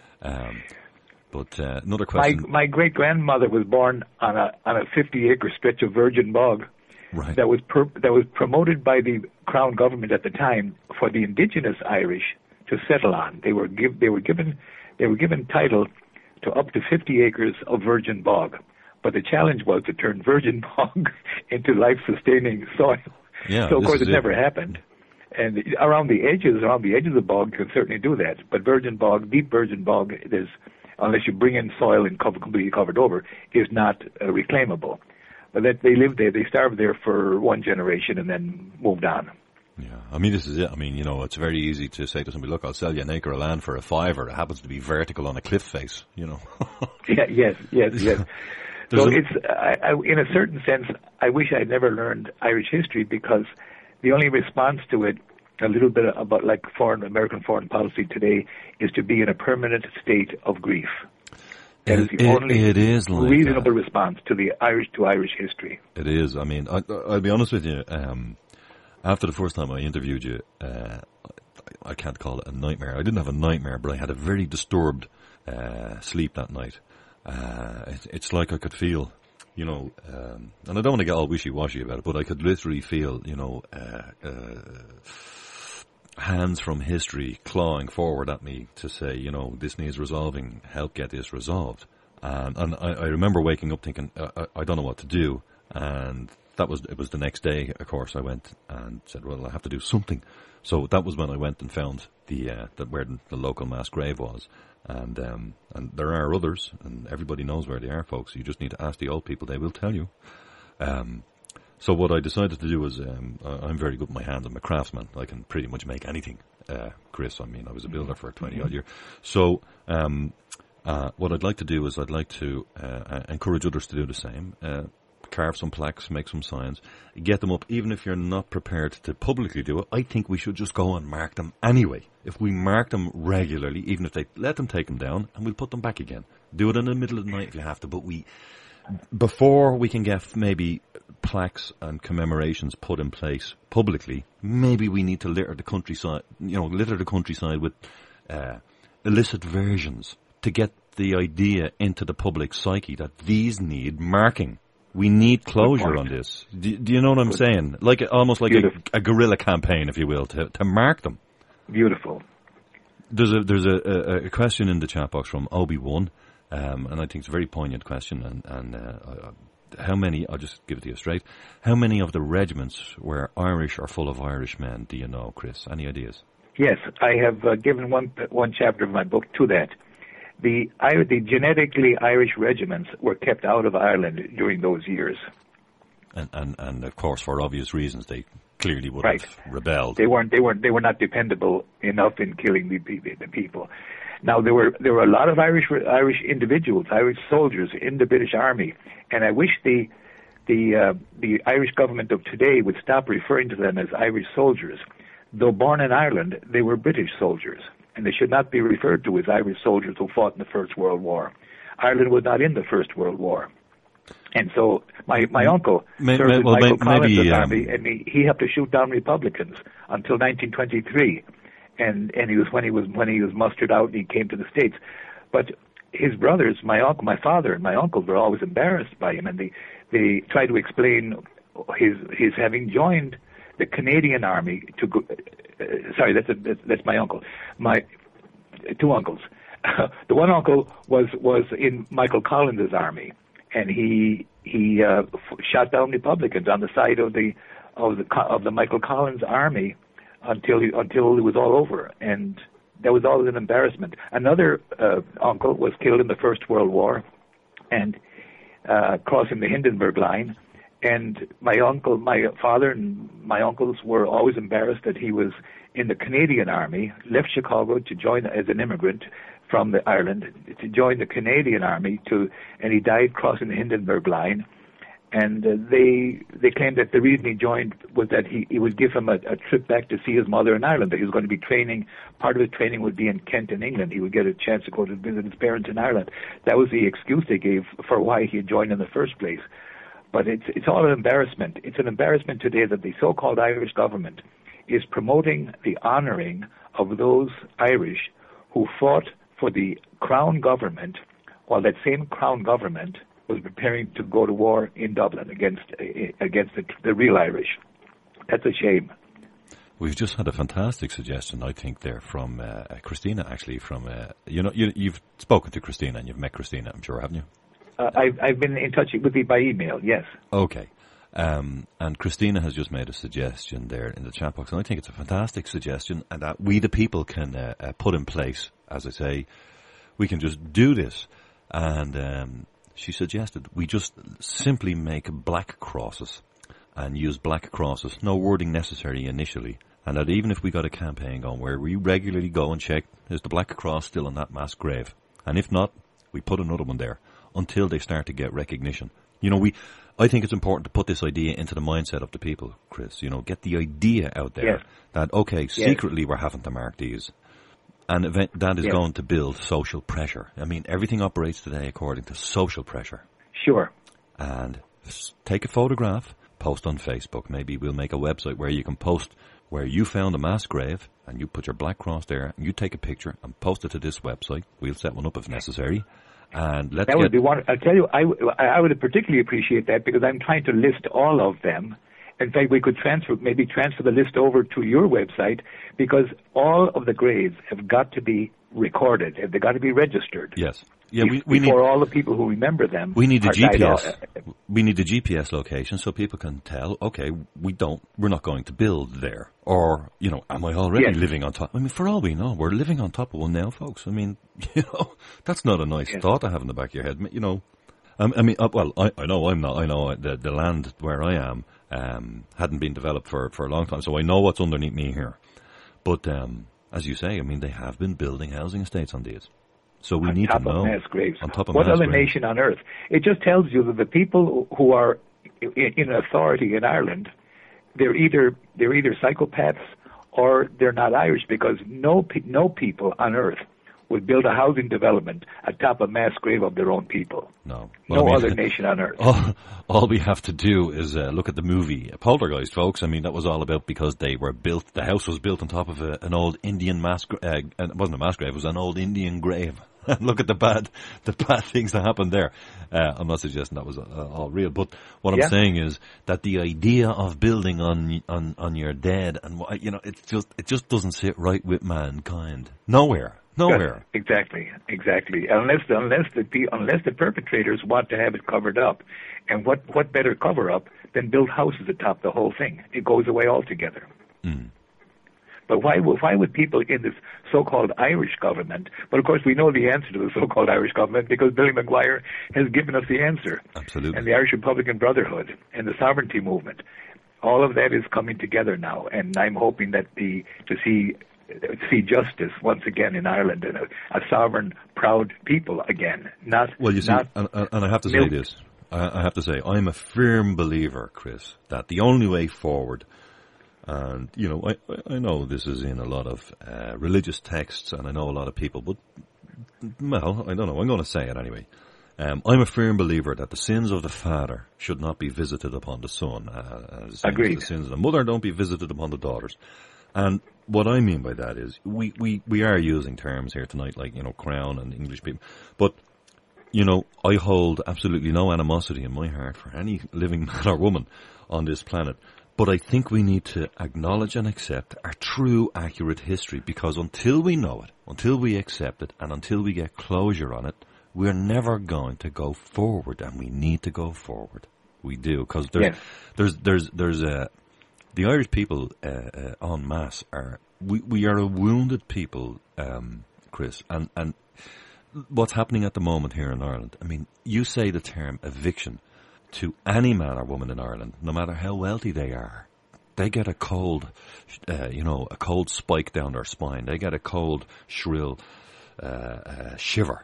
Um, but uh, another My question. my great grandmother was born on a on a fifty acre stretch of virgin bog Right. that was per, that was promoted by the Crown government at the time for the indigenous Irish to settle on. They were give they were given they were given title to up to fifty acres of virgin bog, but the challenge was to turn virgin bog into life sustaining soil. Yeah, so of this course is it it. never happened. And around the edges, around the edges of the bog, you can certainly do that. But virgin bog, deep virgin bog, there's, unless you bring in soil and cover, completely covered over, is not uh, reclaimable. But that they lived there, they starved there for one generation and then moved on. Yeah, I mean, this is it. I mean, you know, it's very easy to say to somebody, look, I'll sell you an acre of land for a fiver. It happens to be vertical on a cliff face, you know. yeah, yes, yes, yes. There's So a- it's, I, I, in a certain sense, I wish I'd never learned Irish history, because the only response to it, a little bit about like foreign American foreign policy today, is to be in a permanent state of grief. That is It- the it- only it is like reasonable that. response to the Irish to Irish history. It is. I mean, I, I'll be honest with you. Um, after the first time I interviewed you, uh, I, I can't call it a nightmare. I didn't have a nightmare, but I had a very disturbed uh, sleep that night. Uh, it, it's like I could feel, you know, um, and I don't want to get all wishy-washy about it, but I could literally feel, you know, uh, uh, hands from history clawing forward at me to say, you know, this needs resolving, help get this resolved. And, and I, I remember waking up thinking, uh, I, I don't know what to do. And that was, it was the next day, of course, I went and said, well, I have to do something. So that was when I went and found the, uh, the where the local mass grave was. And, um, and there are others, and everybody knows where they are, folks. You just need to ask the old people, they will tell you. Um, So what I decided to do was, um, I'm very good with my hands. I'm a craftsman. I can pretty much make anything, uh, Chris. I mean, I was a builder for twenty odd years. So um, uh, what I'd like to do is I'd like to uh, encourage others to do the same. Uh, carve some plaques, make some signs, get them up. Even if you're not prepared to publicly do it, I think we should just go and mark them anyway. If we mark them regularly, even if they let them take them down, and we'll put them back again. Do it in the middle of the night if you have to, but we... Before we can get maybe plaques and commemorations put in place publicly, maybe we need to litter the countryside, you know, litter the countryside with uh, illicit versions to get the idea into the public psyche that these need marking. We need closure on this. Do, do you know what I'm Good. saying? Like almost like Beautiful. a, a guerrilla campaign, if you will, to, to mark them. Beautiful. There's a there's a, a, a question in the chat box from Obi-Wan. Um, and I think it's a very poignant question. And, and uh, how many, I'll just give it to you straight, how many of the regiments were Irish or full of Irish men, do you know, Chris? Any ideas? Yes, I have uh, given one one chapter of my book to that. the the genetically Irish regiments were kept out of Ireland during those years. And and, and of course, for obvious reasons, they clearly would right. have rebelled. They weren't they weren't they were not dependable enough in killing the, the, the people. Now there were there were a lot of Irish Irish individuals, Irish soldiers in the British Army, and I wish the the uh, the Irish government of today would stop referring to them as Irish soldiers. Though born in Ireland, they were British soldiers, and they should not be referred to as Irish soldiers who fought in the First World War. Ireland was not in the First World War. And so my, my uncle may, served may, in well, Michael may, Collins' maybe, um, army, and he, he helped to shoot down Republicans until nineteen twenty-three. And and he was when he was when he was mustered out and he came to the States. But his brothers, my uncle, my father, and my uncles were always embarrassed by him, and they they tried to explain his his having joined the Canadian Army to go. Uh, sorry, that's, a, that's that's my uncle. My two uncles. The one uncle was was in Michael Collins' army, and he he uh, f- shot down Republicans on the side of the of the of the Michael Collins army until he, until it was all over, and that was always an embarrassment. Another uh, uncle was killed in the First World War, and uh, crossing the Hindenburg Line. And my uncle, my father, and my uncles were always embarrassed that he was in the Canadian Army, left Chicago to join as an immigrant from the Ireland to join the Canadian Army to, and he died crossing the Hindenburg Line. And uh, they they claimed that the reason he joined was that he it would give him a, a trip back to see his mother in Ireland. That he was going to be training. Part of his training would be in Kent in England. He would get a chance to go to visit his parents in Ireland. That was the excuse they gave for why he had joined in the first place. But it's it's all an embarrassment. It's an embarrassment today that the so-called Irish government is promoting the honoring of those Irish who fought for the Crown government, while that same Crown government was preparing to go to war in Dublin against against the, the real Irish. That's a shame. We've just had a fantastic suggestion, I think, there from uh, Christina. Actually, from uh, you know, you, you've spoken to Christina and you've met Christina, I'm sure, haven't you? Uh, I've, I've been in touch with you by email, yes. Okay. Um, and Christina has just made a suggestion there in the chat box, and I think it's a fantastic suggestion, and that we, the people, can uh, uh, put in place. As I say, we can just do this. And um, she suggested we just simply make black crosses and use black crosses, no wording necessary initially. And that even if we got a campaign going where we regularly go and check, is the black cross still on that mass grave? And if not, we put another one there until they start to get recognition. You know, we, I think it's important to put this idea into the mindset of the people, Chris. You know, get the idea out there yes. that, okay, yes. secretly we're having to mark these. And event, that is yes. going to build social pressure. I mean, everything operates today according to social pressure. Sure. And take a photograph, post on Facebook. Maybe we'll make a website where you can post where you found a mass grave, and you put your black cross there, and you take a picture and post it to this website. We'll set one up if necessary. And let's that get would be one. I'll tell you, I, I would particularly appreciate that because I'm trying to list all of them. In fact, we could transfer, maybe transfer the list over to your website because all of the graves have got to be recorded. They've got to be registered. Yes. Yeah, we, we before need, all the people who remember them. We need a G P S. Off. We need a G P S location so people can tell. Okay, we don't. We're not going to build there. Or you know, am I already yes. living on top? I mean, for all we know, we're living on top of one now, folks. I mean, you know, that's not a nice yes. thought to have in the back of your head. You know, um, I mean, uh, well, I, I know I'm not. I know the the land where I am um, hadn't been developed for for a long time, so I know what's underneath me here. But um, as you say, I mean, they have been building housing estates on these. So we on need top to know. Of mass graves. On top of what mass other graves. nation on earth? It just tells you that the people who are in, in authority in Ireland, they're either they're either psychopaths or they're not Irish because no no people on earth would build a housing development atop a mass grave of their own people. No. no Well, I mean, other nation on earth. All, all we have to do is uh, look at the movie Poltergeist, folks. I mean, that was all about because they were built, the house was built on top of a, an old Indian mass grave. Uh, and it wasn't a mass grave, it was an old Indian grave. Look at the bad, the bad things that happened there. Uh, I'm not suggesting that was uh, all real, but what yeah. I'm saying is that the idea of building on on on your dead, and you know, it just it just doesn't sit right with mankind. Nowhere, nowhere. Yes, exactly, exactly. Unless the, unless the unless the perpetrators want to have it covered up, and what what better cover up than build houses atop the whole thing? It goes away altogether. Mm. But why would why would people in this so-called Irish government? But of course, we know the answer to the so-called Irish government because Billy McGuire has given us the answer. Absolutely. And the Irish Republican Brotherhood and the sovereignty movement, all of that is coming together now. And I'm hoping that the to see see justice once again in Ireland and a, a sovereign, proud people again. Not well, you see, not and, and I have to milk. say this. I have to say, I'm a firm believer, Chris, that the only way forward, and, you know, I, I know this is in a lot of uh, religious texts, and I know a lot of people, but, well, I don't know, I'm going to say it anyway. Um, I'm a firm believer that the sins of the father should not be visited upon the son. Uh, as Agreed. The sins of the mother don't be visited upon the daughters. And what I mean by that is, we, we, we are using terms here tonight, like, you know, crown and English people, but you know, I hold absolutely no animosity in my heart for any living man or woman on this planet. But I think we need to acknowledge and accept our true, accurate history, because until we know it, until we accept it, and until we get closure on it, we're never going to go forward, and we need to go forward. We do, because there's, yes. there's, there's, there's a, the Irish people, uh, uh, en masse are, we, we are a wounded people, um, Chris, and, and, what's happening at the moment here in Ireland, I mean, you say the term eviction to any man or woman in Ireland, no matter how wealthy they are, they get a cold, uh, you know, a cold spike down their spine. They get a cold, shrill uh, uh, shiver.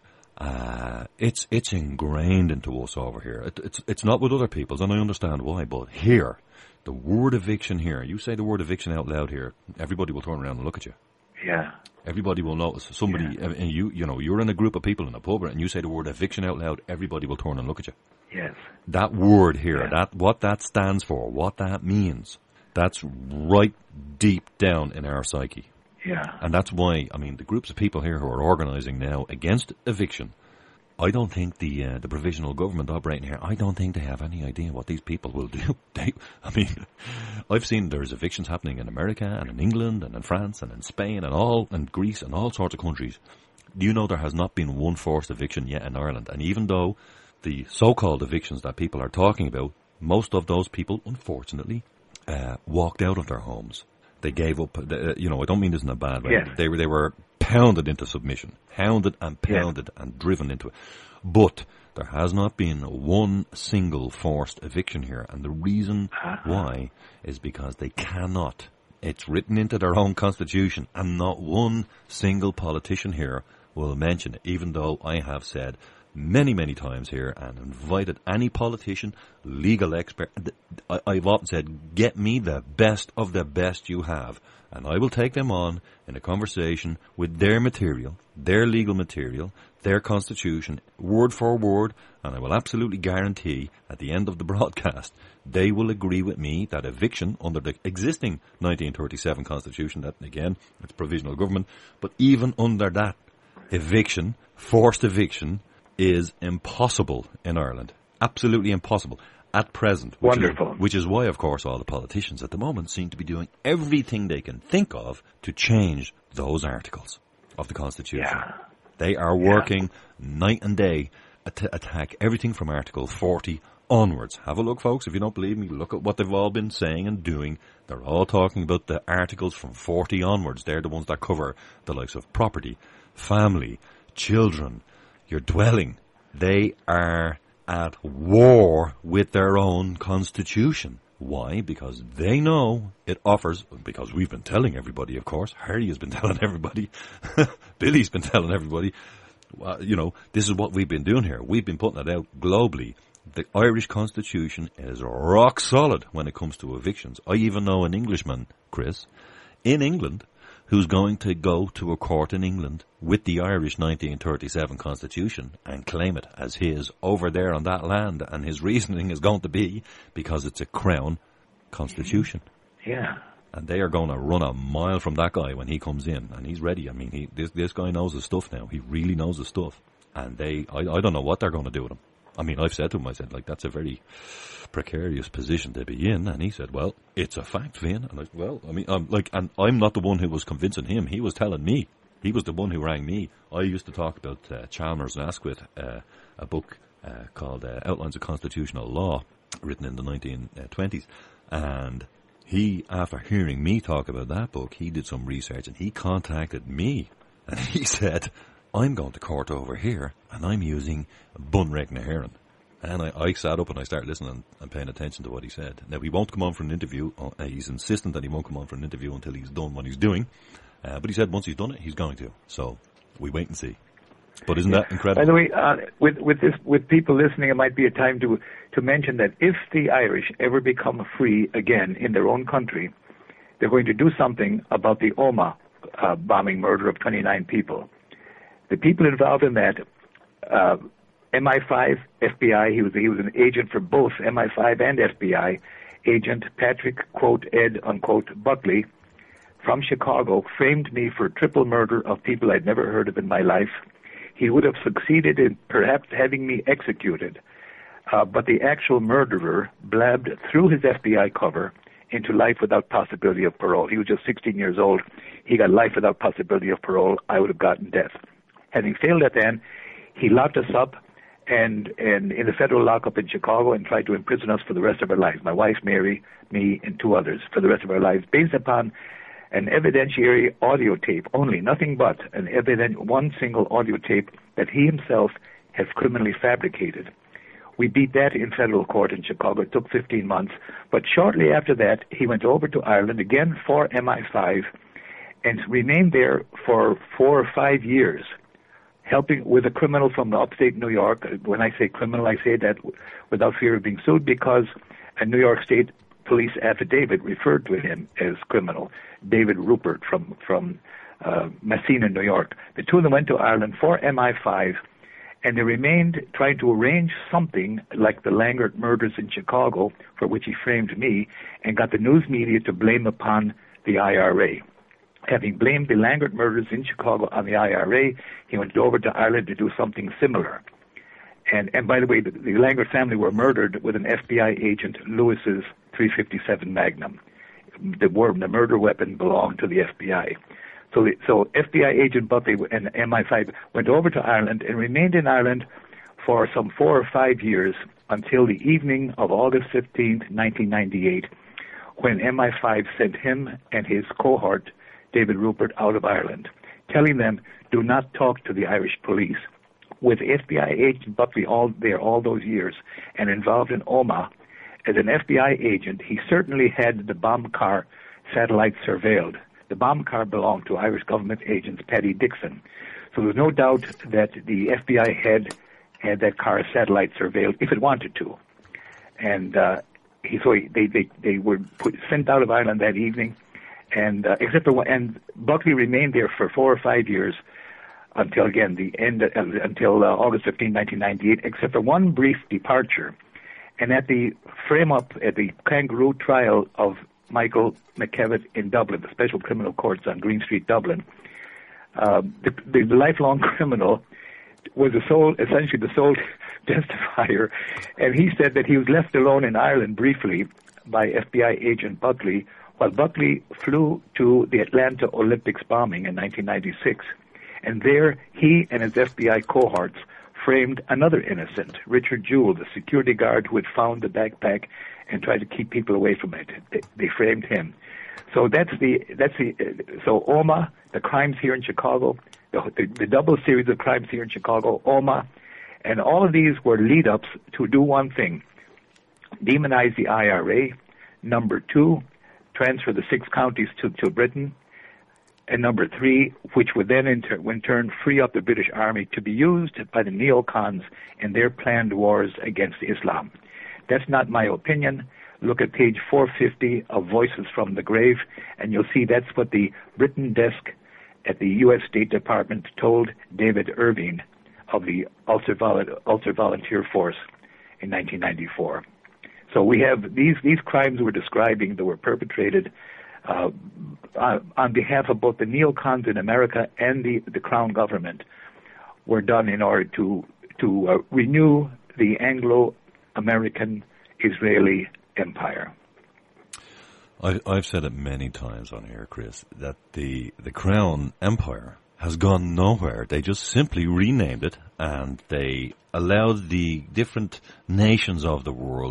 Uh, it's it's ingrained into us over here. It, it's it's not with other people's, and I understand why, but here, the word eviction here, you say the word eviction out loud here, everybody will turn around and look at you. Yeah. Everybody will notice. Somebody, Yeah. and you, you know, you're in a group of people in a pub, and you say the word eviction out loud. Everybody will turn and look at you. Yes. That word here, Yeah. that what that stands for, what that means, that's right deep down in our psyche, Yeah. and that's why. I mean, the groups of people here who are organising now against eviction. I don't think the uh, the provisional government operating here, I don't think they have any idea what these people will do. They, I mean, I've seen there's evictions happening in America and in England and in France and in Spain and all, and Greece and all sorts of countries. Do you know there has not been one forced eviction yet in Ireland? And even though the so-called evictions that people are talking about, most of those people, unfortunately, uh, walked out of their homes. They gave up, uh, you know, I don't mean this in a bad way. Yes. They were, they were pounded into submission, hounded and pounded yeah. and driven into it. But there has not been one single forced eviction here. And the reason uh-huh. why is because they cannot. It's written into their own constitution, and not one single politician here will mention it, even though I have said many, many times here and invited any politician, legal expert. I've often said, get me the best of the best you have, and I will take them on in a conversation with their material, their legal material, their constitution, word for word, and I will absolutely guarantee at the end of the broadcast they will agree with me that eviction under the existing nineteen thirty-seven constitution, that again, it's provisional government, but even under that, eviction, forced eviction, is impossible in Ireland. Absolutely impossible at present. Which Wonderful. Is, which is why, of course, all the politicians at the moment seem to be doing everything they can think of to change those articles of the Constitution. Yeah. They are working yeah. night and day to attack everything from Article forty onwards. Have a look, folks. If you don't believe me, look at what they've all been saying and doing. They're all talking about the articles from forty onwards. They're the ones that cover the likes of property, family, children, your dwelling. They are at war with their own constitution. Why? Because they know it offers, because we've been telling everybody, of course, Harry has been telling everybody, Billy's been telling everybody, uh, you know, this is what we've been doing here. We've been putting it out globally. The Irish constitution is rock solid when it comes to evictions. I even know an Englishman, Chris, in England, who's going to go to a court in England with the Irish nineteen thirty-seven constitution and claim it as his over there on that land. And his reasoning is going to be because it's a crown constitution. Yeah. And they are going to run a mile from that guy when he comes in. And he's ready. I mean, he, this, this guy knows his stuff now. He really knows his stuff. And they, I, I don't know what they're going to do with him. I mean, I've said to him, I said, like, that's a very precarious position to be in. And he said, well, it's a fact, Vin. And I said, well, I mean, I'm like, and I'm not the one who was convincing him. He was telling me. He was the one who rang me. I used to talk about uh, Chalmers and Asquith, uh, a book uh, called uh, Outlines of Constitutional Law, written in the nineteen twenties. And he, after hearing me talk about that book, he did some research and he contacted me and he said, I'm going to court over here and I'm using Bunreath na hÉireann. And I, I sat up and I started listening and paying attention to what he said. Now, he won't come on for an interview. Uh, he's insistent that he won't come on for an interview until he's done what he's doing. Uh, but he said once he's done it, he's going to. So we wait and see. But isn't that incredible? By the way, uh, with with this with people listening, it might be a time to to mention that if the Irish ever become free again in their own country, they're going to do something about the Omagh uh, bombing murder of twenty-nine people. The people involved in that, uh, M I five, F B I, he was he was an agent for both M I five and F B I, agent Patrick, quote, Ed, unquote, Buckley, from Chicago, framed me for triple murder of people I'd never heard of in my life. He would have succeeded in perhaps having me executed, uh, but the actual murderer blabbed through his F B I cover into life without possibility of parole. He was just sixteen years old. He got life without possibility of parole. I would have gotten death. Having failed at that, he locked us up and, and in the federal lockup in Chicago and tried to imprison us for the rest of our lives, my wife, Mary, me, and two others, for the rest of our lives, based upon an evidentiary audio tape only, nothing but an evident, one single audio tape that he himself has criminally fabricated. We beat that in federal court in Chicago. It took fifteen months. But shortly after that, he went over to Ireland again for M I five and remained there for four or five years, helping with a criminal from upstate New York. When I say criminal, I say that without fear of being sued because a New York State police affidavit referred to him as criminal, David Rupert from, from uh, Messina, New York. The two of them went to Ireland for M I five, and they remained trying to arrange something like the Langert murders in Chicago, for which he framed me, and got the news media to blame upon the I R A. Having blamed the Langert murders in Chicago on the I R A, he went over to Ireland to do something similar. And, and by the way, the, the Langert family were murdered with an F B I agent, Lewis's three fifty-seven Magnum. The, the murder weapon belonged to the F B I. So, the, so F B I agent Buckley and M I five went over to Ireland and remained in Ireland for some four or five years until the evening of August fifteenth, nineteen ninety-eight, when M I five sent him and his cohort, David Rupert, out of Ireland, telling them, do not talk to the Irish police. With F B I agent Buckley all there all those years and involved in Omagh, as an F B I agent, he certainly had the bomb car satellite surveilled. The bomb car belonged to Irish government agents Paddy Dixon. So there was no doubt that the F B I had had that car satellite surveilled if it wanted to. And uh, he, so he, they, they, they were put, sent out of Ireland that evening, and uh, except for one, and Buckley remained there for four or five years until, again, the end, uh, until uh, August fifteenth, nineteen ninety-eight, except for one brief departure. And at the frame-up, at the kangaroo trial of Michael McKevitt in Dublin, the Special Criminal Courts on Green Street, Dublin, uh, the, the, the lifelong criminal was the sole, essentially the sole testifier, and he said that he was left alone in Ireland briefly by F B I agent Buckley, while Buckley flew to the Atlanta Olympics bombing in nineteen ninety-six. And there, he and his F B I cohorts framed another innocent, Richard Jewell, the security guard who had found the backpack and tried to keep people away from it. They, they framed him. So that's the that's the so Omagh, the crimes here in Chicago, the, the, the double series of crimes here in Chicago, Omagh, and all of these were lead-ups to do one thing: demonize the I R A. Number two, transfer the six counties to, to Britain. And number three, which would then in, ter- in turn free up the British Army to be used by the neocons in their planned wars against Islam. That's not my opinion. Look at page four fifty of Voices from the Grave, and you'll see that's what the Britain desk at the U S State Department told David Irving of the Ulster, Vol- Ulster Volunteer Force in nineteen ninety-four. So we have these, these crimes we're describing that were perpetrated Uh, uh, on behalf of both the neocons in America and the, the Crown government, were done in order to to uh, renew the Anglo-American Israeli empire. I, I've said it many times on here, Chris, that the the Crown Empire has gone nowhere. They just simply renamed it, and they allowed the different nations of the world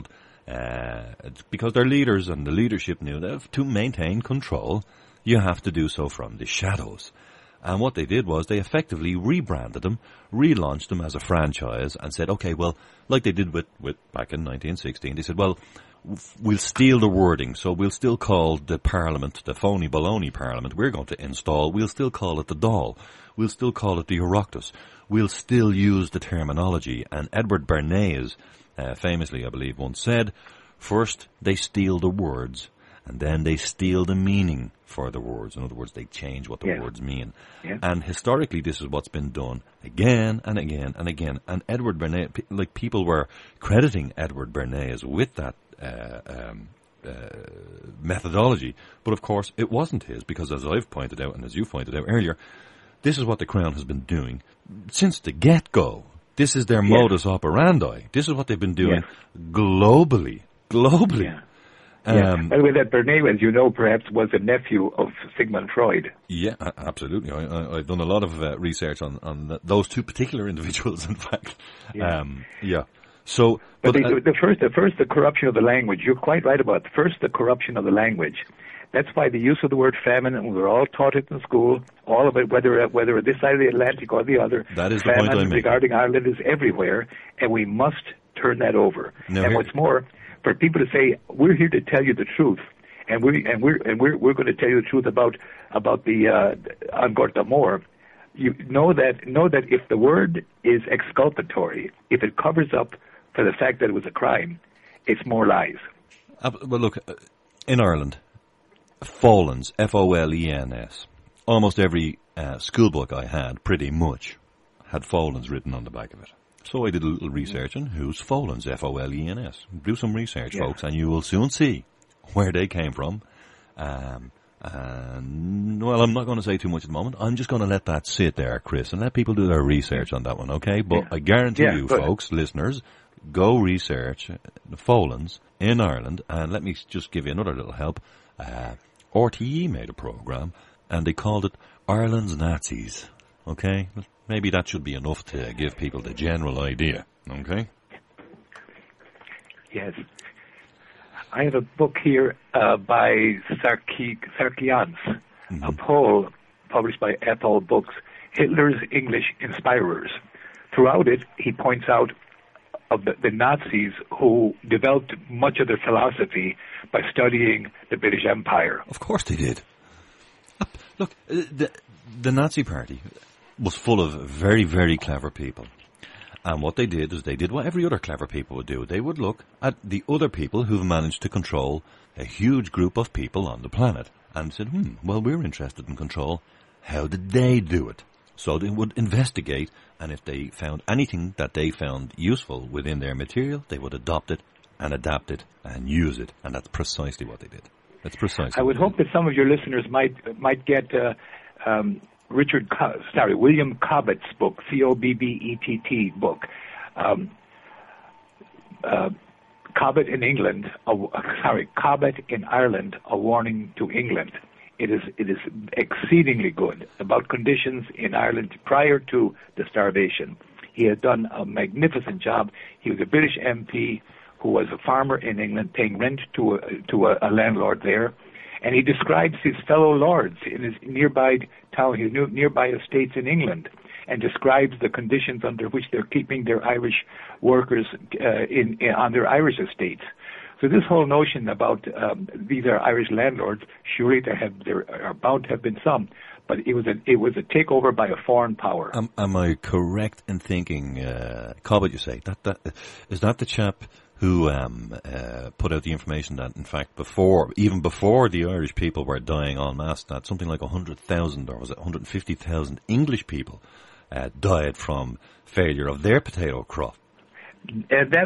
Uh, because their leaders and the leadership knew that to maintain control, you have to do so from the shadows. And what they did was they effectively rebranded them, relaunched them as a franchise, and said, okay, well, like they did with, with back in nineteen sixteen, they said, well, we'll steal the wording, so we'll still call the Parliament, the phony baloney Parliament we're going to install, we'll still call it the Dáil. We'll still call it the Oireachtas. We'll still use the terminology. And Edward Bernays, uh, famously, I believe, once said, first they steal the words, and then they steal the meaning for the words. In other words, they change what the yeah. words mean. Yeah. And historically, this is what's been done again and again and again. And Edward Bernays, like people were crediting Edward Bernays with that uh, um, uh, methodology. But of course, it wasn't his, because as I've pointed out, and as you pointed out earlier, this is what the Crown has been doing since the get-go. This is their yes. modus operandi. This is what they've been doing yes. globally. Globally. Yeah. Um, yeah. By the way, that Bernays, as you know, perhaps was a nephew of Sigmund Freud. Yeah, absolutely. I, I, I've done a lot of uh, research on, on the, those two particular individuals, in fact. Yeah. Um, yeah. So, but, but the, uh, the first, the first, the corruption of the language. You're quite right about it. First, the corruption of the language. That's why the use of the word famine, and we were all taught it in school, all of it, whether whether this side of the Atlantic or the other. That is the famine point I'm making. regarding Ireland is everywhere, and we must turn that over. Now and here- what's more, for people to say, we're here to tell you the truth, and we and we're and we're we're going to tell you the truth about about the uh, An Gorta Mór. You know that know that if the word is exculpatory, if it covers up for the fact that it was a crime, it's more lies. uh, well, look, uh, in Ireland, Folens, F O L E N S. Almost every uh, school book I had, pretty much, had Folens written on the back of it. So I did a little research on who's Folens, F O L E N S. Do some research, Yeah. folks, and you will soon see where they came from. Um, and, well, I'm not going to say too much at the moment. I'm just going to let that sit there, Chris, and let people do their research on that one, okay? But Yeah. I guarantee Yeah, you, good. folks, listeners, go research the Folens in Ireland, and let me just give you another little help. Uh, R T E made a program, and they called it Ireland's Nazis. Okay? Maybe that should be enough to give people the general idea. Okay? Yes. I have a book here uh, by Sarki, Sarkians, Mm-hmm. a poll published by Ethel Books, Hitler's English Inspirers. Throughout it, he points out of the, the Nazis who developed much of their philosophy by studying the British Empire. Of course they did. Uh, Look, uh, the, the Nazi Party was full of very, very clever people. And what they did is they did what every other clever people would do. They would look at the other people who've managed to control a huge group of people on the planet and said, hmm, well, we're interested in control. How did they do it? So they would investigate, and if they found anything that they found useful within their material, they would adopt it and adapt it and use it. And that's precisely what they did. That's precisely I would what hope that some of your listeners might might get uh, um, Richard, Co- sorry, William Cobbett's book, C O B B E T T book. Um, uh, Cobbett in England, uh, sorry, Cobbett in Ireland, A Warning to England. It is it is exceedingly good about conditions in Ireland prior to the starvation. He has done a magnificent job. He was a British M P who was a farmer in England, paying rent to a, to a, a landlord there, and he describes his fellow lords in his nearby town, his new, nearby estates in England, and describes the conditions under which they're keeping their Irish workers uh, in, in on their Irish estates. So this whole notion about um, these are Irish landlords, surely there have there are bound to have been some, but it was a it was a takeover by a foreign power. Am, am I correct in thinking, uh, Cobbett, you say, that, that, is that the chap who um, uh, put out the information that, in fact, before, even before the Irish people were dying en masse, that something like one hundred thousand, or was it one hundred fifty thousand English people uh, died from failure of their potato crop? Uh, that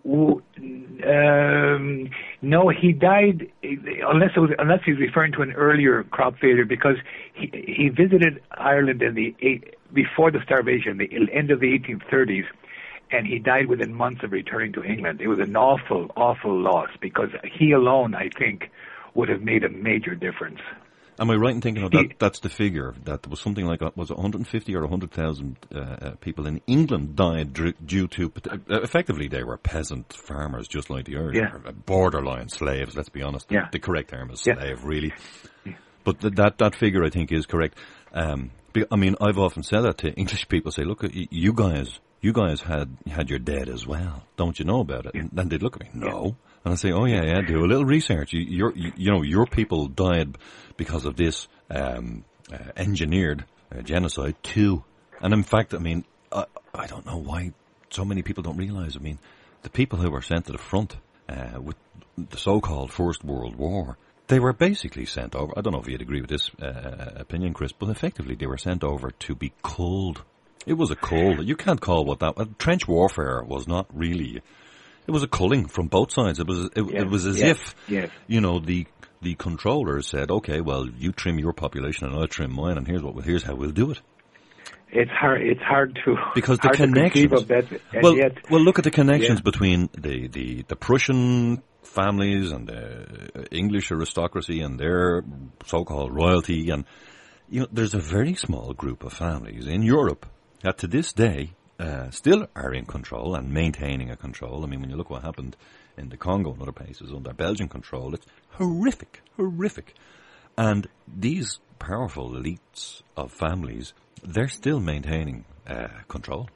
um, no, he died unless it was, unless he's referring to an earlier crop failure, because he he visited Ireland in the eight, before the starvation, the end of the eighteen thirties, and he died within months of returning to England. It was an awful, awful loss, because he alone, I think, would have made a major difference. Am I right in thinking of that? That's the figure, that there was something like, was it one hundred fifty or one hundred thousand uh, uh, people in England died dr- due to, uh, effectively they were peasant farmers just like the Irish, yeah. borderline slaves, let's be honest. Yeah. The, the correct term is yeah. slave, really. Yeah. But th- that, that figure I think is correct. Um, I mean, I've often said that to English people, say, look, you guys, you guys had, had your dead as well. Don't you know about it? Yeah. And then they'd look at me, no. Yeah. And I say, oh yeah, yeah, do a little research. You, you're, you, you know, your people died because of this um, uh, engineered uh, genocide too. And in fact, I mean, I, I don't know why so many people don't realize. I mean, the people who were sent to the front uh, with the so-called First World War, they were basically sent over. I don't know if you'd agree with this uh, opinion, Chris, but effectively they were sent over to be culled. It was a cull. You can't call what that. Uh, trench warfare was not really. It was a culling from both sides. It was it, yes, it was as yes, if yes. you know the the controllers said, "Okay, well, you trim your population and I'll trim mine, and here's what here's how we'll do it." It's hard. It's hard to because the hard connections. To of that, and well, yet, well, look at the connections yeah. between the, the, the Prussian families and the English aristocracy and their so-called royalty, and you know, there's a very small group of families in Europe that to this day uh, still are in control and maintaining a control. I mean, when you look what happened in the Congo and other places under Belgian control, it's horrific, horrific. And these powerful elites of families, they're still maintaining uh, control.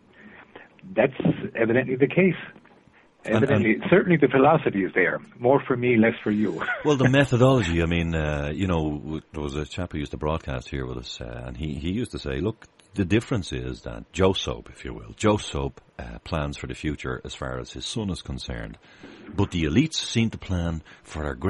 That's evidently the case. Evidently, and, and certainly the philosophy is there. More for me, less for you. Well, the methodology, I mean, uh, you know, there was a chap who used to broadcast here with us, uh, and he, he used to say, look, the difference is that Joe Soap, if you will, Joe Soap uh, plans for the future as far as his son is concerned. But the elites seem to plan for their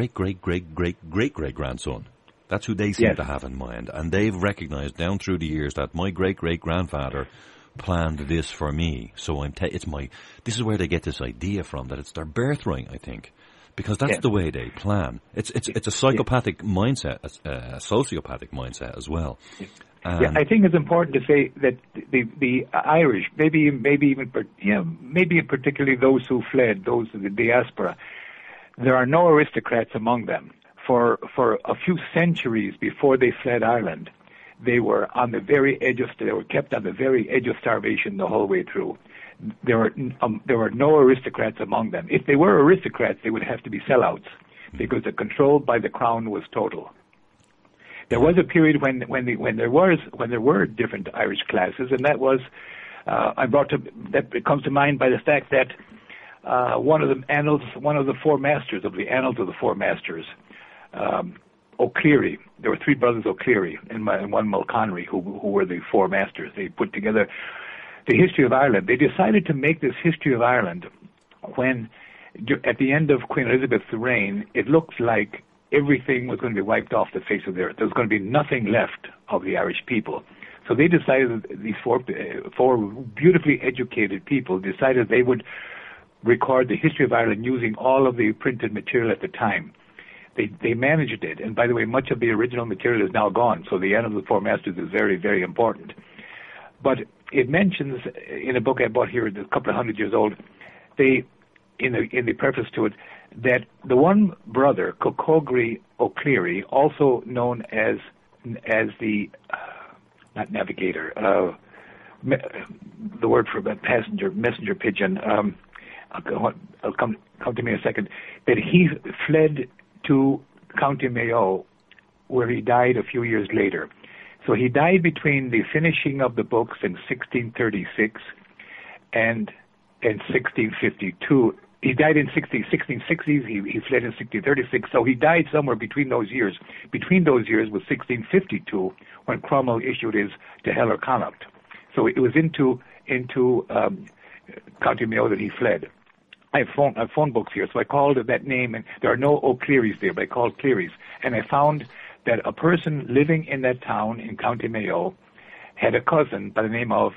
great-great-great-great-great-great-grandson. That's who they seem yes. to have in mind. And they've recognized down through the years that my great-great-grandfather planned this for me. So I'm ta- it's my, this is where they get this idea from, that it's their birthright, I think. Because that's yes. the way they plan. It's it's it's a psychopathic yes. mindset, a, a sociopathic mindset as well. Yes. Yeah, I think it's important to say that the the Irish, maybe maybe even you know, maybe particularly those who fled, those of the diaspora, there are no aristocrats among them. For for a few centuries before they fled Ireland, they were on the very edge of they were kept on the very edge of starvation the whole way through. There were um, there were no aristocrats among them. If they were aristocrats, they would have to be sellouts because the control by the crown was total. There was a period when when the, when there was when there were different Irish classes, and that was uh, I brought to that it comes to mind by the fact that uh, one of the annals, one of the four masters of the annals of the four masters, um, O'Clery. There were three brothers O'Clery and, my, and one Mulconry who who were the four masters. They put together the history of Ireland. They decided to make this history of Ireland when at the end of Queen Elizabeth's reign, it looked like everything was going to be wiped off the face of the earth. There was going to be nothing left of the Irish people. So they decided, these four, uh, four beautifully educated people decided they would record the history of Ireland using all of the printed material at the time. They they managed it, and by the way, much of the original material is now gone, so the end of the Four Masters is very, very important. But it mentions, in a book I bought here, a couple of hundred years old, they, in the, in the preface to it, that the one brother, Cocogri O'Clery, also known as as the uh, not navigator, uh, me, the word for a passenger messenger pigeon. Um, I'll, I'll come come to me in a second. That he fled to County Mayo, where he died a few years later. So he died between the finishing of the books in sixteen thirty-six and and sixteen fifty-two. He died in sixteen sixties, he, he fled in sixteen thirty-six, so he died somewhere between those years. Between those years was sixteen fifty-two, when Cromwell issued his De Heller Connaught. So it was into into um, County Mayo that he fled. I have phone, I have phone books here, so I called that name, and there are no O'Clerys there, but I called Clerys. And I found that a person living in that town in County Mayo had a cousin by the name of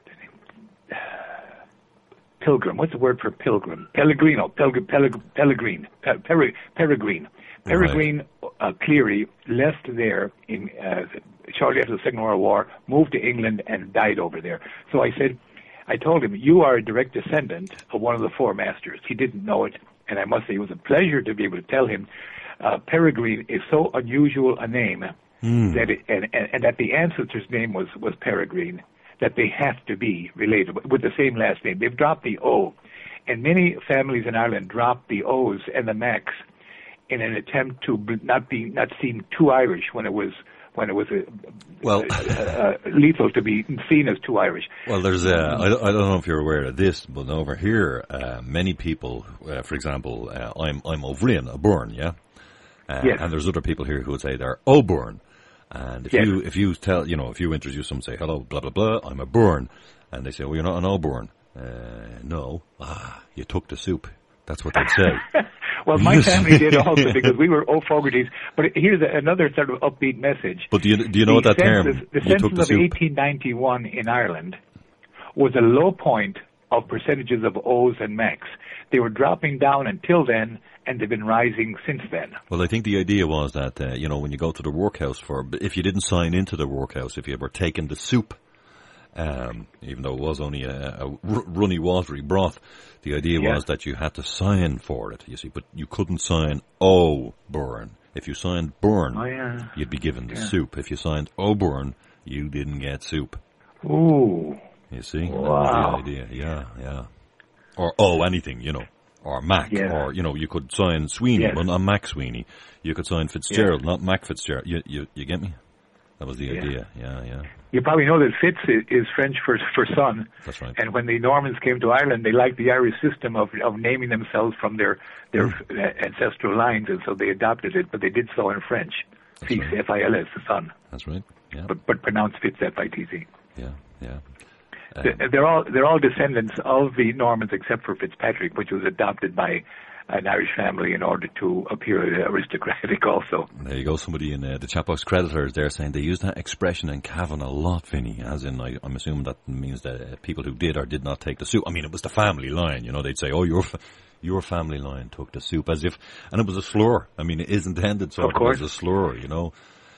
Pilgrim. What's the word for pilgrim? Pellegrino. Pelgr- Pellegr- Pellegrine. Pe- Pere- Peregrine. Peregrine uh, Cleary left there in uh, shortly after the Second World War, moved to England, and died over there. So I said, I told him, you are a direct descendant of one of the four masters. He didn't know it, and I must say it was a pleasure to be able to tell him. uh, Peregrine is so unusual a name Mm. that it, and, and, and that the ancestor's name was, was Peregrine, that they have to be related with the same last name. They've dropped the O. And many families in Ireland dropped the O's and the Macs in an attempt to not be not seem too Irish when it was when it was a, well uh, lethal to be seen as too Irish. Well, there's uh, I, I don't know if you're aware of this, but over here, uh, many people, uh, for example, uh, I'm I'm O'Brien, a Byrne, yeah, uh, yes. and there's other people here who would say they're O'Byrne, and if yes. you if you tell you know if you introduce them, say hello, blah blah blah, I'm a Byrne, and they say, well, you're not an O'Byrne. Uh, no, ah, you took the soup. That's what they'd say. Well, my family did also because we were O'Fogartys. But here's a, another sort of upbeat message. But do you do you know the what that census, term? The you took census the of soup. eighteen ninety-one in Ireland was a low point of percentages of O's and Macs. They were dropping down until then, and they've been rising since then. Well, I think the idea was that uh, you know when you go to the workhouse for if you didn't sign into the workhouse, if you were taking the soup. Um, even though it was only a, a runny, watery broth, the idea yeah. was that you had to sign for it, you see, but you couldn't sign O'Byrne. If you signed Byrne, oh, yeah. you'd be given the yeah. soup. If you signed O'Byrne, you didn't get soup. Ooh. You see? Wow. That was the idea, yeah, yeah. Or O anything, you know, or Mac, yeah. or, you know, you could sign Sweeney, yes. but not Mac Sweeney. You could sign Fitzgerald, yes. not Mac Fitzgerald. You, you, you get me? That was the yeah. idea, yeah, yeah. You probably know that Fitz is French for for son. That's right. And when the Normans came to Ireland, they liked the Irish system of of naming themselves from their their mm. ancestral lines, and so they adopted it. But they did so in French. Fils, right. F I L S, the son. That's right. Yeah. But but pronounced Fitz, F I T Z. Yeah, yeah. Um, they're all they're all descendants of the Normans, except for Fitzpatrick, which was adopted by an Irish family in order to appear aristocratic also. There you go. Somebody in uh, the Chatbox Creditors there saying they use that expression in Cavan a lot, Vinny, as in I, I'm assuming that means that uh, people who did or did not take the soup. I mean, it was the family line, you know, they'd say, oh, your fa- your family line took the soup, as if, and it was a slur. I mean, it is intended sort of, of as a slur, you know.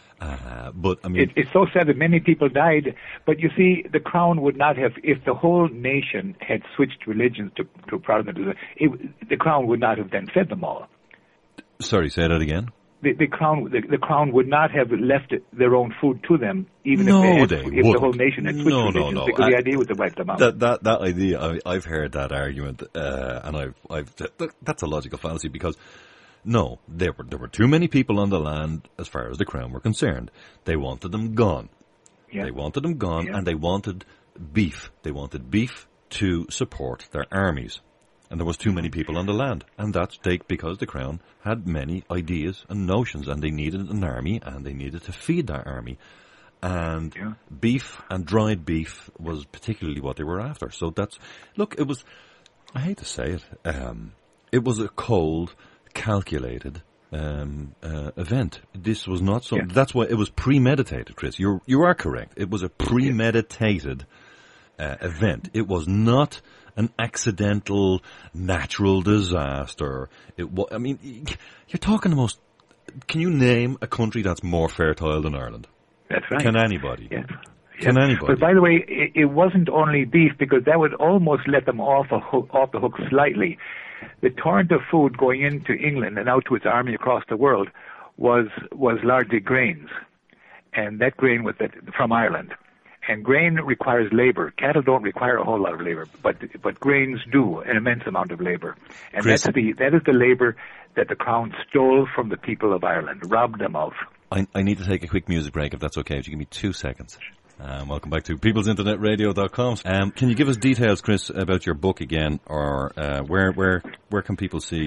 Uh, but I mean, it, it's so sad that many people died. But you see, the crown would not have, if the whole nation had switched religions to to Protestantism, it, the crown would not have then fed them all. Sorry, say that again. The, the crown, the, the crown would not have left it, their own food to them, even no, if, they had, they if wouldn't. the whole nation had switched no, religions, no, no. because I, the idea was to wipe them out. That that that idea, I, I've heard that argument, uh, and I've I've that, that's a logical fallacy because. No, there were there were too many people on the land as far as the crown were concerned. They wanted them gone. Yeah. They wanted them gone, yeah. and they wanted beef. They wanted beef to support their armies. And there was too many people on the land. And that's they, because the crown had many ideas and notions, and they needed an army, and they needed to feed that army. And yeah. beef and dried beef was particularly what they were after. So that's, look, it was, I hate to say it, um, it was a cold, calculated um, uh, event. This was not so. Yeah. That's why it was premeditated, Chris. You you are correct. It was a premeditated uh, event. It was not an accidental natural disaster. It was. I mean, you're talking the most. Can you name a country that's more fertile than Ireland? That's right. Can anybody? Yeah. Can yeah. anybody? But by the way, it, it wasn't only beef, because that would almost let them off a hook, off the hook slightly. The torrent of food going into England and out to its army across the world was was largely grains, and that grain was that from Ireland. And grain requires labor. Cattle don't require a whole lot of labor, but but grains do an immense amount of labor. And Chris, that's the that is the labor that the crown stole from the people of Ireland, robbed them of. I, I need to take a quick music break, if that's okay. Would you give me two seconds? Um, welcome back to peoples internet radio dot com. Um, can you give us details, Chris, about your book again, or uh, where where where can people see?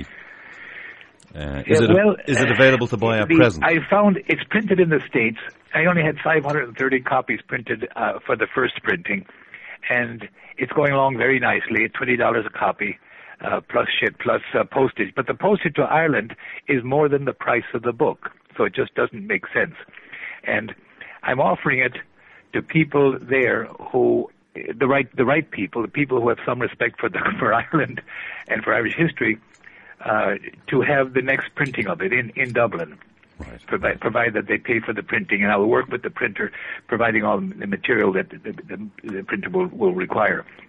Uh, is yeah, it well, a, is it available to buy at the, present? I found it's printed in the States. I only had five hundred thirty copies printed uh, for the first printing, and it's going along very nicely. Twenty dollars a copy, uh, plus ship, plus uh, postage. But the postage to Ireland is more than the price of the book, so it just doesn't make sense. And I'm offering it to people there who, the right, the right people, the people who have some respect for the, for Ireland and for Irish history, uh, to have the next printing of it in, in Dublin. Right. Provide, provide that they pay for the printing, and I will work with the printer, providing all the material that the, the, the printer will, will require.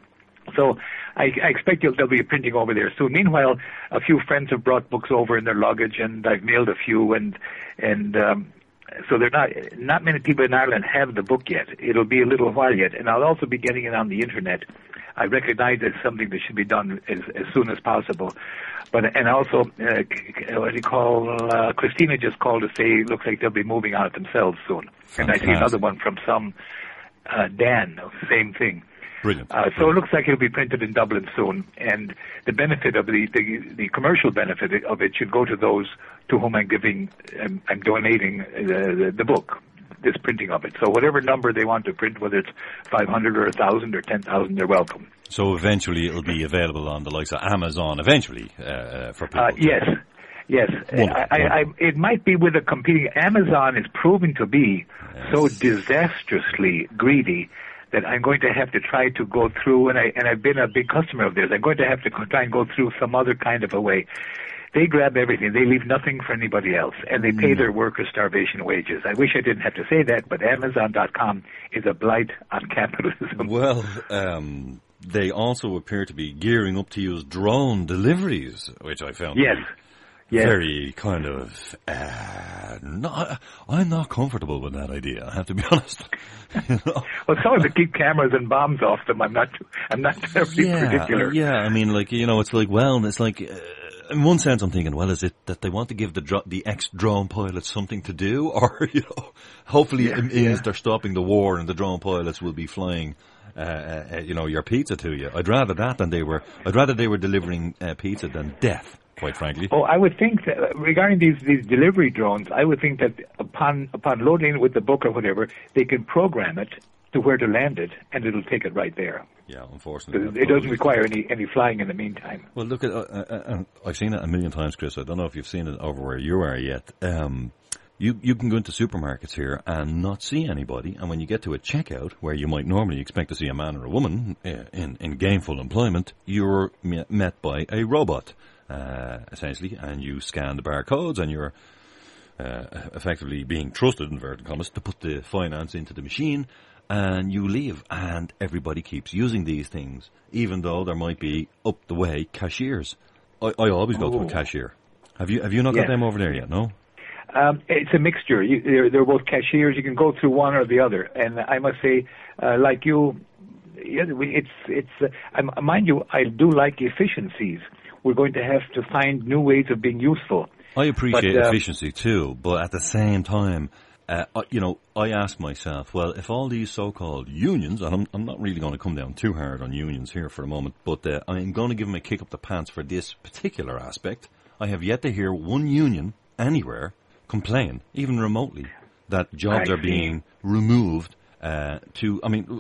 So I, I expect you'll, there'll be a printing over there soon. Meanwhile, a few friends have brought books over in their luggage, and I've mailed a few, and and um, so they're not not many people in Ireland have the book yet. It'll be a little while yet, and I'll also be getting it on the internet. I recognize it's something that should be done as, as soon as possible. But and also, uh, what do you call? Uh, Christina just called to say it looks like they'll be moving on it themselves soon. Fantastic. And I see another one from some uh, Dan, same thing. Brilliant. Uh, so it looks like it'll be printed in Dublin soon, and the benefit of the the, the commercial benefit of it should go to those to whom I'm giving, um, I'm donating the, the the book, this printing of it. So whatever number they want to print, whether it's five hundred or a thousand or ten thousand, they're welcome. So eventually it'll be available on the likes of Amazon. Eventually, uh, for people. Uh, yes. Yes, Wonderful, I, I, I, it might be with a competing. Amazon is proving to be yes. so disastrously greedy that I'm going to have to try to go through, and I and I've been a big customer of theirs. I'm going to have to try and go through some other kind of a way. They grab everything. They leave nothing for anybody else, and they pay mm. their workers starvation wages. I wish I didn't have to say that, but Amazon dot com is a blight on capitalism. Well, um, they also appear to be gearing up to use drone deliveries, which I found yes. Yes. very kind of, uh, not, I'm not comfortable with that idea, I have to be honest. You know? Well, some of it keep cameras and bombs off them. I'm not, I'm not terribly yeah, particular. Yeah, I mean, like, you know, it's like, well, it's like, uh, in one sense I'm thinking, well, is it that they want to give the dro- the ex-drone pilots something to do? Or, you know, hopefully yeah, it means yeah. they're stopping the war and the drone pilots will be flying, uh, uh, you know, your pizza to you. I'd rather that than they were, I'd rather they were delivering uh, pizza than death, quite frankly. Oh, I would think that regarding these these delivery drones, I would think that upon upon loading it with the book or whatever, they can program it to where to land it, and it'll take it right there. Yeah, unfortunately. It doesn't require any, any flying in the meantime. Well, look, at, uh, uh, uh, I've seen it a million times, Chris. I don't know if you've seen it over where you are yet. Um, you you can go into supermarkets here and not see anybody, and when you get to a checkout, where you might normally expect to see a man or a woman uh, in, in gainful employment, you're met by a robot, uh, essentially, and you scan the barcodes, and you're uh, effectively being trusted, in inverted commas, to put the finance into the machine, and you leave, and everybody keeps using these things, even though there might be up the way cashiers. I, I always go oh. to a cashier. Have you have you not yes. got them over there yet? No. Um, it's a mixture. You, they're, they're both cashiers. You can go through one or the other. And I must say, uh, like you, yeah, we, it's it's. Uh, mind you, I do like efficiencies. We're going to have to find new ways of being useful. I appreciate but, uh, efficiency too, but at the same time, Uh, you know, I ask myself, well, if all these so-called unions, and I'm, I'm not really going to come down too hard on unions here for a moment, but uh, I'm going to give them a kick up the pants for this particular aspect. I have yet to hear one union anywhere complain, even remotely, that jobs I are see. being removed uh, to, I mean,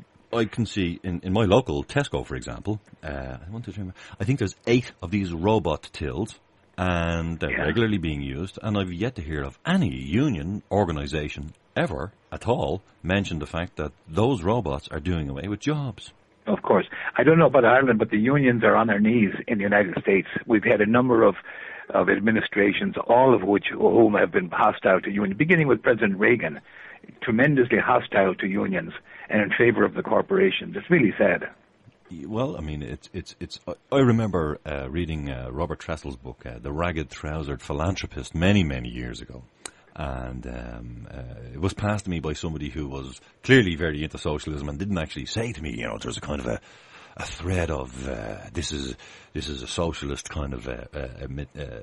I can see in, in my local Tesco, for example, uh, I want to remember, I think there's eight of these robot tills, and they're yeah. regularly being used, and I've yet to hear of any union organisation ever at all mention the fact that those robots are doing away with jobs. Of course. I don't know about Ireland, but the unions are on their knees in the United States. We've had a number of, of administrations, all of which whom have been hostile to unions, beginning with President Reagan, tremendously hostile to unions and in favor of the corporations. It's really sad. Well, I mean, it's it's it's. I remember uh, reading uh, Robert Tressel's book, uh, "The Ragged Trousered Philanthropist," many many years ago, and um, uh, it was passed to me by somebody who was clearly very into socialism and didn't actually say to me, you know, there's a kind of a a thread of uh, this is this is a socialist kind of uh, uh, uh,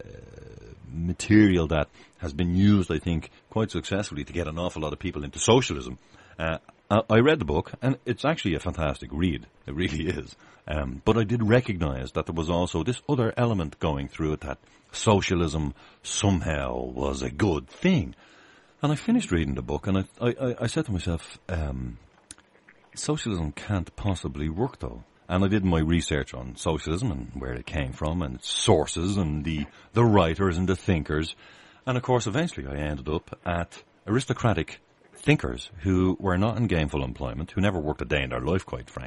material that has been used, I think, quite successfully to get an awful lot of people into socialism. Uh, I read the book, and it's actually a fantastic read. It really is. Um, but I did recognize that there was also this other element going through it, that socialism somehow was a good thing. And I finished reading the book, and I, I, I said to myself, um, socialism can't possibly work, though. And I did my research on socialism and where it came from and its sources and the, the writers and the thinkers. And, of course, eventually I ended up at aristocratic thinkers who were not in gainful employment, who never worked a day in their life, quite frankly,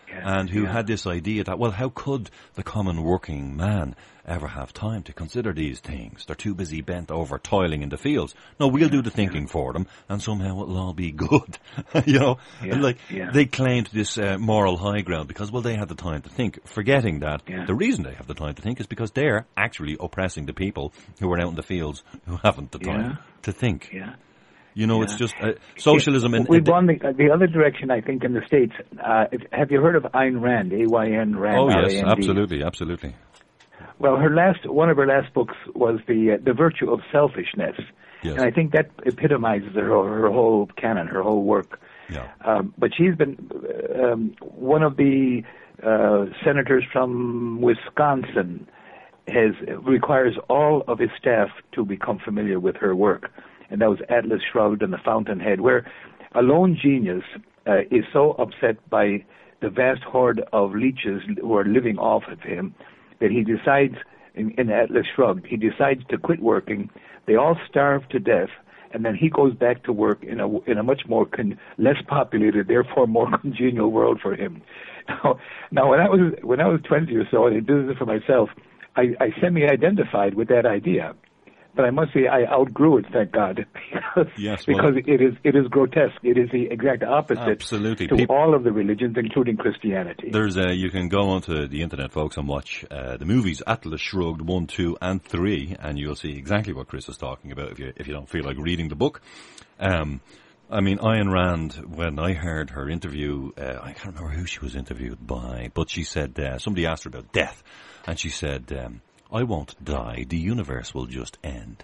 Yeah. and who yeah. had this idea that, well, how could the common working man ever have time to consider these things? They're too busy bent over toiling in the fields. No, we'll do the thinking yeah. for them, and somehow it'll all be good. you know, yeah. and like yeah. they claimed this uh, moral high ground because, well, they had the time to think, forgetting that yeah. the reason they have the time to think is because they're actually oppressing the people who are out in the fields who haven't the time yeah. to think. Yeah. You know, yeah. it's just uh, socialism. Yeah. And We've gone the, the other direction, I think, in the States. Uh, if, have you heard of Ayn Rand? A Y N Rand. Oh yes, R A N D. absolutely, absolutely. Well, her last one of her last books was the uh, the Virtue of Selfishness, Yes. and I think that epitomizes her her whole canon, her whole work. Yeah. Um, but she's been um, one of the uh, senators from Wisconsin. Has requires all of his staff to become familiar with her work, and that was Atlas Shrugged and The Fountainhead, where a lone genius uh, is so upset by the vast horde of leeches who are living off of him that he decides, in, in Atlas Shrugged, he decides to quit working. They all starve to death, and then he goes back to work in a in a much more con, less populated, therefore more congenial world for him. Now, now when I was when I was twenty or so, and I did this for myself, I, I semi-identified with that idea. But I must say I outgrew it, thank God, because, yes, well, because it is it is grotesque. It is the exact opposite absolutely. to People, all of the religions, including Christianity. There's a, you can go onto the internet, folks, and watch uh, the movies Atlas Shrugged one, two, and three, and you'll see exactly what Chris is talking about. If you if you don't feel like reading the book, um, I mean, Ayn Rand. When I heard her interview, uh, I can't remember who she was interviewed by, but she said uh, somebody asked her about death, and she said, Um, I won't die, the universe will just end.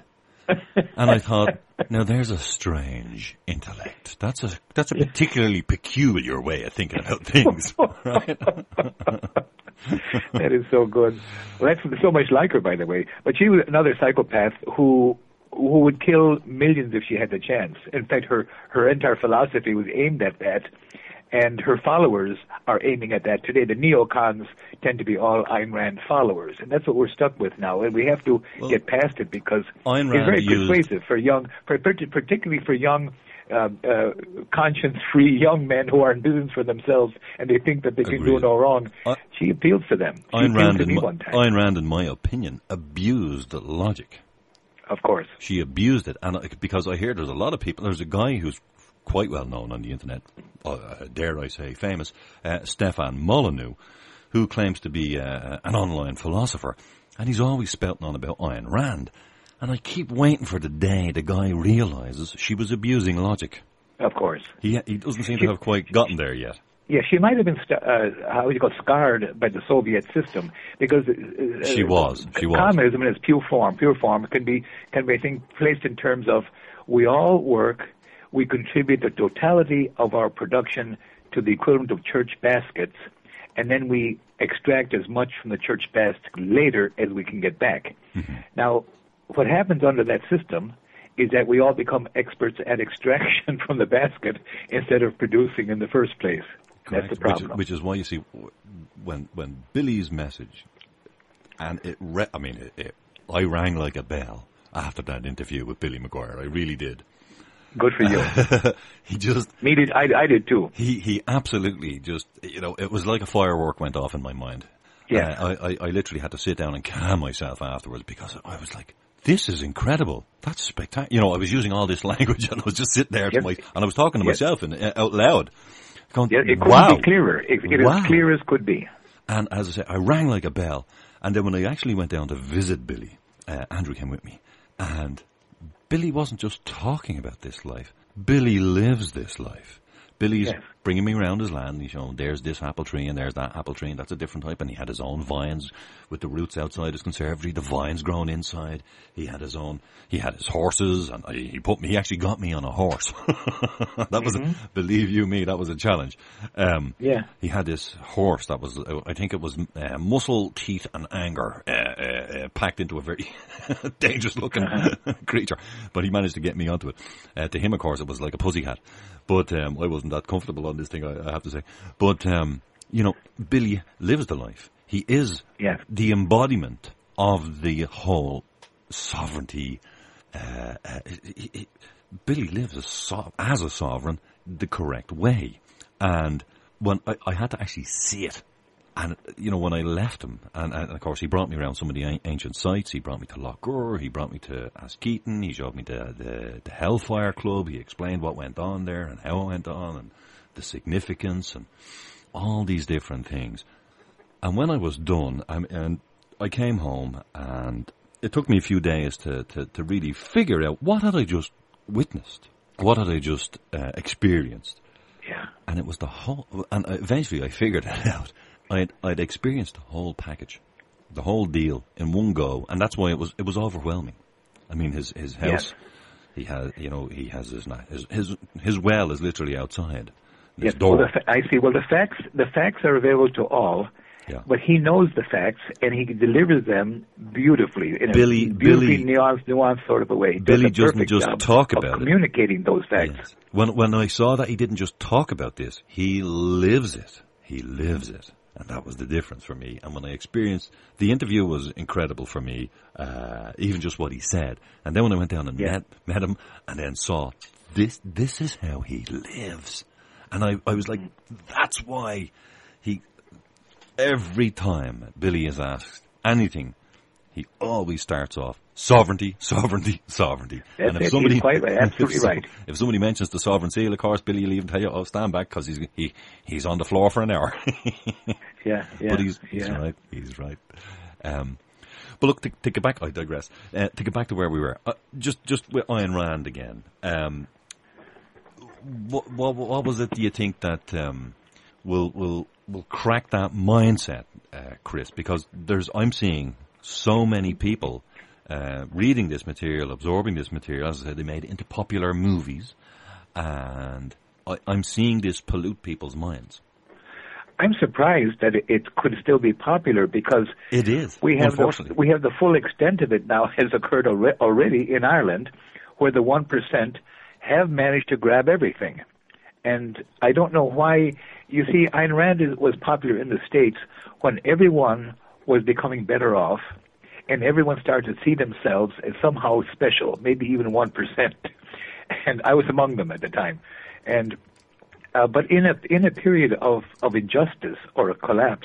And I thought, now there's a strange intellect. That's a that's a particularly peculiar way of thinking about things. Right? That is so good. Well, that's so much like her, by the way. But she was another psychopath who who would kill millions if she had the chance. In fact, her, her entire philosophy was aimed at that. And her followers are aiming at that today. The neocons tend to be all Ayn Rand followers, and that's what we're stuck with now. And we have to well, get past it because Ayn Rand it's very used... persuasive for young, for, particularly for young, uh, uh, conscience-free young men who are in business for themselves and they think that they Agreed. can do no wrong. Uh, she appeals to them. She Ayn Rand, to me my, one time. Ayn Rand, in my opinion, abused logic. Of course, she abused it, and because I hear there's a lot of people. There's a guy who's quite well known on the internet, uh, dare I say famous, uh, Stefan Molyneux, who claims to be uh, an online philosopher, and he's always spouting on about Ayn Rand. And I keep waiting for the day the guy realizes she was abusing logic. Of course. He he doesn't seem to have quite gotten there yet. Yeah, she might have been, uh, how would you call it, scarred by the Soviet system, because uh, she was. She was. Communism in its pure form, pure form, can be, can be, I think, placed in terms of we all work, we contribute the totality of our production to the equivalent of church baskets, and then we extract as much from the church basket later as we can get back. Mm-hmm. Now, what happens under that system is that we all become experts at extraction from the basket instead of producing in the first place. Correct. That's the problem. Which, which is why you see, when when Billy's message, and it, re- I mean, it, it, I rang like a bell after that interview with Billy McGuire. I really did. Good for you. he just... Me did, I, I did too. He he absolutely just, you know, it was like a firework went off in my mind. Yeah. Uh, I, I, I literally had to sit down and calm myself afterwards because I was like, this is incredible. That's spectacular. You know, I was using all this language and I was just sitting there yes. to my, and I was talking to yes. myself and, uh, out loud. Going, yeah, it couldn't wow. be clearer. It, it wow. is clear as could be. And as I said, I rang like a bell. And then when I actually went down to visit Billy, uh, Andrew came with me, and Billy wasn't just talking about this life. Billy lives this life. Billy's yes. bringing me around his land. He's showing there's this apple tree and there's that apple tree and that's a different type. And he had his own vines with the roots outside his conservatory, the vines growing inside. He had his own, he had his horses, and he put me, he actually got me on a horse. that mm-hmm. was, a, believe you me, that was a challenge. Um, yeah. He had this horse that was, uh, I think it was uh, muscle, teeth and anger uh, uh, uh, packed into a very dangerous looking uh-huh. creature. But he managed to get me onto it. Uh, to him, of course, it was like a pussy cat. But um, I wasn't that comfortable on this thing, I, I have to say. But, um, you know, Billy lives the life. He is yeah. the embodiment of the whole sovereignty. Uh, uh, he, he, Billy lives as, so- as a sovereign the correct way. And when I, I had to actually see it. And, you know, when I left him, and, and of course he brought me around some of the ancient sites, he brought me to Loch Gur, he brought me to Askeaton, he showed me the, the, the Hellfire Club, he explained what went on there and how it went on and the significance and all these different things. And when I was done, I, and I came home, and it took me a few days to, to, to really figure out what had I just witnessed, what had I just uh, experienced. Yeah. And it was the whole, and eventually I figured it out. I'd, I'd experienced the whole package, the whole deal in one go, and that's why it was it was overwhelming. I mean, his his house, yes. he has, you know, he has his his his, his well is literally outside his yes. door. Well, the fa- I see. Well, the facts the facts are available to all, yeah. but he knows the facts and he delivers them beautifully in a Billy, beautifully Billy, nuanced, nuanced sort of a way. He Billy does a doesn't just job talk of about communicating it. those facts. Yes. When when I saw that he didn't just talk about this, he lives it. He lives it. And that was the difference for me. And when I experienced, the interview was incredible for me, uh, even just what he said. And then when I went down and yeah. met, met him and then saw, this this is how he lives. And I, I was like, that's why he, every time Billy is asked anything, he always starts off, sovereignty, sovereignty, sovereignty. That's and if it. somebody, He's quite right. Absolutely if, right. If somebody mentions the sovereign seal, of course, Billy will even tell you, oh, stand back, because he's, he, he's on the floor for an hour. yeah, yeah. But he's, he's yeah. right, he's right. Um, but look, to, to get back, I digress, uh, to get back to where we were, uh, just, just with Ayn Rand again, um, what, what, what was it, do you think, that, um, will, will, will crack that mindset, uh, Chris? Because there's, I'm seeing so many people uh, reading this material, absorbing this material. As I said, they made it into popular movies, and I, I'm seeing this pollute people's minds. I'm surprised that it, it could still be popular because it is. We have unfortunately. the, we have the full extent of it now has occurred alre- already in Ireland, where the one percent have managed to grab everything, and I don't know why. You see, Ayn Rand is, was popular in the States when everyone was becoming better off, and everyone started to see themselves as somehow special, maybe even one percent. And I was among them at the time. And uh, but in a in a period of, of injustice or a collapse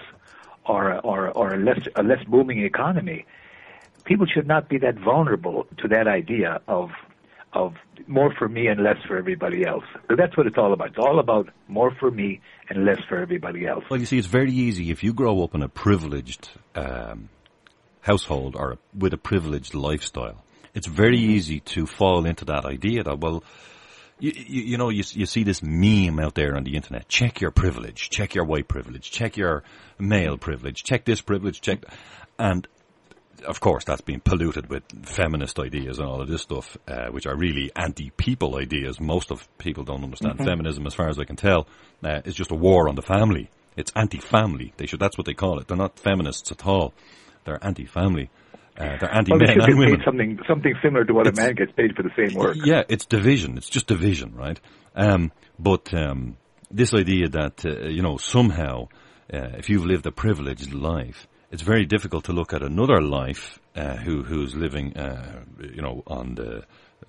or or or a less a less booming economy, people should not be that vulnerable to that idea of of more for me and less for everybody else. Because that's what it's all about. It's all about more for me and less for everybody else. Well, you see, it's very easy if you grow up in a privileged um, household or a, with a privileged lifestyle. It's very mm-hmm. easy to fall into that idea that, well, you, you, you know, you, you see this meme out there on the internet. Check your privilege. Check your white privilege. Check your male privilege. Check this privilege. Check, and of course, that's been polluted with feminist ideas and all of this stuff, uh, which are really anti-people ideas. Most of people don't understand mm-hmm. feminism, as far as I can tell. Uh, it's just a war on the family. It's anti-family. They should. That's what they call it. They're not feminists at all. They're anti-family. Uh, they're anti-men well, they should and women. Paid something, something similar to what it's, a man gets paid for the same work. Yeah, it's division. It's just division, right? Um, but um, this idea that, uh, you know, somehow, uh, if you've lived a privileged life, it's very difficult to look at another life uh, who who's living, uh, you know, on the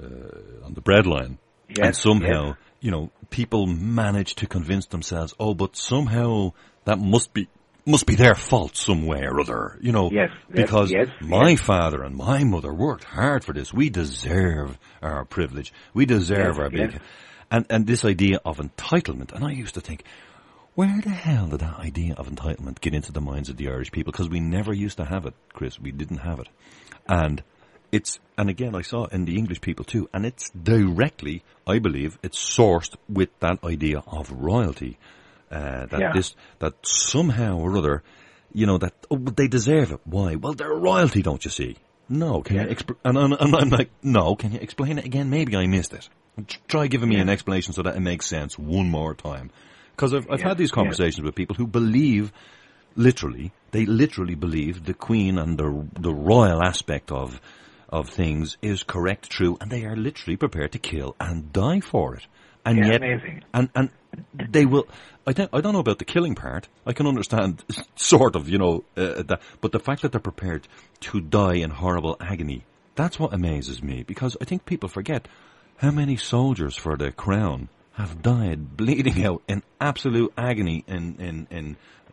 uh, on the breadline, yes, and somehow, yes. you know, people manage to convince themselves, oh, but somehow that must be must be their fault some way or other, you know, yes, because yes, my yes. father and my mother worked hard for this. We deserve our privilege. We deserve yes, our big, yes. and and this idea of entitlement. And I used to think, where the hell did that idea of entitlement get into the minds of the Irish people? Because we never used to have it, Chris. We didn't have it. And it's, and again, I saw it in the English people too, and it's directly, I believe, it's sourced with that idea of royalty. Uh, that yeah. this, that somehow or other, you know, that, oh, they deserve it. Why? Well, they're royalty, don't you see? No, can yes. you exp- and, and, and I'm like, no, can you explain it again? Maybe I missed it. Try giving me yeah. an explanation so that it makes sense one more time. Because I've, I've yeah, had these conversations yeah. with people who believe, literally, they literally believe the Queen and the the royal aspect of of things is correct, true, and they are literally prepared to kill and die for it. And yeah, yet, amazing. and and they will. I don't. I don't know about the killing part. I can understand, sort of, you know, uh, that. But the fact that they're prepared to die in horrible agony, that's what amazes me. Because I think people forget how many soldiers for the crown have died bleeding out in absolute agony in, in, in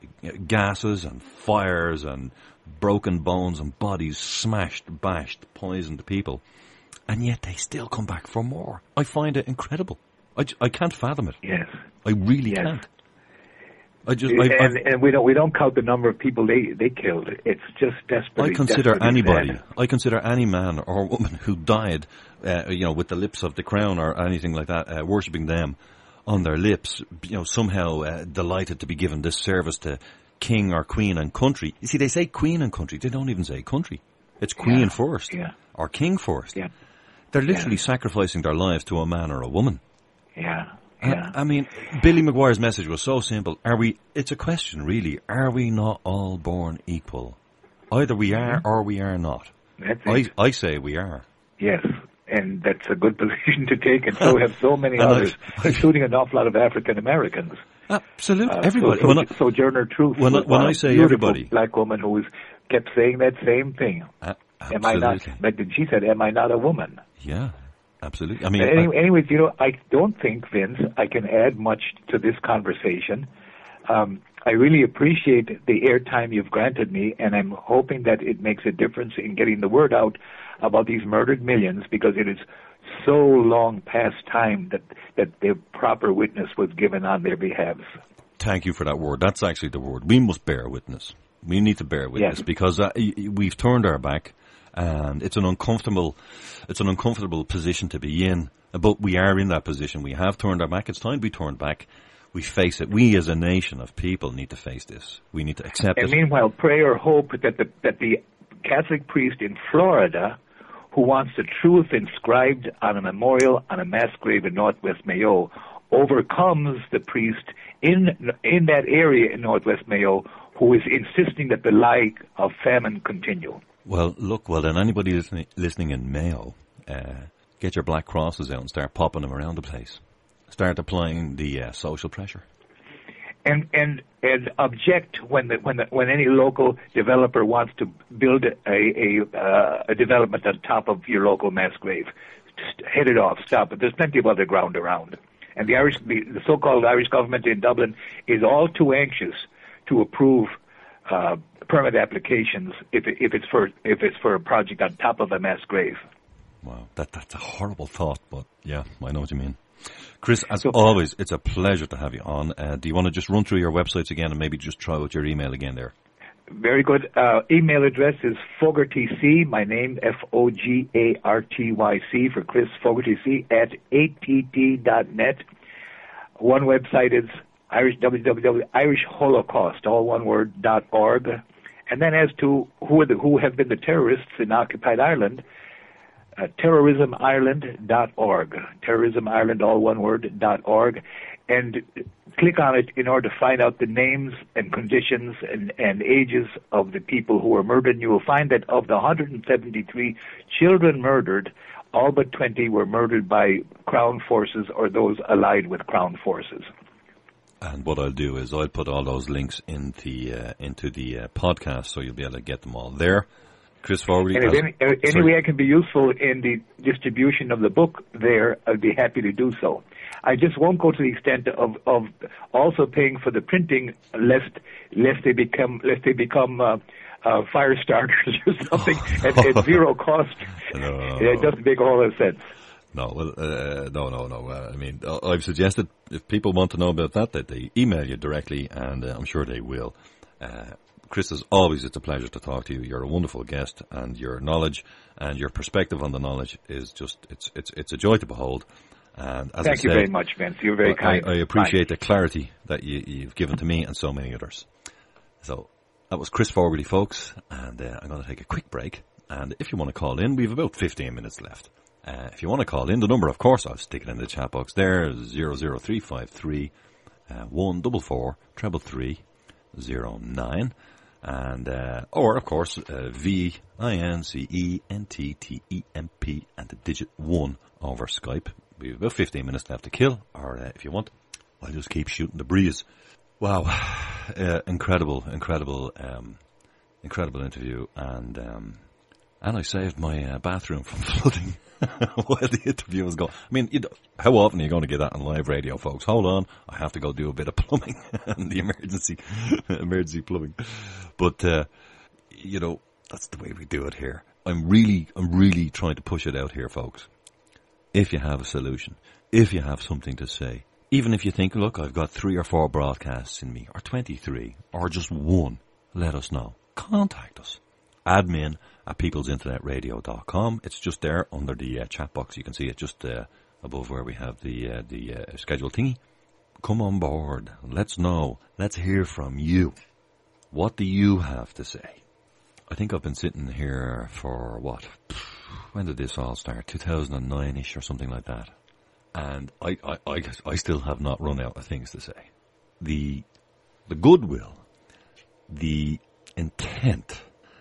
gases and fires and broken bones and bodies smashed, bashed, poisoned people. And yet they still come back for more. I find it incredible. I, I can't fathom it. Yes. I really yes. can't. I just, and, I, I, and we don't we don't count the number of people they, they killed. It's just desperately. I consider desperately anybody. sad. I consider any man or woman who died, uh, you know, with the lips of the crown or anything like that, uh, worshipping them on their lips, you know, somehow uh, delighted to be given this service to king or queen and country. You see, they say queen and country. They don't even say country. It's queen yeah. first yeah. or king first. Yeah. They're literally yeah. sacrificing their lives to a man or a woman. Yeah. Yeah. I, I mean, Billy Maguire's message was so simple. Are we, it's a question really, are we not all born equal? Either we are or we are not. That's I, it. I say we are. Yes, and that's a good position to take, and so have so many And others, I- including an awful lot of African Americans. Absolutely. Uh, everybody. So, when I, so, Sojourner Truth when I- was when one I say beautiful everybody- black woman who was kept saying that same thing. uh, Am I not? absolutely. But then she said, "Am I not a woman?" Yeah, absolutely. I mean, But I- any, anyways, you know, I don't think, Vince, I can add much to this conversation. Um, I really appreciate the airtime you've granted me, and I'm hoping that it makes a difference in getting the word out about these murdered millions, because it is so long past time that, that the proper witness was given on their behalves. thank you for that word. That's actually the word. We must bear witness. We need to bear witness Yes. because uh, y- y- we've turned our back, and it's an uncomfortable, it's an uncomfortable position to be in. But we are in that position. We have turned our back. It's time to be turned back. We face it. We as a nation of people need to face this. We need to accept And it. meanwhile, pray or hope that the, that the Catholic priest in Florida who wants the truth inscribed on a memorial on a mass grave in Northwest Mayo overcomes the priest in in that area in Northwest Mayo who is insisting that the lie of famine continue. Well, look, well then anybody listening, listening in Mayo, uh, get your black crosses out and start popping them around the place. Start applying the uh, social pressure. And and and object when the, when the, when any local developer wants to build a a, uh, a development on top of your local mass grave. Just head it off, stop it. There's plenty of other ground around. And the Irish, the, the so-called Irish government in Dublin is all too anxious to approve uh, permit applications if it, if it's for if it's for a project on top of a mass grave. Wow, that that's a horrible thought, but yeah, I know what you mean. Chris, as So- always, it's a pleasure to have you on. Uh, do you want to just run through your websites again and maybe just try out your email again there? Very good. Uh, email address is Fogarty C, my name, F O G A R T Y C, for Chris Fogarty C, at A T T dot net. One website is Irish, w w w dot irish holocaust, all one word, dot org. And then as to who, are the, who have been the terrorists in occupied Ireland, uh, terrorism ireland dot org, terrorism ireland, all one word, dot org. And click on it in order to find out the names and conditions and, and ages of the people who were murdered. And you will find that of the one hundred seventy-three children murdered, all but twenty were murdered by Crown forces or those allied with Crown forces. And what I'll do is I'll put all those links in the, uh, into the uh, podcast, so you'll be able to get them all there. Chris Fogarty. And if as- any, uh, any sorry. way I can be useful in the distribution of the book there, I'd be happy to do so. I just won't go to the extent of, of also paying for the printing, lest lest they become lest they become uh, uh, fire starters or something at, at zero cost. No. It doesn't make a whole lot of sense. No, well, uh, no, no, no. Uh, I mean, uh, I've suggested if people want to know about that, that they email you directly, and uh, I'm sure they will. Uh, Chris, as always, it's a pleasure to talk to you. You're a wonderful guest, and your knowledge and your perspective on the knowledge is just, it's it's it's a joy to behold. And as Thank I you said, very much, Vince. You're very I, kind. I appreciate the clarity that you, you've given to me and so many others. So that was Chris Fogarty, folks, and uh, I'm going to take a quick break. And if you want to call in, we have about fifteen minutes left. Uh, if you want to call in, the number, of course, I'll stick it in the chat box there, zero zero three five three one four four triple three zero nine. And, uh, or, of course, uh, V I N C E N T T E M P and the digit one over Skype. We have about fifteen minutes left to kill, or uh, if you want, I'll just keep shooting the breeze. Wow. Uh, incredible, incredible, um, incredible interview. And, um, And I saved my uh, bathroom from flooding while the interview was going. I mean, you know, how often are you going to get that on live radio, folks? Hold on, I have to go do a bit of plumbing and the emergency, emergency plumbing. But, uh, you know, that's the way we do it here. I'm really, I'm really trying to push it out here, folks. If you have a solution, if you have something to say, even if you think, look, I've got three or four broadcasts in me, or twenty-three, or just one, let us know. Contact us. Admin at peoples internet radio dot com. It's just there under the uh, chat box. You can see it just uh, above where we have the uh, the uh, schedule thingy. Come on board. Let's know. Let's hear from you. What do you have to say? I think I've been sitting here for what? When did this all start? two thousand nine-ish or something like that. And I, I, I, I still have not run out of things to say. The the goodwill, the intent,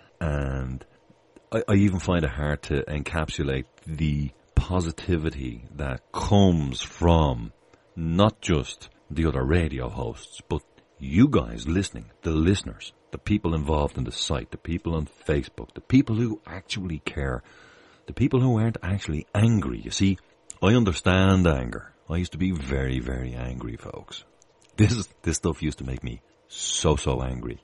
and I, I even find it hard to encapsulate the positivity that comes from not just the other radio hosts, but you guys listening, the listeners, the people involved in the site, the people on Facebook, the people who actually care, the people who aren't actually angry. You see, I understand anger. I used to be very, very angry, folks. This this stuff used to make me so, so angry.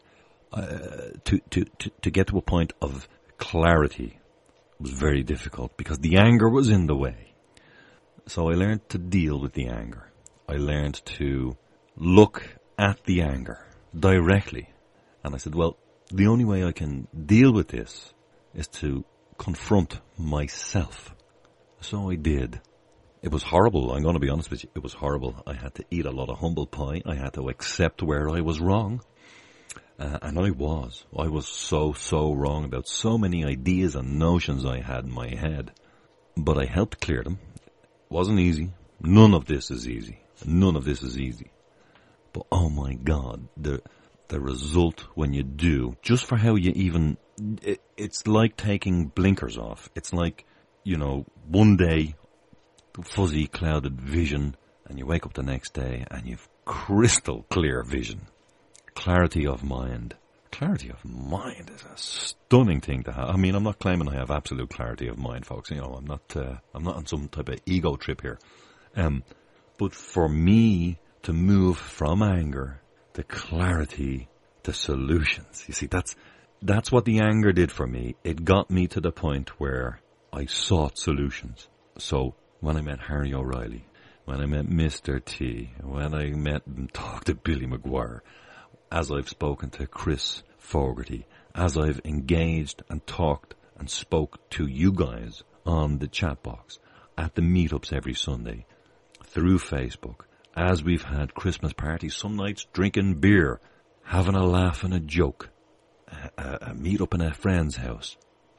Uh, to, to, to, to get to a point of clarity was very difficult because the anger was in the way. So I learned to deal with the anger. I learned to look at the anger directly. And I said, well, the only way I can deal with this is to confront myself. So I did. It was horrible. I'm going to be honest with you. It was horrible. I had to eat a lot of humble pie. I had to accept where I was wrong. Uh, and I was. I was so, so wrong about so many ideas and notions I had in my head. But I helped clear them. Wasn't easy. None of this is easy. None of this is easy. But oh my God, the the result when you do, just for how you even, it, it's like taking blinkers off. It's like, you know, one day, fuzzy, clouded vision, and you wake up the next day and you've crystal clear vision. Clarity of mind. Clarity of mind is a stunning thing to have. I mean, I'm not claiming I have absolute clarity of mind, folks. You know, I'm not, uh, I'm not on some type of ego trip here. Um, but for me to move from anger to clarity to solutions, you see, that's, that's what the anger did for me. It got me to the point where I sought solutions. So when I met Harry O'Reilly, when I met Mister T, when I met and talked to Billy McGuire, as I've spoken to Chris Fogarty, as I've engaged and talked and spoke to you guys on the chat box, at the meetups every Sunday, through Facebook, as we've had Christmas parties, some nights drinking beer, having a laugh and a joke, a, a, a meet-up in a friend's house.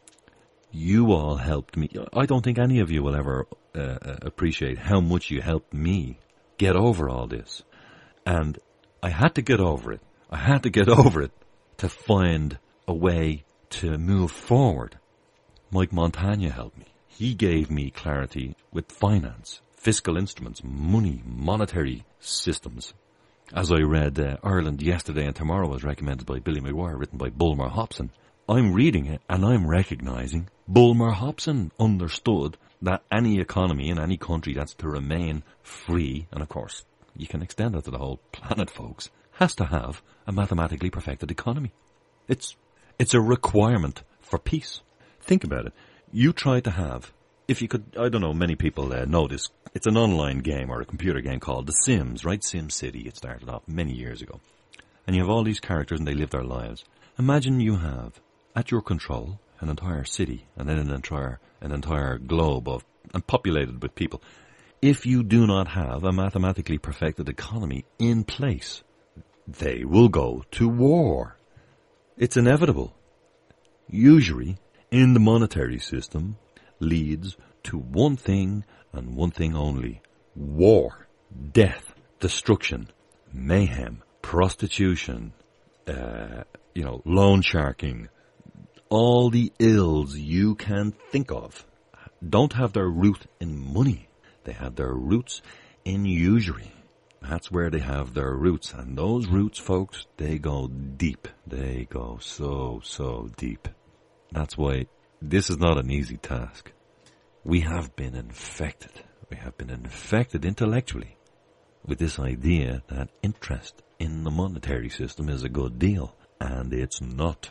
You all helped me. I don't think any of you will ever uh, appreciate how much you helped me get over all this. And I had to get over it. I had to get over it to find a way to move forward. Mike Montagna helped me. He gave me clarity with finance, fiscal instruments, money, monetary systems. As I read uh, Ireland Yesterday and Tomorrow was recommended by Billy McGuire, written by Bulmer Hobson. I'm reading it and I'm recognizing Bulmer Hobson understood that any economy in any country that's to remain free, and of course you can extend it to the whole planet, folks, has to have a mathematically perfected economy. It's it's a requirement for peace. Think about it. You try to have, if you could, I don't know, many people uh, know this, it's an online game or a computer game called The Sims, right? Sim City. It started off many years ago. And you have all these characters and they live their lives. Imagine you have, at your control, an entire city and then an entire, an entire globe of, and populated with people. If you do not have a mathematically perfected economy in place, they will go to war. It's inevitable. Usury in the monetary system leads to one thing and one thing only. War, death, destruction, mayhem, prostitution, uh, you know, loan sharking. All the ills you can think of don't have their root in money. They have their roots in usury. That's where they have their roots. And those roots, folks, they go deep. They go so, so deep. That's why this is not an easy task. We have been infected. We have been infected intellectually with this idea that interest in the monetary system is a good deal. And it's not.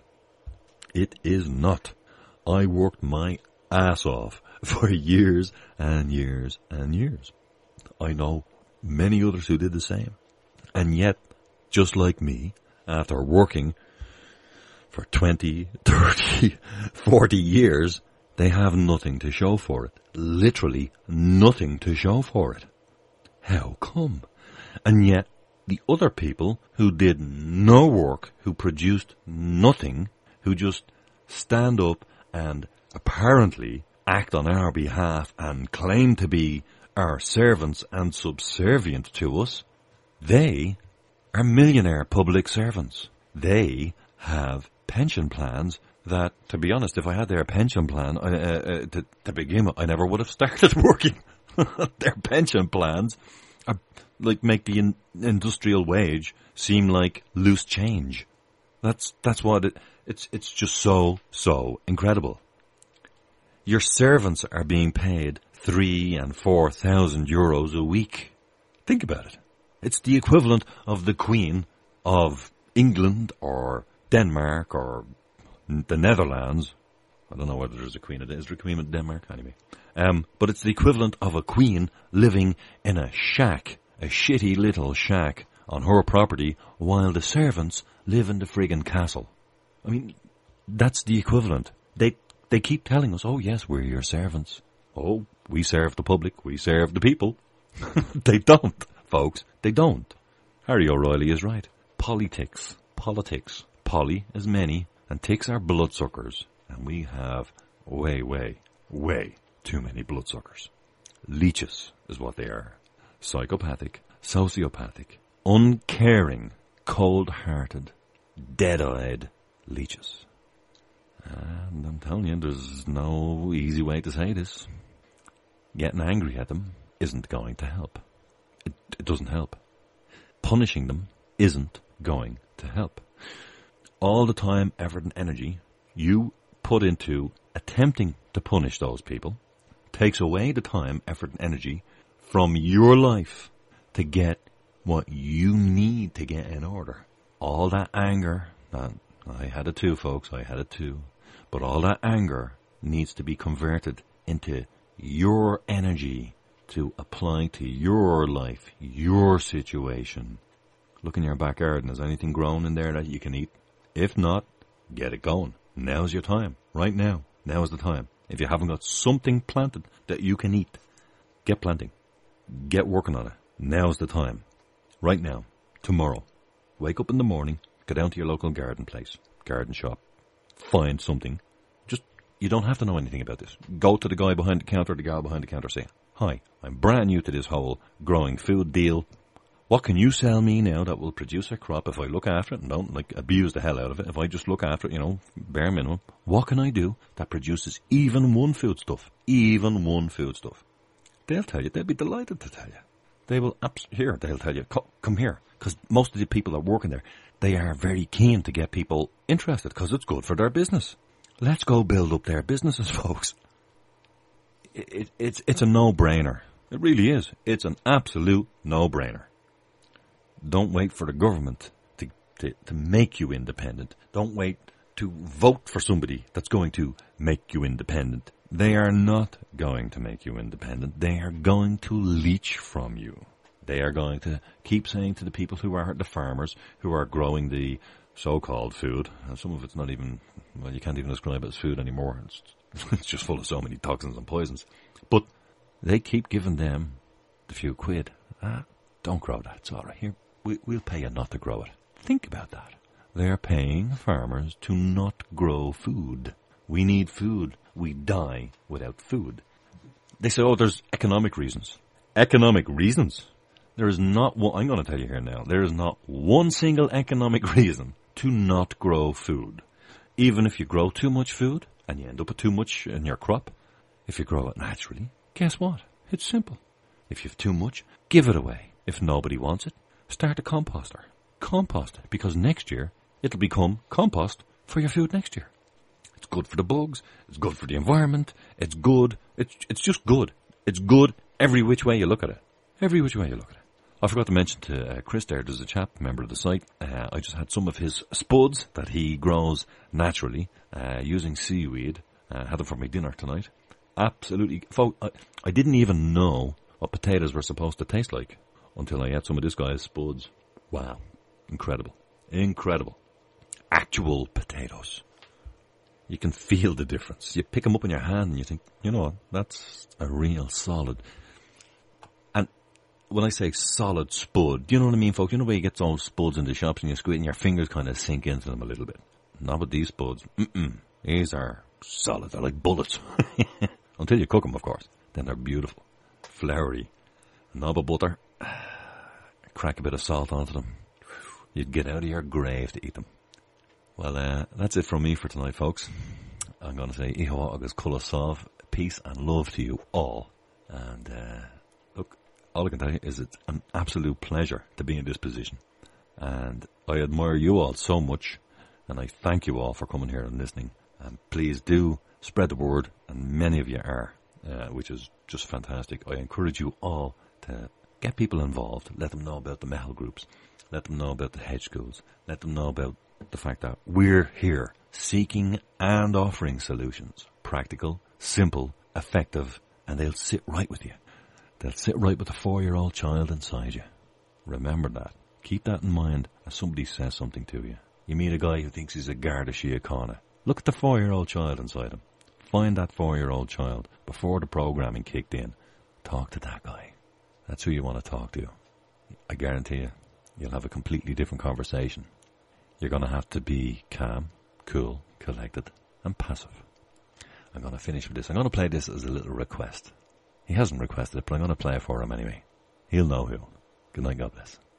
It is not. I worked my ass off for years and years and years. I know many others who did the same. And yet, just like me, after working for twenty, thirty, forty years, they have nothing to show for it. Literally nothing to show for it. How come? And yet, the other people who did no work, who produced nothing, who just stand up and apparently act on our behalf and claim to be our servants and subservient to us, they are millionaire public servants. They have pension plans that, to be honest, if I had their pension plan, uh, uh, to, to begin with, I never would have started working. Their pension plans are, like, make the in, industrial wage seem like loose change. That's that's what it, it's. It's just so so incredible. Your servants are being paid three and four thousand euros a week. Think about it. It's the equivalent of the Queen of England or Denmark or the Netherlands. I don't know whether there's a Queen. Is there a Queen in Denmark? Anyway. Um, but it's the equivalent of a queen living in a shack, a shitty little shack on her property, while the servants live in the friggin' castle. I mean, that's the equivalent. They they keep telling us, oh yes, we're your servants. Oh, we serve the public, we serve the people. They don't, folks. They don't. Harry O'Reilly is right. Politics. Politics. Poly is many, and ticks are bloodsuckers. And we have way, way, way too many bloodsuckers. Leeches is what they are. Psychopathic, sociopathic, uncaring, cold-hearted, dead-eyed leeches. And I'm telling you, there's no easy way to say this. Getting angry at them isn't going to help. It, it doesn't help. Punishing them isn't going to help. All the time, effort, and energy you put into attempting to punish those people takes away the time, effort, and energy from your life to get what you need to get in order. All that anger, that, I had it too, folks, I had it too, but all that anger needs to be converted into your energy to apply to your life, your situation. Look in your back garden. Is anything grown in there that you can eat? If not, get it going. Now's your time. Right now. Now is the time. If you haven't got something planted that you can eat, get planting. Get working on it. Now's the time. Right now. Tomorrow. Wake up in the morning. Go down to your local garden place. Garden shop. Find something. Just, you don't have to know anything about this. Go to the guy behind the counter, the gal behind the counter, say, hi, I'm brand new to this whole growing food deal. What can you sell me now that will produce a crop if I look after it and don't, like, abuse the hell out of it? If I just look after it, you know, bare minimum. What can I do that produces even one foodstuff? Even one foodstuff. They'll tell you. They'll be delighted to tell you. They will, abs- here, they'll tell you, come here. Because most of the people that are working there, they are very keen to get people interested because it's good for their business. Let's go build up their businesses, folks. It, it, it's, it's a no-brainer. It really is. It's an absolute no-brainer. Don't wait for the government to, to, to make you independent. Don't wait to vote for somebody that's going to make you independent. They are not going to make you independent. They are going to leech from you. They are going to keep saying to the people who are the farmers, who are growing the so-called food, and some of it's not even, well, you can't even describe it as food anymore. It's, it's just full of so many toxins and poisons. But they keep giving them the few quid. Ah, don't grow that. It's all right. Here, we, we'll pay you not to grow it. Think about that. They're paying farmers to not grow food. We need food. We die without food. They say, oh, there's economic reasons. Economic reasons? There is not one, I'm going to tell you here now, there is not one single economic reason to not grow food. Even if you grow too much food and you end up with too much in your crop, if you grow it naturally, guess what? It's simple. If you have too much, give it away. If nobody wants it, start a composter. Compost it, because next year it'll become compost for your food next year. It's good for the bugs. It's good for the environment. It's good. It's it's just good. It's good every which way you look at it. Every which way you look at it. I forgot to mention to uh, Chris there, there's a chap, member of the site. Uh, I just had some of his spuds that he grows naturally uh, using seaweed. Uh, had them for my dinner tonight. Absolutely. Folk, I, I didn't even know what potatoes were supposed to taste like until I had some of this guy's spuds. Wow. Incredible. Incredible. Actual potatoes. You can feel the difference. You pick them up in your hand and you think, you know what, that's a real solid. And when I say solid spud, do you know what I mean, folks? You know where you get those spuds in the shops and you squeeze and your fingers kind of sink into them a little bit. Not with these spuds. Mm-mm. These are solid. They're like bullets. Until you cook them, of course. Then they're beautiful. Floury. A knob of butter. Crack a bit of salt onto them. You'd get out of your grave to eat them. Well, uh, that's it from me for tonight, folks. I'm going to say, Iho agus Kulasov, peace and love to you all. And, uh, look, all I can tell you is it's an absolute pleasure to be in this position. And I admire you all so much. And I thank you all for coming here and listening. And please do spread the word. And many of you are, uh, which is just fantastic. I encourage you all to get people involved. Let them know about the metal groups. Let them know about the hedge schools. Let them know about the fact that we're here seeking and offering solutions. Practical, simple, effective, and they'll sit right with you. They'll sit right with the four-year-old child inside you. Remember that. Keep that in mind as somebody says something to you. You meet a guy who thinks he's a Garda Síochána. Look at the four-year-old child inside him. Find that four-year-old child before the programming kicked in. Talk to that guy. That's who you want to talk to. I guarantee you, you'll have a completely different conversation. You're going to have to be calm, cool, collected, and passive. I'm going to finish with this. I'm going to play this as a little request. He hasn't requested it, but I'm going to play it for him anyway. He'll know who. Good night, God bless.